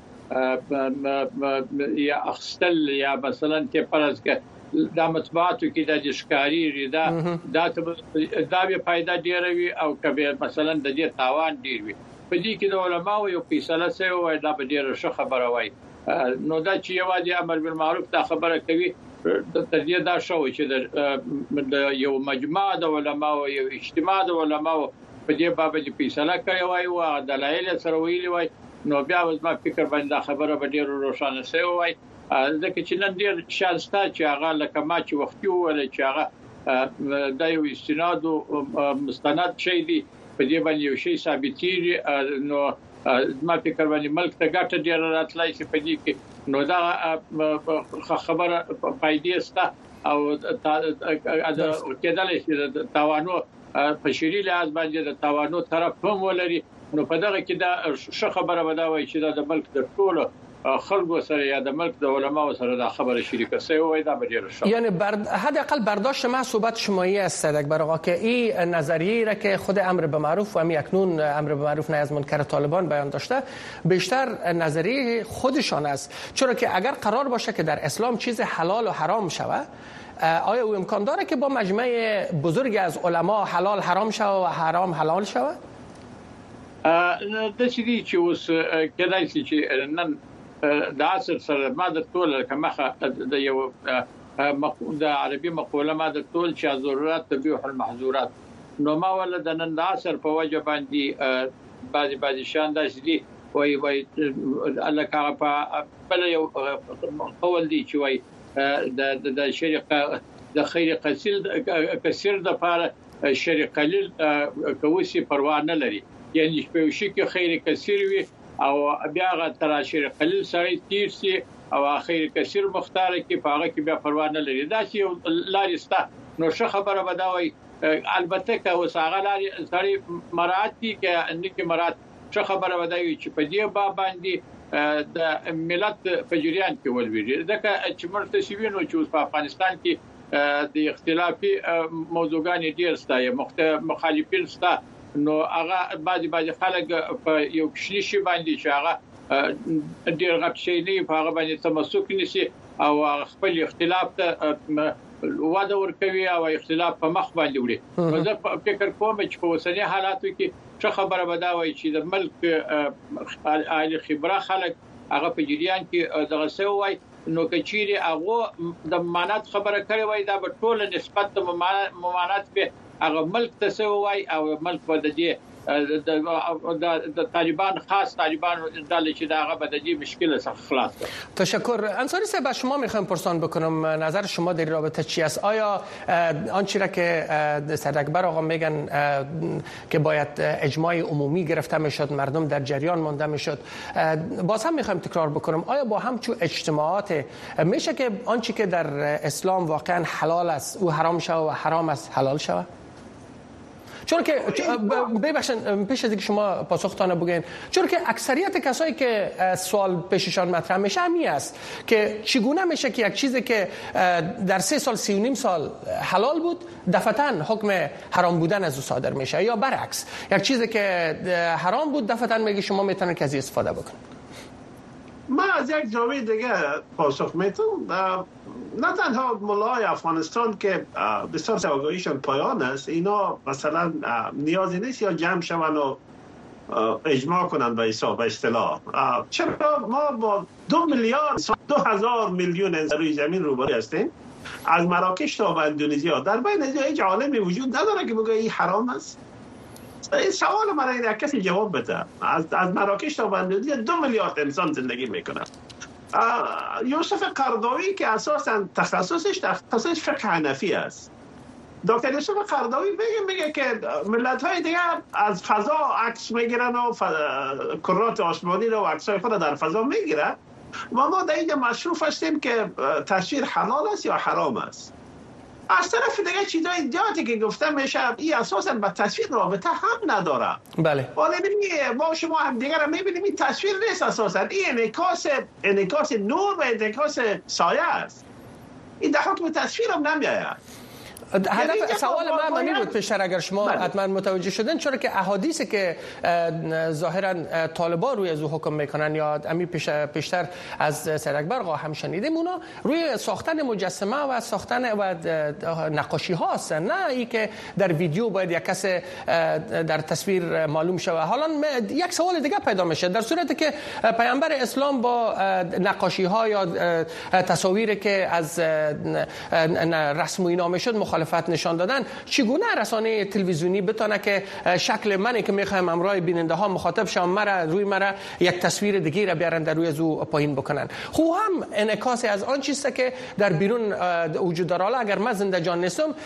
یا اخستل یا مثلا کې فرض کې د مطبوعاتو کې د ښکاری دا به فائدہ ډیر وي او کبه مثلا د دې تاوان ډیر وي په دې کې د علماو یو فیصله سوی وای دا به ډیر ښه خبره وای نو دا چې یوازې امر بالمعروف دا خبره کوي د تدې دا شو چې د یو مجمع د علماو یو اجتماع د علماو په دې باب کې فیصله کوي وای او دلایل سره ویلي وای نو بیا ما فکر باندې خبره به ډیر روښانه شي وای ځکه چې نن ډیر شانسته چې هغه لکه ما چې وختي وله چې هغه د یو استناد او مستند شي دی په دې باندې یو شی ثابتېږي نو ما فکر باندې ملک ته ګټه ډیر راتلای شي په دې کې نو دا خبره فائدې سته او کېدل شي د توانو په شریعه لحاظ باندې د توانو طرف هم ولري نو په دغه کې دا ښه خبره بداوي چې د ملک د ټولو خلکو سره یا د ملک د علماو سره دا خبره شریکه سوی وای دا به ډیر ښه یعنی حداقل برداشت ما صحبت شمایی است سید اکبر آقا که این نظریه را که خود امر به معروف و همین اکنون امر به معروف نهی از منکر طالبان بیان داشته بیشتر نظریه خودشان است، چرا که اگر قرار باشه که در اسلام چیز حلال و حرام شود آیا او امکان داره که با مجمع بزرگی از علما حلال حرام شود و حرام حلال شود؟ د چي چې اوس کله چې نن د عصر سره ما د ټول کمخه د یو د عربي مقوله ما د ټول چې ضرورت تبيح المحظورات نو ما ول د نن د عصر په وجه باندې بعضی شان داسې وای الله کاغه په بل یو قول دی چې وای د شریقه د خیر کثیر د پاره شر قلیل کوسی پروا نه لري یعنی په شي کې خیر کثیر وي او بیا غا تر شر قلیل سره تیر سي او خیر کثیر مختار کې پاغه کې بیا پروا نه لري دا چې لارسته نو ښه خبره بداوي البته که وساغه لاري سړي مراتي کې انکه مرات ښه خبره بداوي چې په دې باندې د ملت په جریان کې ولوي ځکه چې مرته سیوینو چې په افغانستان کې د اختلافي موضوعګان ډیر ستای مخالفین ستا نو هغه بعضي خلک په یو کشلی شي باندې چې هغه ډیر غټ شي نه په هغه باندې تمسک نشي او خپل اختلاف ته واده ورکوي او اختلاف په مخ باندې وړي نو زه فکر کوم چې په اوسنی حالاتو کې څه خبره بداوي چې د ملک عالی خبره خلک هغه په جریان کې دغه سوي نو کچيري هغه د ممانعت خبره کوي وای دا په ټوله نسبت د ممانعت به هغه ملک ته سوي او ملک په دې د طالبان خاص طالبان داله چې داغه بدجی مشکل سخت خلاص ده. تشکر. انصاری صاحب از شما میخوام پرسان بکنم نظر شما در رابطه چی است؟ آیا آنچه را که سردکبر آقا میگن که باید اجماع عمومی گرفته میشد مردم در جریان مانده میشد باز هم میخوام تکرار بکنم آیا با همچون اجتماعات میشه که آنچه که در اسلام واقعا حلال است او حرام شود و حرام است حلال شود؟ چون که ببخشید پیش از اینکه شما پاسختانه بگین چون که اکثریت کسایی که سوال پیششان مطرح میشه همین است که چگونه میشه که یک چیزی که در 3 سال 3.5 سال حلال بود دفعتاً حکم حرام بودن از او صادر میشه یا برعکس یک چیزی که حرام بود دفعتاً میگه شما میتونید که از استفاده بکنید. من از یک جامعه دیگه پاسخ میتونم نه تنها ملای افغانستان که بسیار آگاهیشان پایان است اینا مثلا نیازی نیست یا جمع شون و اجماع کنند به اصطلاح چرا ما با 2 میلیارد 2000 میلیون انسان روی زمین روبرو هستیم از مراکش تا به اندونزیا در بین اینجا هیچ عالمی وجود نداره که بگه این حرام است. این سوال مرا یک کسی جواب بده از مراکش تا به اندونزیا 2 میلیارد انسان زندگی میکنن. یوسف قرضاوی که اساساً تخصصش فقه حنفی است. دکتر یوسف قرضاوی میگه که ملت‌های دیگه از فضا عکس میگیرن و کرات آسمانی رو و عکسای خود در فضا میگیرن و ما در اینجا مشروف هستیم که تصویر حلال است یا حرام است. از طرف دیگه چیزای دیگه که گفته میشه این اساساً با تصویر رابطه هم نداره. بله. ولی ما شما هم دیگه را میبینیم این تصویر نیست اساساً این انعکاس نور و انعکاس سایه است. این در حکم تصویر هم نمیآید. هدف سوال من همین بود پیشتر اگر شما حتما متوجه شدن چرا که احادیثی که ظاهرا طالبان روی از حکم میکنن یا همین پیشتر از سردکبر آقا هم شنیدیم اونا روی ساختن مجسمه و ساختن و نقاشی ها هستن نه ای که در ویدیو باید یک کس در تصویر معلوم شود. حالا یک سوال دیگه پیدا میشه در صورتی که پیامبر اسلام با نقاشی ها یا تصاویری که از رسم و اینا میشد مخالفت نشان دادن چگونه رسانه تلویزیونی بتونه که شکل منی که میخوایم امرای بیننده ها مخاطب شم روی مرا یک تصویر دیگه را بیارن در روی از او پایین بکنن خو هم انعکاس از آن چیزی که در بیرون وجود داره. اگر من زنده جان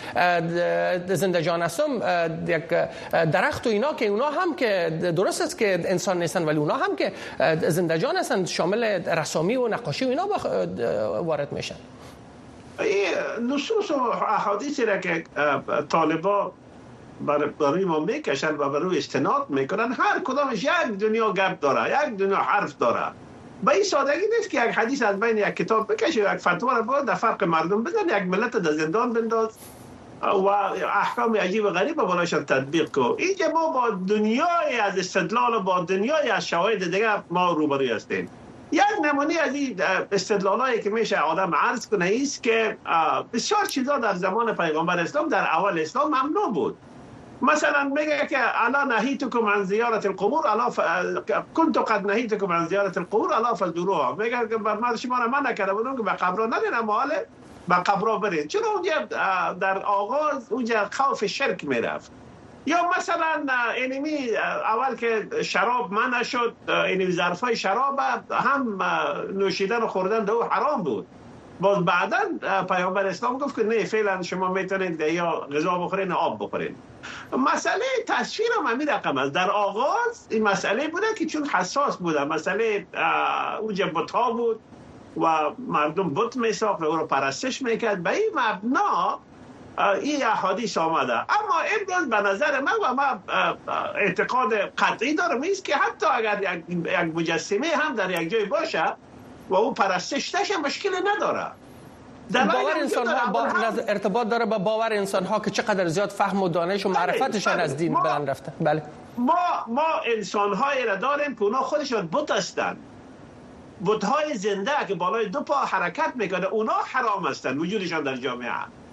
هستم یک درخت و اینا که اونا هم که درست است که انسان نیستن ولی اونا هم که زنده جان هستن شامل رسامی و نقاشی و اینا وارد میشن. نصوص و احادیثی را که طالبان برای ما میکشن و برای استناد میکنن هر کدامش یک دنیا گپ داره یک دنیا حرف داره. به این سادگی نیست که یک حدیث از بین یک کتاب بکشه یک فتوا را باید در فرق مردم بزن یک ملت در زندان بنداز و احکام عجیب و غریب بالاش تطبیق کو. اینجا ما با دنیای از استدلال و با دنیای از شواهد دیگه ما روبروی هستیم. یک نمونه از این استدلالایی که میشه آدم عرض کنه است که بسیار چیزا در زمان پیغمبر اسلام در اول اسلام ممنوع بود. مثلا میگه که الا نهیتکم عن زیارت القبور الا كنت قد نهیتکم عن زیارت القبور الا فزوروها. میگه که ما شما را منع کرده بودم که به قبرها نرین اما به قبرها برید. چون اونجا در آغاز اونجا خوف شرک میرفت یا مثلا اینمی اول که شراب منع شد، این ظرفای شراب هم نوشیدن و خوردن دو حرام بود. باز بعدا پیامبر اسلام گفت که نه، فعلا شما میتونید یا غذا بخورین یا آب بخورین. مسئله تصویر هم همین رقم است. در آغاز این مسئله بوده که چون حساس بوده، مسئله اونجا بت‌ها بود و مردم بت میساخت و او رو پرستش میکرد، به این مبنا این احادیث آمده. اما امروز به نظر من و من اعتقاد قطعی دارم است که حتی اگر یک مجسمه هم در یک جای باشه و او پرستش نشه مشکلی نداره. باور انسان ها با ارتباط داره با باور انسان ها که چقدر زیاد فهم و دانش و معرفتشان از دین بلند رفته. بله، ما انسان های را داریم که اونا خودشون بت هستند، بت های زنده که بالای دو پا حرکت میکنه، اونا حرام هستند وجودشان در جامعه.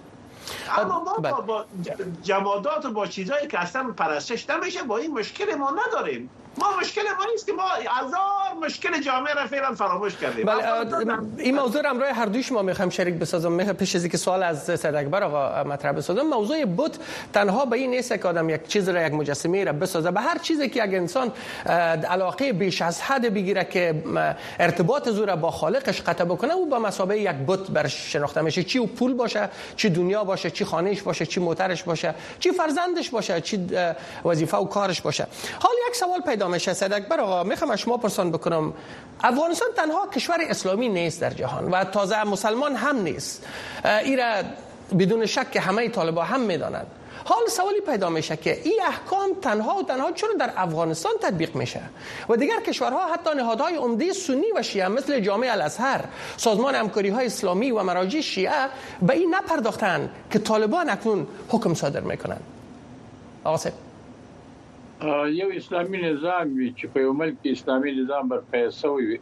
اما ما با جمادات و با چیزایی که اصلا پرستش نمیشه با این مشکل ما نداریم. ما مشکل ما نیست که ما هزار مشکل جامعه را فعلا فراموش کردیم. این موضوع را هر دوی شما میخوام شریک بسازم. پیش از اینکه سوال از سید اکبر آقا مطرح بسازم، موضوع بت تنها به این نیست که آدم یک چیز را، یک مجسمه را بسازه. به هر چیزی که یک انسان علاقه بیش از حد بگیره که ارتباط زور با خالقش قطع بکنه، او به مثابه یک بت برش شناخته میشه. چی او پول باشه، چی دنیا باشه، چی خانهش باشه، چی موترش باشه، چی فرزندش باشه، چی وظیفه و کارش باشه. حالا یک سوال پیدا میشه سید اکبر آقا، میخوام از شما پرسان بکنم. افغانستان تنها کشور اسلامی نیست در جهان و تازه مسلمان هم نیست. ایرا بدون شک همه طالبان هم میدانند. حال سوالی پیدا میشه که این احکام تنها و تنها چرا در افغانستان تطبیق میشه و دیگر کشورها، حتی نهادهای عمده سنی و شیعه مثل جامعه الازهر، سازمان همکاری های اسلامی و مراجع شیعه به این نپرداختن که طالبان اکنون حکم صادر میکنن؟ آقا صاحب، یو اسلامي نظام وي چې په یو ملک اسلامي نظام برپا شوی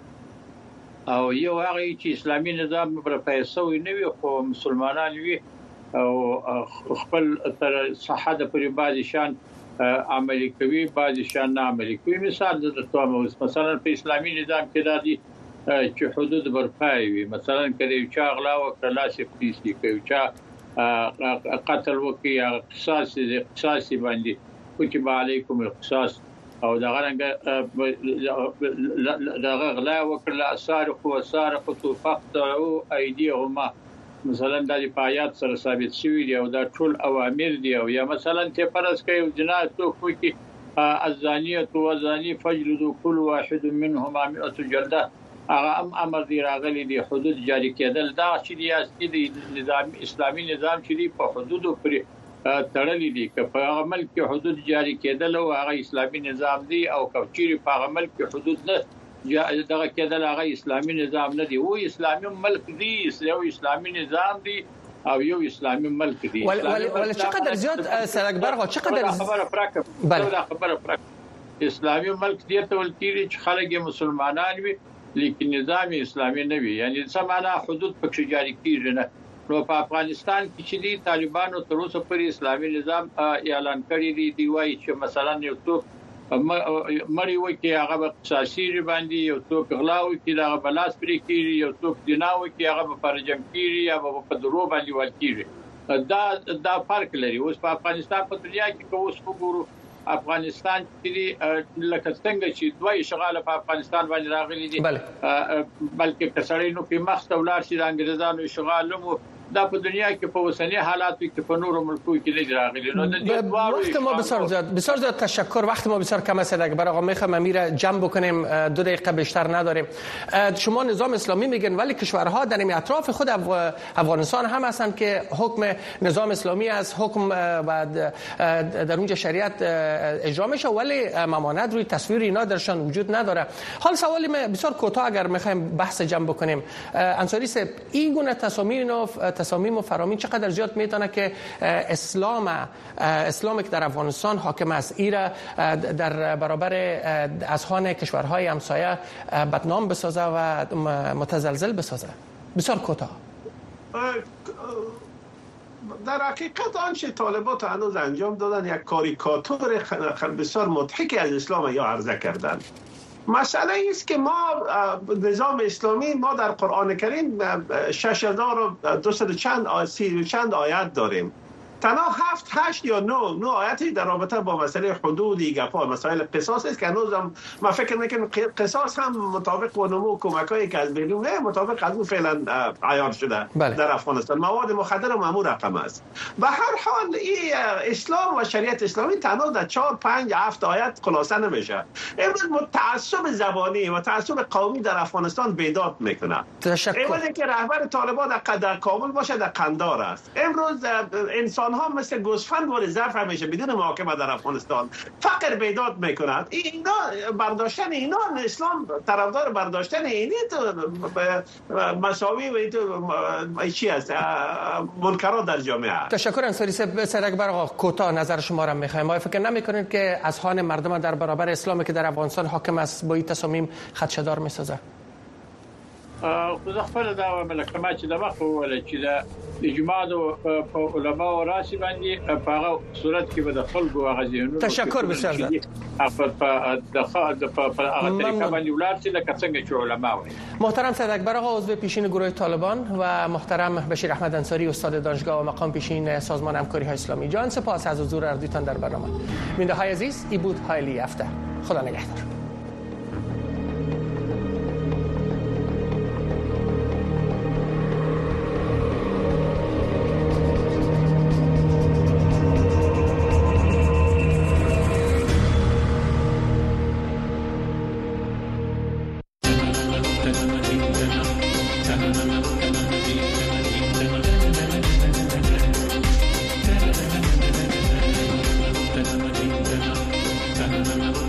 او یو هغه چې اسلامي نظام برپا شوی نه وي خو مسلمانان وي او خپل تر صحه پر بعض شان عملي کوي، بعض شان نه عملي کوي. مثال د تومه مثلا په اسلامي نظام کې د دې چې حدود برپا وي. مثلا کله چې غلا او کلاسي پلیسي کوي، چې قتل وکي، قصاص باندې كتب عليكم القصاص او دغه غلا وکړه، سارق او سارقه فقطعوا ايديهما. مثلا د پایات سره ثابت شوی دی او دا ټول اوامر دی. او یا مثلا ته فرض کوي جنایت کوي، الزانيه والزاني فجلدوا كل واحد منهما 100 جلده. هغه امر دی راغلی دی حدود جاری کېدل. دا چې دی اصلي نظام اسلامي نظام چې دی په حدودو پر تړلې دي که په عمل کې حدود جاری کېدل او هغه اسلامي نظام دی، او کوچيري په عمل کې حدود نه دغه کېدل هغه اسلامي نظام نه دی. او اسلامي ملک دی، یو اسلامي نظام دی او یو اسلامي ملک دی. ولا چقدر زیاد سید اکبر چقدر خبره پرک اسلامي ملک دی ته ولکېږي چې خلک مسلمانان وي لیکن نظام اسلامي نه وي. یعنی سمانا حدود پکې جاری کیږي نه. نو په افغانستان کې چې دي طالبانو تر اوسه پر اسلامي نظام اعلان کړی دی وایي چې مثلا یو څوک مړی وکي هغه قصاصي باندې، یو څوک غلا وکي هغه بلاس پرې کیږي، یو څوک جنا وکي هغه فرجم کیږي یا په درو باندې ول کیږي. دا فرق لري. اوس په افغانستان په دنیا کې کوم څه ګورو، افغانستان کې لکه څنګه چې دوی شغاله په افغانستان باندې راغلي دي، بلکې کسړې نو په مخ ته ولر شي د انګريزانو شغاله مو دا په دنیا کې په وسنی حالاتو کې په نورو ملکو کې نه راغلي. نو د دې وقت ما بسیار زیاد تشکر. وقت ما بسیار کم است اکبر آقا، میخوام امیر جمع بکنیم، 2 دقیقه بیشتر نداریم. شما نظام اسلامی میگن ولی کشورها در این اطراف خود افغانستان هم هستند که حکم نظام اسلامی از حکم و در اونجا شریعت اجرا میشه ولی ممانعت روی تصویر اینا درشان وجود نداره. حال سوالی بسیار کوتاه اگر میخوایم بحث جمع بکنیم، انصاری صاحب، این گونه تصامیم و فرامین چقدر زیاد میتونه که اسلامی که در افغانستان حاکم است ایرا در برابر اذهان کشورهای همسایه بدنام بسازه و متزلزل بسازه؟ بسیار کوتاه. در حقیقت آنچه طالبات هنوز انجام دادن یک کاریکاتور بسیار مضحک از اسلام یا عرضه کردن. مسئله است که ما نظام اسلامی ما در قرآن کریم 6200 چند آیت داریم تنها 7 8 یا 9 آیاتی در رابطه با مسئله حدودی گپا مسائل قصاص است که هنوزم ما فکر میکنم قصاص هم مطابق با نمو کمکایی که از بیرون مطابق از اون فعلا عیار شده در افغانستان. مواد مخدر هم امور رقم است. به هر حال این اسلام و شریعت اسلامی تنها در 4 5 7 آیات خلاصه نمیشه. امروز تعصب زبانی و تعصب قومی در افغانستان بیداد میکنه. امروز که رهبر طالبان در کابل باشه در قندار است. امروز انسان ها مثل گوسفند وارد ظرف همیشه بدون محاکمه در افغانستان فقر بیداد میکنند. اینا برداشتن اینا اسلام طرفدار برداشتن اینی تو مساوی و این تو چی است منکرات در جامعه. تشکر انصاری سید اکبر آقا، کوتاه نظر شما را میخوایم. ما فکر نمیکنید که از خوان مردم در برابر اسلامی که در افغانستان حاکم است با این تصامیم خدشه‌دار میسازه؟ خو خپل دا ملکمه چې د مخ ولا چې د اجماع او علماء او راسي باندې په هغه صورت کې به د خلکو غزيونو تشکر بسیار زیات په هغه طریقه باندې ولر چې د څنګه چې علماء وي. محترم سید اکبر آقا، عضو پیشین گروه طالبان و محترم بشیر احمد انصاری، استاد دانشگاه و مقام پیشین سازمان همکاری‌های اسلامی، جان سپاس از حضور اردویتان در برنامه. بیننده‌های عزیز، این بود حالی هفته. خدا نگهدار. Thank you.